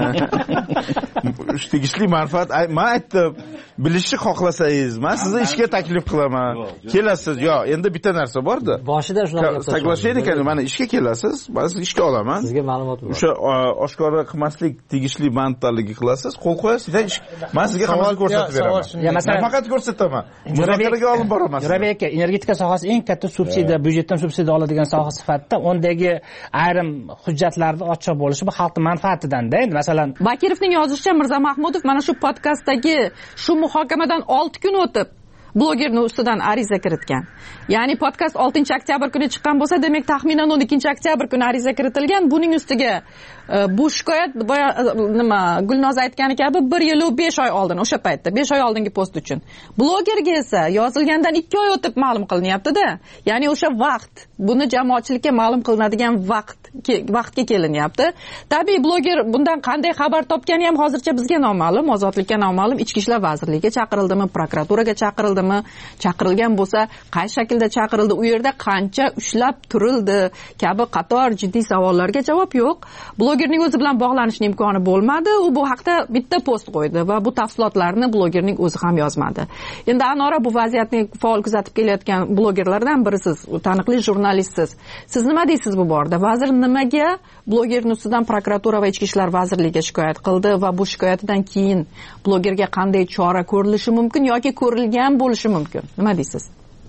Shu tegishli manfaat, men aytdim, bilishni xohlasangiz, men sizni ishga taklif qilaman. Kelasiz, yo, endi bitta narsa bor-da. Boshida shunaqa gap. Соглашение ekan, mana ishga kelasiz, men sizni ishga olaman. Sizga ma'lumot bor. O'sha oshkora qilmaslik tegishli manfaatlarga qilasiz, qo'l qo'yasiz, men sizga hammasini ko'rsatib beraman. Ya, masalan, faqat ko'rsataman. Muzokaraga olib boraman. Jo'rabek aka, energetika sohasi eng katta subsidiya, byudjetdan subsidiya oladigan soha sifatida undagi ayrim hujjatlarni ochiq bo'lishi bu xalq manfaatidan-da. Endi masalan, Bakirovning yozishicha, Mirza Mahmudov mana shu podkastdagi shu muhokamadan olti kun o'tib blogerning ustidan ariza kiritgan. Ya'ni podkast oltinchi oktyabr kuni chiqqan bo'lsa, demak taxminan o'n ikkinchi oktyabr kuni ariza kiritilgan. Buning ustiga bu shikoyat nima Gulnoza aytgani kabi bir yil va besh oy oldin, o'sha paytda besh oy oldingi post uchun. Blogerga esa yozilgandan ikki oy o'tib ma'lum qilinyapti-da. Ya'ni o'sha vaqt, buni jamoatchilikka ma'lum qilinadigan vaqt vaqtga kelinyapti. Tabiiy bloger bundan qanday xabar topgani ham hozircha bizga noma'lum, ozodlikka noma'lum. Ichki ishlar vazirligiga chaqirildimi, prokuraturaga chaqirildimi, chaqirilgan bo'lsa qaysi shaklda chaqirildi, u yerda qancha ushlab turildi kabi qator jiddiy savollarga javob yo'q. Blogerning o'zi bilan bog'lanishning imkoni bo'lmadi. U bu haqda bitta post qo'ydi va bu tafsilotlarni blogerning o'zi ham yozmadi. Endi Anora, bu vaziyatni faol kuzatib kelayotgan blogerlardan birisiz, taniqli jurnalistsiz. Siz nima deysiz bu borada? Vazir nimaga blogerning ustidan prokuratura va ichki ishlar vazirligiga shikoyat qildi va bu shikoyatidan keyin blogerga qanday chora ko'rilishi mumkin yoki ko'rilgan bo'lishi mumkin? Nima deysiz?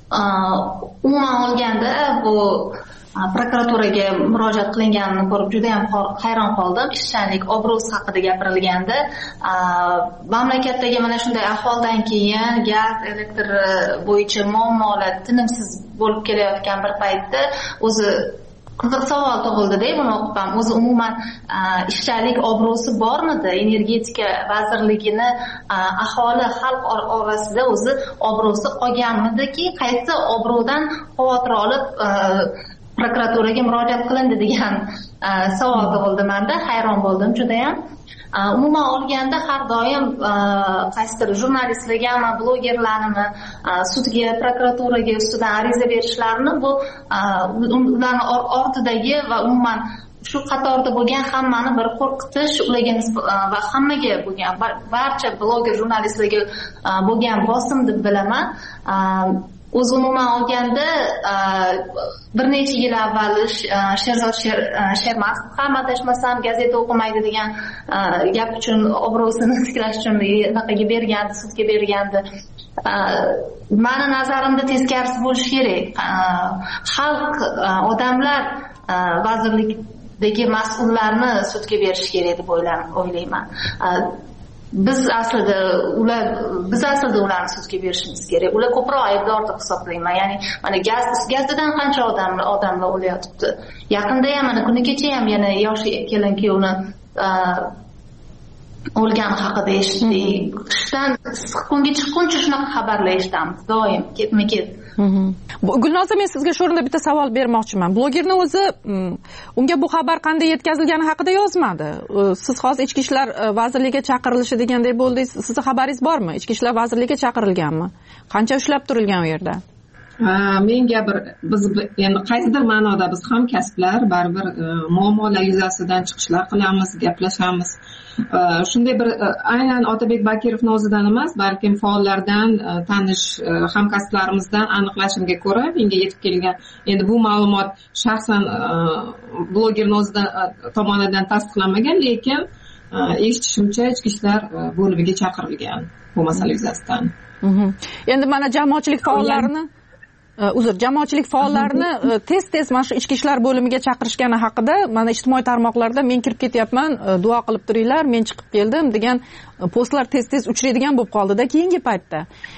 Umuman olganda bu prokuraturaga murojaat qilinganini ko'rib juda ham hayron qoldim. Ishchanlik obro'si haqida gapirilganda, mamlakatdagi mana shunday ahvoldan keyin gaz, elektr bo'yicha muammolar tinimsiz bo'lib kelayotgan bir paytda o'zi qiziq savol tug'ildi-da, buni o'qib ham o'zi umuman ishchanlik obro'si bormidi? Energetika vazirligini aholi xalq orasida o'zi obro'si qolganmidiki, qaysi obro'dan xavotir olib prokuraturaga murojaat qilindi degan savol tug'ildi menda. Hayron bo'ldim juda ham. Umuman olganda har doim qaysidir jurnalistlargami, blogerlarni sudga, prokuraturaga ustidan ariza berishlarini bu ularning ortidagi va umuman shu qatorda bo'lgan hammani bir qo'rqitish, ularga va hammaga bo'lgan barcha bloger jurnalistlarga bo'lgan bosim deb bilaman. O'zi umuman olganda bir necha yil avval Sherzod Shermatov ham adashmasam gazeta o'qimaydi degan gap uchun obro'sini tiklash uchun bunaqaga bergandi, sudga bergandi. Mani nazarimda teskarisi bo'lishi kerak. Xalq, odamlar vazirlikdagi mas'ullarni sudga berish kerak deb o'ylayman. Biz aslida ular biz aslida ularni sudga berishimiz kerak. Ular ko'proq aybdor deb hisoblayman. Ya'ni mana gaz gazdan qancha odamlar odamlar o'layotibdi. Yaqinda ham mana kuni kecha ham yana yosh kelin kuyovni o'lgani haqida eshitdik. Qishdan issiq kunga chiqquncha shunaqa xabarlar eshitamiz doim, ketma-ket. Gulnoza, men sizga shu o'rinda bitta savol bermoqchiman. Blogerning o'zi unga bu xabar qanday yetkazilgani haqida yozmadi. Siz hozir Ichki ishlar vazirligiga chaqirilishi degandek bo'ldingiz. Sizning xabaringiz bormi? Ichki ishlar vazirligiga chaqirilganmi? Qancha ushlab turilgan u yerda? Menga bir biz endi qaysidir ma'noda biz ham kasblar baribir muammolar yuzasidan chiqishlar qilamiz, gaplashamiz. Shunday bir aynan Otabek Bakirovning o'zidan emas, balkim faollardan, tanish hamkasblarimizdan aniqlashimga ko'ra menga yetib kelgan. Endi bu ma'lumot shaxsan blogerning o'zidan tomonidan tasdiqlanmagan, lekin eshitishimcha ichki ishlar bo'limiga chaqirilgan bu masala yuzasidan. Endi mana jamoatchilik faollarini uzr jamoatchilik faollarini tez-tez mana shu ichki ishlar bo'limiga chaqirishgani haqida mana ijtimoiy tarmoqlarda men kirib ketyapman, duo qilib turinglar, men chiqib keldim degan postlar tez-tez uchraydigan bo'lib qoldi-da keyingi paytda.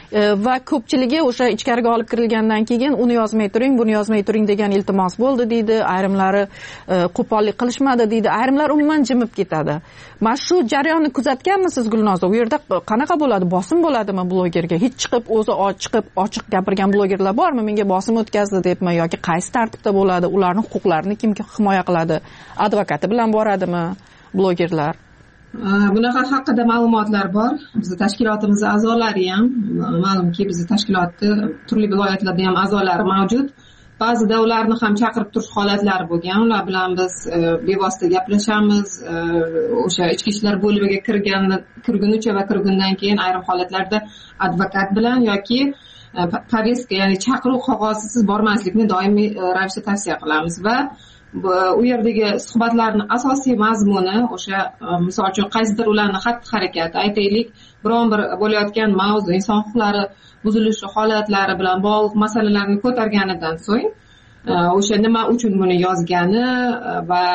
Va ko'pchiligi o'sha ichkariga olib kirilgandan keyin uni yozmay turing, buni yozmay turing degan iltimos bo'ldi deydi, ayrimlari qo'pollik qilishmadi deydi, ayrimlar umuman jimib ketadi. Mana shu jarayonni kuzatganmisiz Gulnoza? U yerda qanaqa bo'ladi? Bosim bo'ladimi blogerga? Hech chiqib o'zi chiqib ochiq gapirgan blogerlar bormi? Menga bosim o'tkazdi debmi yoki qaysi tartibda bo'ladi? Ularning huquqlarini kim himoya qiladi? Advokati bilan boradimi blogerlar? Bunaqa haqida ma'lumotlar bor. Bizning tashkilotimiz a'zolari ham, ma'lumki bizning tashkilotda turli viloyatlarda ham a'zolari mavjud. Ba'zida ularni ham chaqirib turish holatlari bo'lgan. Ular bilan biz bevosita gaplashamiz. O'sha ichki ishlar bo'limiga kirgan kirgunicha va kirgundan keyin ayrim holatlarda advokat bilan yoki poveska, ya'ni chaqiruv qog'ozisiz bormaslikni doimiy ravishda tavsiya qilamiz va u yerdagi suhbatlarning asosiy mazmuni o'sha misol uchun qaysidir ularning xatti-harakati, aytaylik, biron bir bo'layotgan mavzu, inson huquqlari buzilishi holatlari bilan bog'liq masalalarni ko'targanidan so'ng o'sha nima uchun buni yozgani va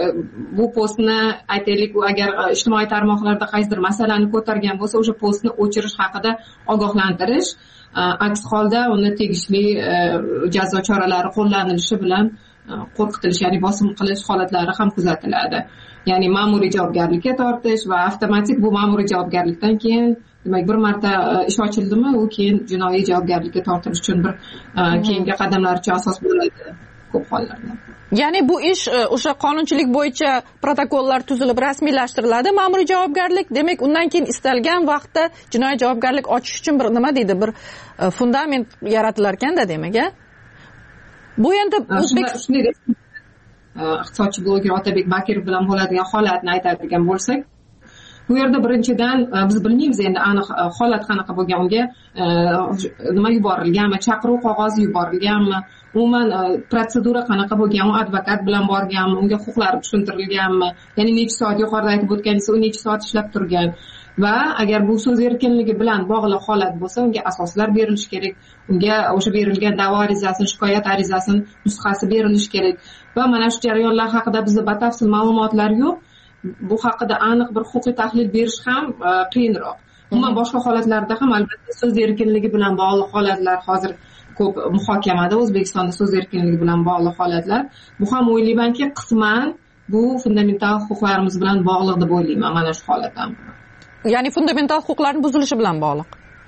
bu postni aytaylik, u agar ijtimoiy tarmoqlarda qaysidir masalani ko'targan bo'lsa, o'sha postni o'chirish haqida ogohlantirish, aks holda uni tegishli jazo choralari qo'llanilishi bilan qo'rqitilish, ya'ni bosim qilish holatlari ham kuzatiladi. Ya'ni ma'muriy javobgarlikka tortish va avtomatik bu ma'muriy javobgarlikdan keyin, demak, bir marta ish ochildimi, u keyin jinoiy javobgarlikka tortilish uchun bir keyingi qadamlar uchun asos bo'ladi. ko'p hollarda. Ya'ni bu ish o'sha qonunchilik bo'yicha protokollar tuzilib rasmiylashtiriladi, ma'muriy javobgarlik. Demak, undan keyin istalgan vaqtda jinoiy javobgarlik ochish uchun bir nima deydi, bir fundament yaratilar ekanda, demak, a? Bu endi O'zbekiston iqtisodchi bloger Otabek Bakirov bilan bo'ladigan holatni aytadigan bo'lsak, bu yerda birinchidan biz bilmaymiz endi aniq holat qanaqa bo'lgan, unga nima yuborilganmi, chaqiruv qog'ozi yuborilganmi, umuman protsedura qanaqa bo'lgan, u advokat bilan borganmi, unga huquqlari tushuntirilganmi, ya'ni necha soat, yuqorida aytib o'tganingiz, u necha soat ishlab turgan va agar bu so'z erkinligi bilan bog'liq holat bo'lsa, unga asoslar berilishi kerak, unga o'sha berilgan da'vo arizasini, shikoyat arizasini nusxasi berilishi kerak va mana shu jarayonlar haqida bizda batafsil ma'lumotlar yo'q. Bu haqida aniq bir huquqiy tahlil berish ham qiyinroq. Umuman boshqa holatlarda ham albatta so'z erkinligi bilan bog'liq holatlar hozir ko'p muhokamada, O'zbekistonda so'z erkinligi bilan bog'liq holatlar. Bu ham o'ylaymanki, qisman bu fundamental huquqlarimiz bilan bog'liq deb o'ylayman mana shu holat ham. Ya'ni fundamental huquqlarning buzilishi bilan bog'liq.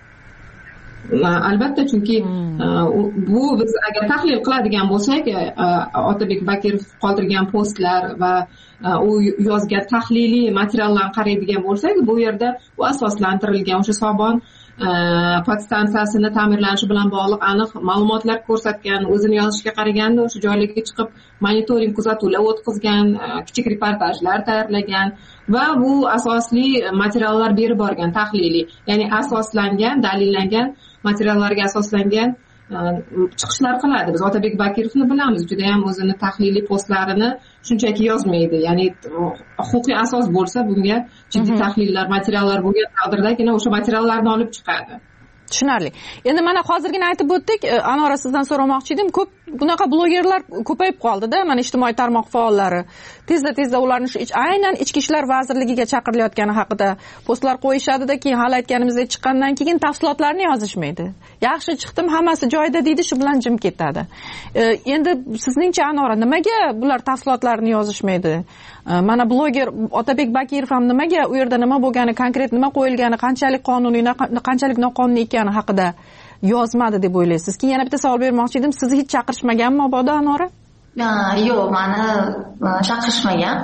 Albatta, chunki bu biz agar tahlil qiladigan bo'lsak, Otabek Bakirov qoldirgan postlar va u yozgan tahliliy materiallarni qaraydigan bo'lsak, bu yerda u asoslantirilgan o'sha Sobon podstansiyasini ta'mirlanishi bilan bog'liq aniq ma'lumotlar ko'rsatgan, o'zini yozishiga qaraganda o'sha joylarga chiqib monitoring kuzatuvlar o'tkazgan, kichik reportajlar tayyorlagan va bu asosli materiallar berib borgan, tahliliy, ya'ni asoslangan, dalillangan materiallarga asoslangan chiqishlar qiladi. Biz Otabek Bakirovni bilamiz, juda ham o'zini tahliliy postlarini shunchaki yozmaydi. Ya'ni huquqiy asos bo'lsa, bunga jiddiy tahlillar, materiallar bo'lgan taqdirdagina o'sha materiallarni olib chiqadi. Tushunarli. Endi mana hozirgina aytib o'tdik, Anora sizdan so'ramoqchi edim, ko'p bunaqa blogerlar ko'payib qoldi-da, mana ijtimoiy tarmoq faollari. Tezda-tezda ularni shu aynan Ichki ishlar vazirligiga chaqirilayotgani haqida postlar qo'yishadi-da, keyin hali aytganimizdek chiqqandan keyin tafsilotlarni yozishmaydi. Yaxshi chiqdim, hammasi joyida deydi, shu bilan jim ketadi. Endi sizningcha Anora, nimaga bular tafsilotlarni yozishmaydi? Mana bloger Otabek Bakirov ham nimaga u yerda nima bo'lgani, konkret nima qo'yilgani, qanchalik qonuniy, qanchalik noqonuniy ekani haqida yozmadi deb o'ylaysiz? Keyin yana bitta savol bermoqchi edim. Sizni hech chaqirishmaganmi mabodo Anora? Yo'q, meni chaqirishmagan.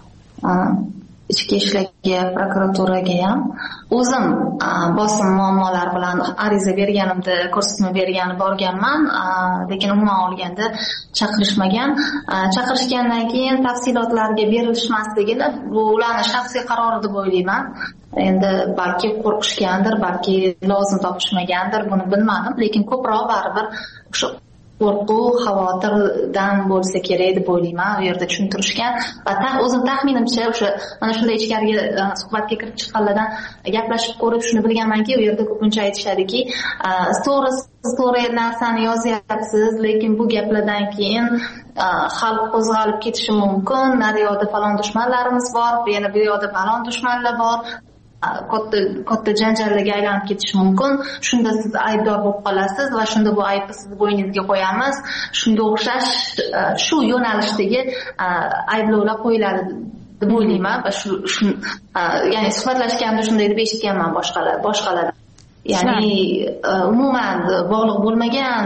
Ichki ishlarga, prokuraturaga ham o'zim bosim muammolar bilan ariza berganimda, ko'rsatma bergan borganman, lekin umuman olganda chaqirishmagan. Chaqirishgandan keyin tafsilotlarga berilishmasligini bu ularning shaxsiy qarori deb o'ylayman. Endi balki qo'rqishgandir, balki lozim topishmagandir, buni bilmadim, lekin ko'proq baribir o'sha qo'rquv, xavotirdan bo'lsa kerak deb o'ylayman. U yerda tushuntirishgan va o'zim taxminimcha o'sha mana shunday ichkariga suhbatga kirib chiqqanlardan gaplashib ko'rib shuni bilganmanki, u yerda ko'pincha aytishadiki, to'g'ri to'g'ri narsani yozyapsiz, lekin bu gaplardan keyin xalq qo'zg'alib ketishi mumkin. Naryoqda falon dushmanlarimiz bor, yana bu yoqda falon dushmanlar bor. katta katta janjallarga aylanib ketishi mumkin. Shunda siz aybdor bo'lib qolasiz va shunda bu aybni siz bo'yningizga qo'yamiz. Shunga o'xshash shu yo'nalishdagi ayblovlar qo'yiladi deb o'ylayman va shu ya'ni suhbatlashganda shunday deb eshitganman boshqalar boshqalardan. Ya'ni umuman bog'liq bo'lmagan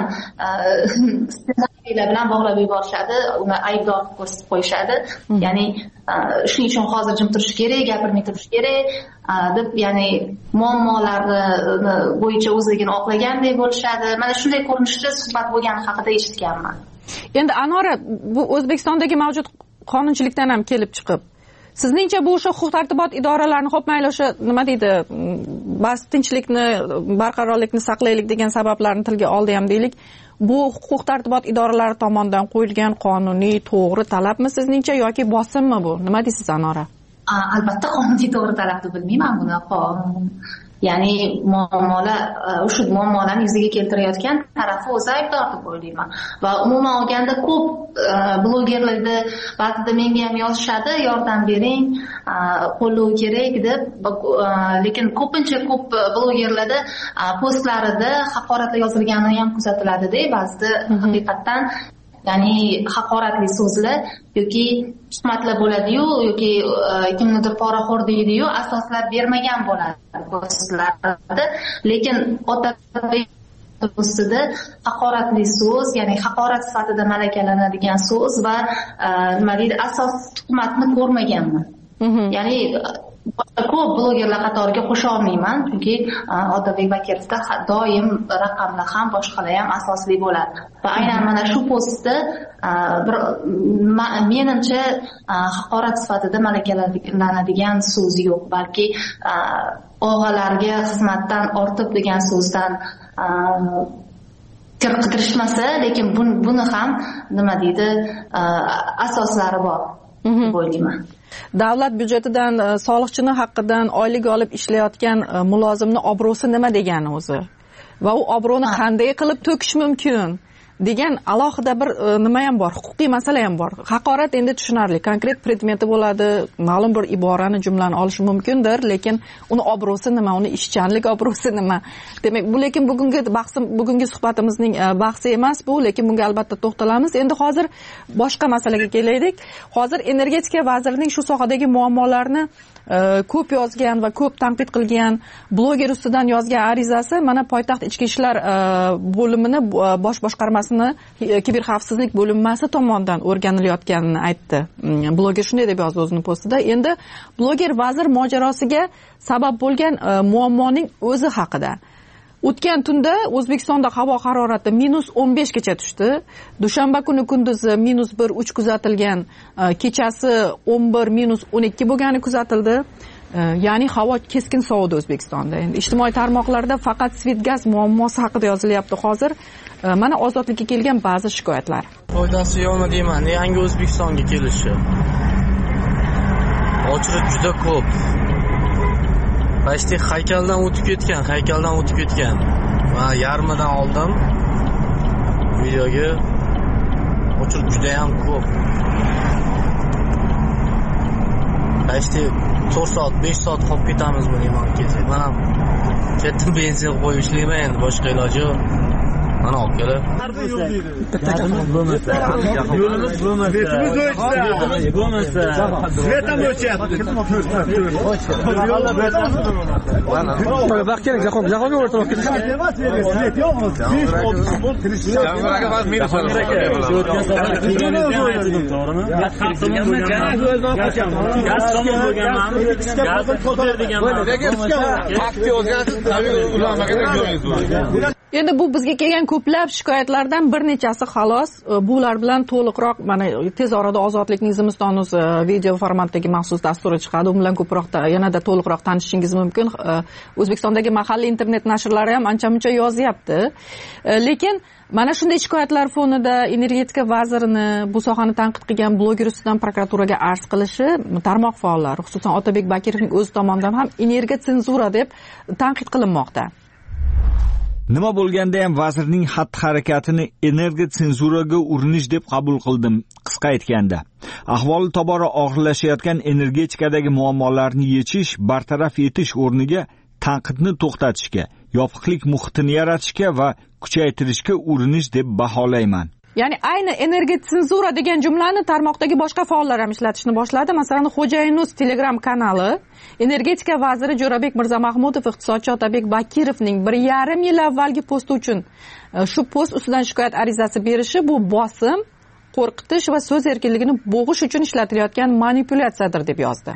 ssenariylar bilan bog'lab yuborishadi, uni aybdor ko'rsatib qo'yishadi. Ya'ni shuning uchun hozir jim turish kerak, gapirmay turish kerak deb, ya'ni muammolarni bo'yicha o'zligini oqlaganday bo'lishadi. Mana shunday ko'rinishda suhbat bo'lgani haqida eshitganman. Endi Anora, bu O'zbekistondagi mavjud qonunchilikdan ham kelib chiqib, sizningcha bu o'sha huquq tartibot idoralarini xo'p mayli o'sha nima deydi, bas tinchlikni, barqarorlikni saqlaylik degan sabablarni tilga oldi ham deylik, bu huquq tartibot idoralari tomonidan qo'yilgan qonuniy to'g'ri talabmi sizningcha yoki bosimmi bu? Nima deysiz Anora? Albatta qonuniy to'g'ri talab deb bilmayman buni. Ya'ni muammolar, o'sha muammolarni yuzaga keltirayotgan tarafi o'zi aybdor deb o'ylayman. Va umuman olganda ko'p blogerlarda ba'zida menga ham yozishadi, yordam bering, qo'llov kerak deb, lekin ko'pincha ko'p blogerlarda postlarida haqoratlar yozilgani ham kuzatiladi-da, ba'zida haqiqatan ya'ni haqoratli so'zlar yoki tuhmatlar bo'ladi-yu, yoki kimnidir poraxo'r deydi-yu, asoslar bermagan bo'ladi postlarda. Lekin Otabek postida haqoratli so'z, ya'ni haqorat sifatida malakalanadigan so'z va nima deydi, asos tuhmatni ko'rmaganman. Ya'ni ko'p blogerlar qatoriga qo'sha olmayman, chunki Otabek Bakirovda doim raqamlar ham boshqalar ham asosli bo'ladi. Va aynan mana shu postda bir menimcha haqorat sifatida malakalanadigan so'z yo'q, balki og'alarga xizmatdan ortib degan so'zdan qidirishmasa, lekin buni ham nima deydi, asoslari bor deb o'ylayman. Davlat byudjetidan soliqchini haqqidan oylik olib ishlayotgan mulozimni obro'si nima degani o'zi? Va u obro'ni qanday qilib to'kish mumkin degan alohida bir nima ham bor, huquqiy masala ham bor. Haqorat endi tushunarli, konkret predmeti bo'ladi, ma'lum bir iborani, jumlani olishi mumkindir, lekin uni obro'si nima, uni ishchanlik obro'si nima? Demak, bu lekin bugungi bahsim, bugungi suhbatimizning bahsi emas bu, lekin bunga albatta to'xtalamiz. Endi hozir boshqa masalaga kelaylik. Hozir energetika vazirining shu sohadagi muammolarni ko'p yozgan va ko'p tanqid qilgan bloger ustidan yozgan arizasi mana poytaxt ichki ishlar bo'limini bosh boshqarmasini kiberxavfsizlik bo'linmasi tomonidan o'rganilayotganini aytdi. Bloger shunday deb yozdi o'zining postida. Endi bloger vazir mojarosiga sabab bo'lgan muammoning o'zi haqida. O'tgan tunda O'zbekistonda havo harorati minus o'n besh gacha tushdi. Dushanba kuni kunduzi minus bir uch kuzatilgan, kechasi o'n bir minus o'n ikki bo'lgani kuzatildi. Ya'ni havo keskin sovidi O'zbekistonda. Endi ijtimoiy tarmoqlarda faqat Svetgaz muammosi haqida yozilyapti hozir. Mana ozodlikka kelgan ba'zi shikoyatlar. Foydasi yo'qmi deyman, yangi O'zbekistonga kelishi. Ochlik juda ko'p. Pashti haykaldan o'tib ketgan, haykaldan o'tib ketgan. Va yarmidan oldim. Videoga ochlik juda ham ko'p. Pashti to'rt soat, besh soat qolib ketamiz buni iymon ketsak. Mana ketdim benzin qo'yib ishlayman, endi boshqa iloji yo'q. Mana olib kelib. Bo'lmasa, yo'limiz bo'lmasa, betimiz o'chsa, bo'lmasa, svetam o'chyapti. Mana vaqt kerak, jahon, jahonga o'rtoq ketish kerak. Svet yo'qmi? besh olti bo'l kirish. Jahonga vaqt minus bo'ladi. Shu o'tgan safar kelganingizda aytdim, to'g'rimi? Gaz tomon bo'lganman. Gaz ko'tar deganman. Vaqtni o'zgartirib, tabiiy ulanmaga joyingiz bor. Endi bu bizga kelgan ko'plab shikoyatlardan bir nechasi xolos. Bular bilan to'liqroq mana tez orada Ozodlikning Zimiston.uz video formatdagi maxsus dasturi chiqadi. U bilan ko'proq yanada to'liqroq tanishishingiz mumkin. O'zbekistondagi mahalliy internet nashrlari ham ancha-muncha yozyapti. Lekin mana shunday shikoyatlar fonida energetika vazirini, bu sohani tanqid qilgan bloger ustidan prokuraturaga arz qilishi tarmoq faollari, xususan Otabek Bakirovning o'zi tomonidan ham energiya senzura deb tanqid qilinmoqda. Nima bo'lganda ham vazirning xatti-harakatini energiya senzuraga urinish deb qabul qildim. Qisqa aytganda, ahvoli tobora og'irlashayotgan energetikadagi muammolarni yechish, bartaraf etish o'rniga tanqidni to'xtatishga, yopiqlik muhitini yaratishga va kuchaytirishga urinish deb baholayman. Ya'ni ayni energiya senzura degan jumlani tarmoqdagi boshqa faollar ham ishlatishni boshladi. Masalan, Xo'jayinuz Telegram kanali energetika vaziri Jo'rabek Mirzamahmudov iqtisodchi Otabek Bakirovning bir yarim yil avvalgi posti uchun shu post ustidan shikoyat arizasi berishi bu bosim, qo'rqitish va so'z erkinligini bo'g'ish uchun ishlatilayotgan manipulyatsiyadir deb yozdi.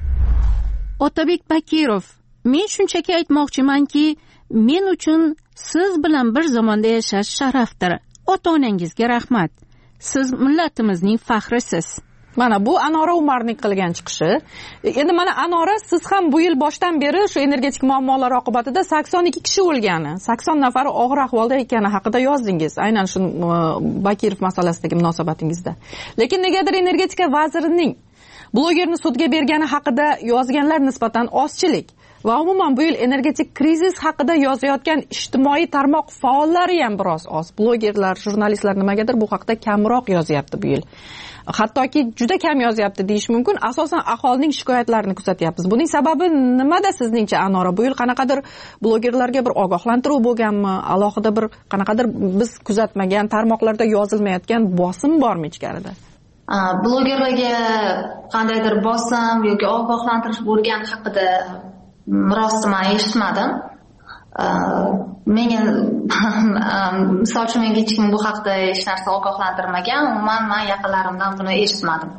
Otabek Bakirov, men shunchaki aytmoqchimanki, men uchun siz bilan bir zamonda yashash sharafdir. Ota-onangizga rahmat. Siz millatimizning faxrisiz. Mana bu Anora Umarning qilgan chiqishi. Endi mana Anora, siz ham bu yil boshdan beri shu energetik muammolar oqibatida sakson ikki kishi o'lgani, sakson nafari og'ir ahvolda ekani haqida yozdingiz. Aynan shu Bakirov masalasidagi munosabatingizda. Lekin negadir energetika vazirining blogerni sudga bergani haqida yozganlar nisbatan ozchilik. Va umuman bu yil energetik krizis haqida yozayotgan ijtimoiy tarmoq faollari ham biroz oz. Blogerlar, jurnalistlar nimagadir bu haqida kamroq yozyapti bu yil. Hattoki juda kam yozyapti deyish mumkin. Asosan aholining shikoyatlarini kuzatyapmiz. Buning sababi nimada sizningcha, Anora? Bu yil qanaqadir blogerlarga bir ogohlantiruv bo'lganmi? Alohida bir qanaqadir biz kuzatmagan tarmoqlarda yozilmayotgan bosim bormi ichkarida? Blogerlarga qandaydir bosim yoki ogohlantirish bo'lgani haqida rostman eshitmadim. menga misol uchun menga hech kim bu haqda hech narsa ogohlantirmagan, umuman men yaqinlarimdan buni eshitmadim.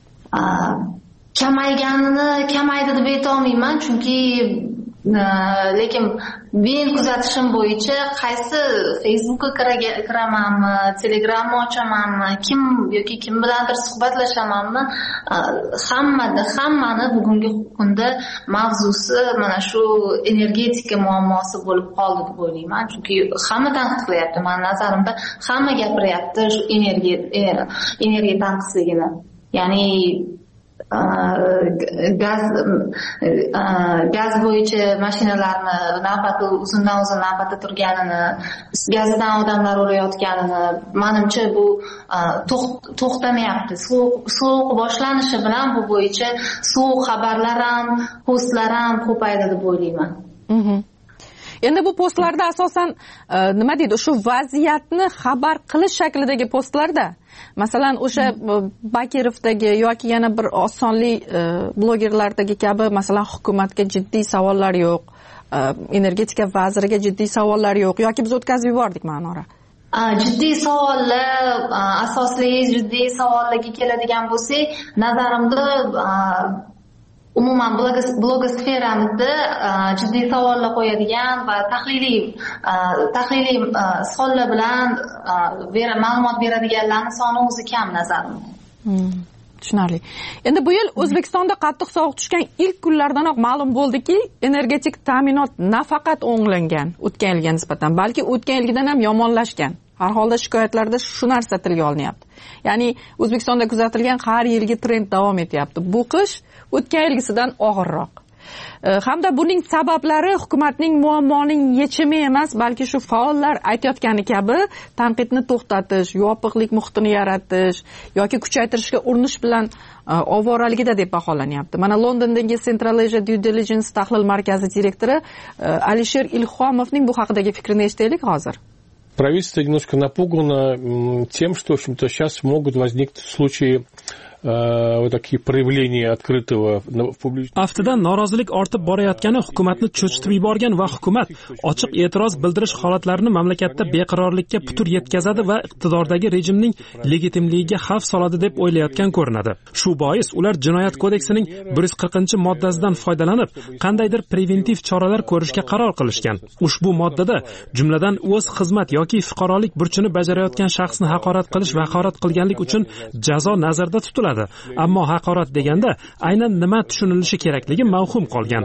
Kamayganini kamaydi deb aytolmayman, chunki lekin men kuzatishim bo'yicha qaysi Facebookga kiramanmi, Telegramni ochamanmi, kim yoki kim bilandir suhbatlashamanmi, hammani hammani bugungi kunda mavzusi mana shu energetika muammosi bo'lib qoldi deb o'ylayman. Chunki hamma tanqid qilyapti. Men nazarimda hamma gapiryapti shu energiya energiya tanqisligini. Ya'ni gaz gaz bo'yicha mashinalarni navbati uzundan uzun navbatda turganini, gazidan odamlar o'layotganini, menimcha bu to'xtamayapti. Sovuq boshlanishi bilan bu bo'yicha sovuq xabarlar ham, postlar ham ko'paydi deb o'ylayman. Endi bu postlarda asosan nima deydi, shu vaziyatni xabar qilish shaklidagi postlarda, masalan o'sha Bakirovdagi yoki yana bir osonli blogerlardagi kabi, masalan hukumatga jiddiy savollar yo'q, energetika vaziriga jiddiy savollar yo'q, yoki biz o'tkazib yubordik Ma'nora. Jiddiy savollar, asosli jiddiy savollarga keladigan bo'lsak, nazarimda umuman blogosferamizda jiddiy savollar qo'yadigan va tahliliy tahliliy sonlar bilan ma'lumot beradiganlarning soni o'zi kam nazarimda. Tushunarli. Endi bu yil O'zbekistonda qattiq sovuq tushgan ilk kunlardanoq ma'lum bo'ldiki, energetik ta'minot nafaqat o'nglangan o'tgan yilga nisbatan, balki o'tgan yilgidan ham yomonlashgan. Har holda shikoyatlarda shu narsa tilga olinyapti. Ya'ni O'zbekistonda kuzatilgan har yilgi trend davom etyapti. Bu qish o'tgan yilgisidan og'irroq. Hamda buning sabablari hukumatning muammoning yechimi emas, balki shu faollar aytayotgani kabi tanqidni to'xtatish, yopiqlik muhitini yaratish yoki kuchaytirishga urinish bilan ovoraligida deb baholanyapti. Mana Londondagi Central Asia Due Diligence tahlil markazi direktori Alisher Ilhomovning bu haqidagi fikrini eshitaylik hozir. Правительство немножко напугано тем, что, в общем-то, сейчас могут возникнуть случаи вот такие проявления открытого в публичном. Aftidan norozilik ortib borayotgani hukumatni cho'chitib yuborgan va hukumat ochiq e'tiroz bildirish holatlarini mamlakatda beqarorlikka putur yetkazadi va iqtidordagi rejimning legitimligiga xavf soladi deb o'ylayotgan ko'rinadi. Shu bois ular Jinoyat kodeksining bir yuz qirqinchi moddasidan foydalanib, qandaydir preventiv choralar ko'rishga qaror qilishgan. Ushbu moddada jumladan o'z xizmat yoki fuqarolik burchini bajarayotgan shaxsni haqorat qilish va haqorat qilganlik uchun jazo nazarda tutiladi. Ammo haqorat deganda aynan nima tushunilishi kerakligi mavhum qolgan.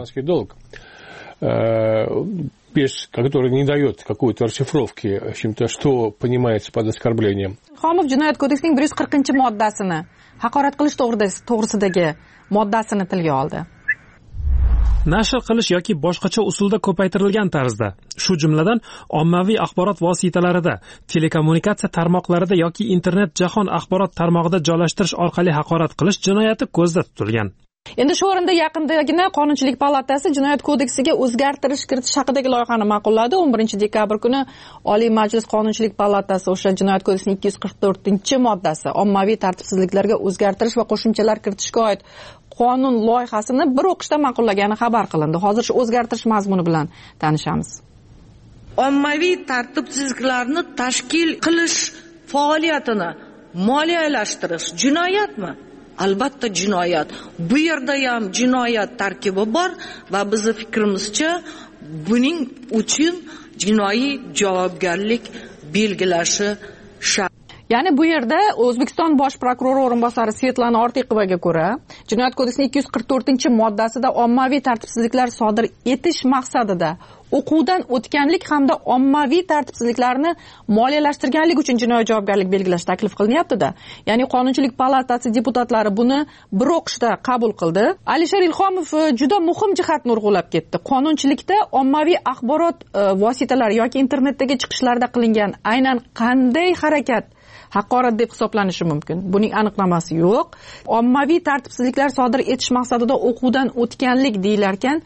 Без, который не дает какой-то расшифровки, в общем-то, что понимается под оскорблением. Xomov Jinoyat kodeksining bir yuz qirqinchi moddasini, haqorat qilish to'g'risidagi moddasini tilga oldi. Nashr qilish yoki boshqacha usulda ko'paytirilgan tarzda, shu jumladan ommaviy axborot vositalarida, telekommunikatsiya tarmoqlarida yoki internet jahon axborot tarmog'ida joylashtirish orqali haqorat qilish jinoyati ko'zda tutilgan. Endi shu o'rinda yaqindagina Qonunchilik palatasi Jinoyat kodeksiga o'zgartirish kiritish haqidagi loyihani ma'qulladi. o'n birinchi dekabr kuni Oliy Majlis Qonunchilik palatasi o'sha Jinoyat kodeksining ikki yuz qirq to'rtinchi moddasi ommaviy tartibsizliklarga o'zgartirish va qo'shimchalar kiritishga oid qonun loyihasini bir o'qishda ma'qullagani xabar qilindi. Hozir shu o'zgartirish mazmuni bilan tanishamiz. Ommaviy tartibsizliklarni tashkil qilish faoliyatini moliyalashtirish jinoyatmi? Albatta jinoyat. Bu yerda ham jinoyat tarkibi bor va bizning fikrimizcha buning uchun jinoiy javobgarlik belgilashi shart. Ya'ni bu yerda O'zbekiston bosh prokurori o'rinbosari Svetlana Ortiqovaga ko'ra, Jinoyat kodeksining ikki yuz qirq to'rtinchi moddasida ommaviy tartibsizliklar sodir etish maqsadida o'quvdan o'tganlik hamda ommaviy tartibsizliklarni moliyalashtirganlik uchun jinoiy javobgarlik belgilash taklif qilinyapti-da. Ya'ni Qonunchilik palatasi deputatlari buni bir o'qishda qabul qildi. Alisher Ilhomov juda muhim jihatni urg'ulab ketdi. Qonunchilikda ommaviy axborot vositalari yoki internetdagi chiqishlarda qilingan aynan qanday harakat haqorat deb hisoblanishi mumkin. Buning aniqlamasi yo'q. Ommaviy tartibsizliklar sodir etish maqsadida o'quvdan o'tganlik deyilar ekan,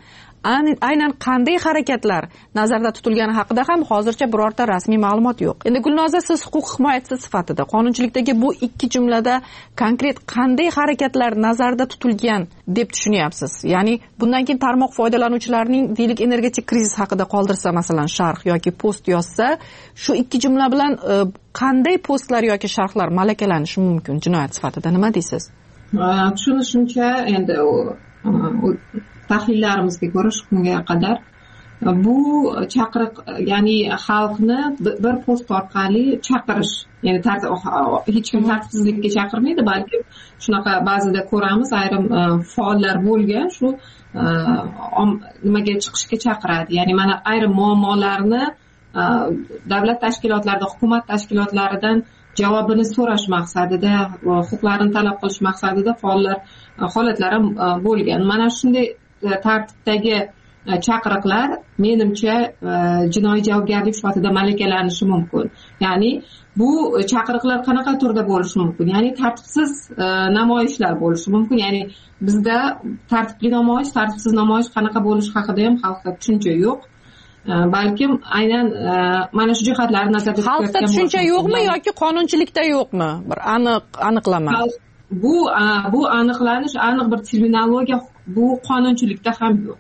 aynan qanday harakatlar nazarda tutilgani haqida ham hozircha birorta rasmiy ma'lumot yo'q. Endi Gulnoza, siz huquq himoyachisi sifatida qonunchilikdagi bu ikki jumlada konkret qanday harakatlar nazarda tutilgan deb tushunyapsiz? Ya'ni bundan keyin tarmoq foydalanuvchilarining deylik energetik krizis haqida qoldirsa, masalan, sharh yoki post yozsa, shu ikki jumla bilan qanday postlar yoki sharhlar malakalanishi mumkin jinoyat sifatida? Nima deysiz? Tushunishimcha, endi tahlillarimizga ko'ra shu kunga qadar bu chaqiriq, ya'ni xalqni bir post orqali chaqirish, ya'ni hech kim tartibsizlikka chaqirmaydi, balki shunaqa ba'zida ko'ramiz, ayrim faollar bo'lgan shu nimaga chiqishga chaqiradi, ya'ni mana ayrim muammolarni davlat tashkilotlarida, hukumat tashkilotlaridan javobini so'rash maqsadida, huquqlarini talab qilish maqsadida faollar holatlari bo'lgan. Mana shunday tartibdagi chaqiriqlar menimcha jinoiy javobgarlik sifatida malakalanishi mumkin. Ya'ni bu chaqiriqlar qanaqa turda bo'lishi mumkin? Ya'ni tartibsiz namoyishlar bo'lishi mumkin. Ya'ni bizda tartibli namoyish, tartibsiz namoyish qanaqa bo'lishi haqida ham xalqda tushuncha yo'q. Balkim aynan mana shu jihatlarni nazarda tutib xalqda tushuncha yo'qmi yoki qonunchilikda yo'qmi? Bir aniq aniqlama. Bu bu aniqlanish, aniq bir terminologiya bu qonunchilikda ham yo'q.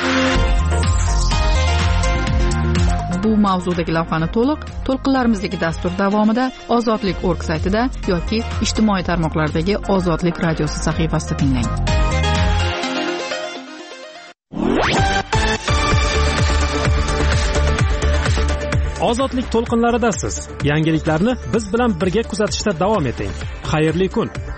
Bu mavzudagi lavhani to'liq to'lqinlarimizdagi dastur davomida Ozodlik nokta org saytida yoki ijtimoiy tarmoqlardagi Ozodlik radiosi sahifasida tinglang. Ozodlik to'lqinlaridasiz. Yangiliklarni biz bilan birga kuzatishda davom eting. Xayrli kun.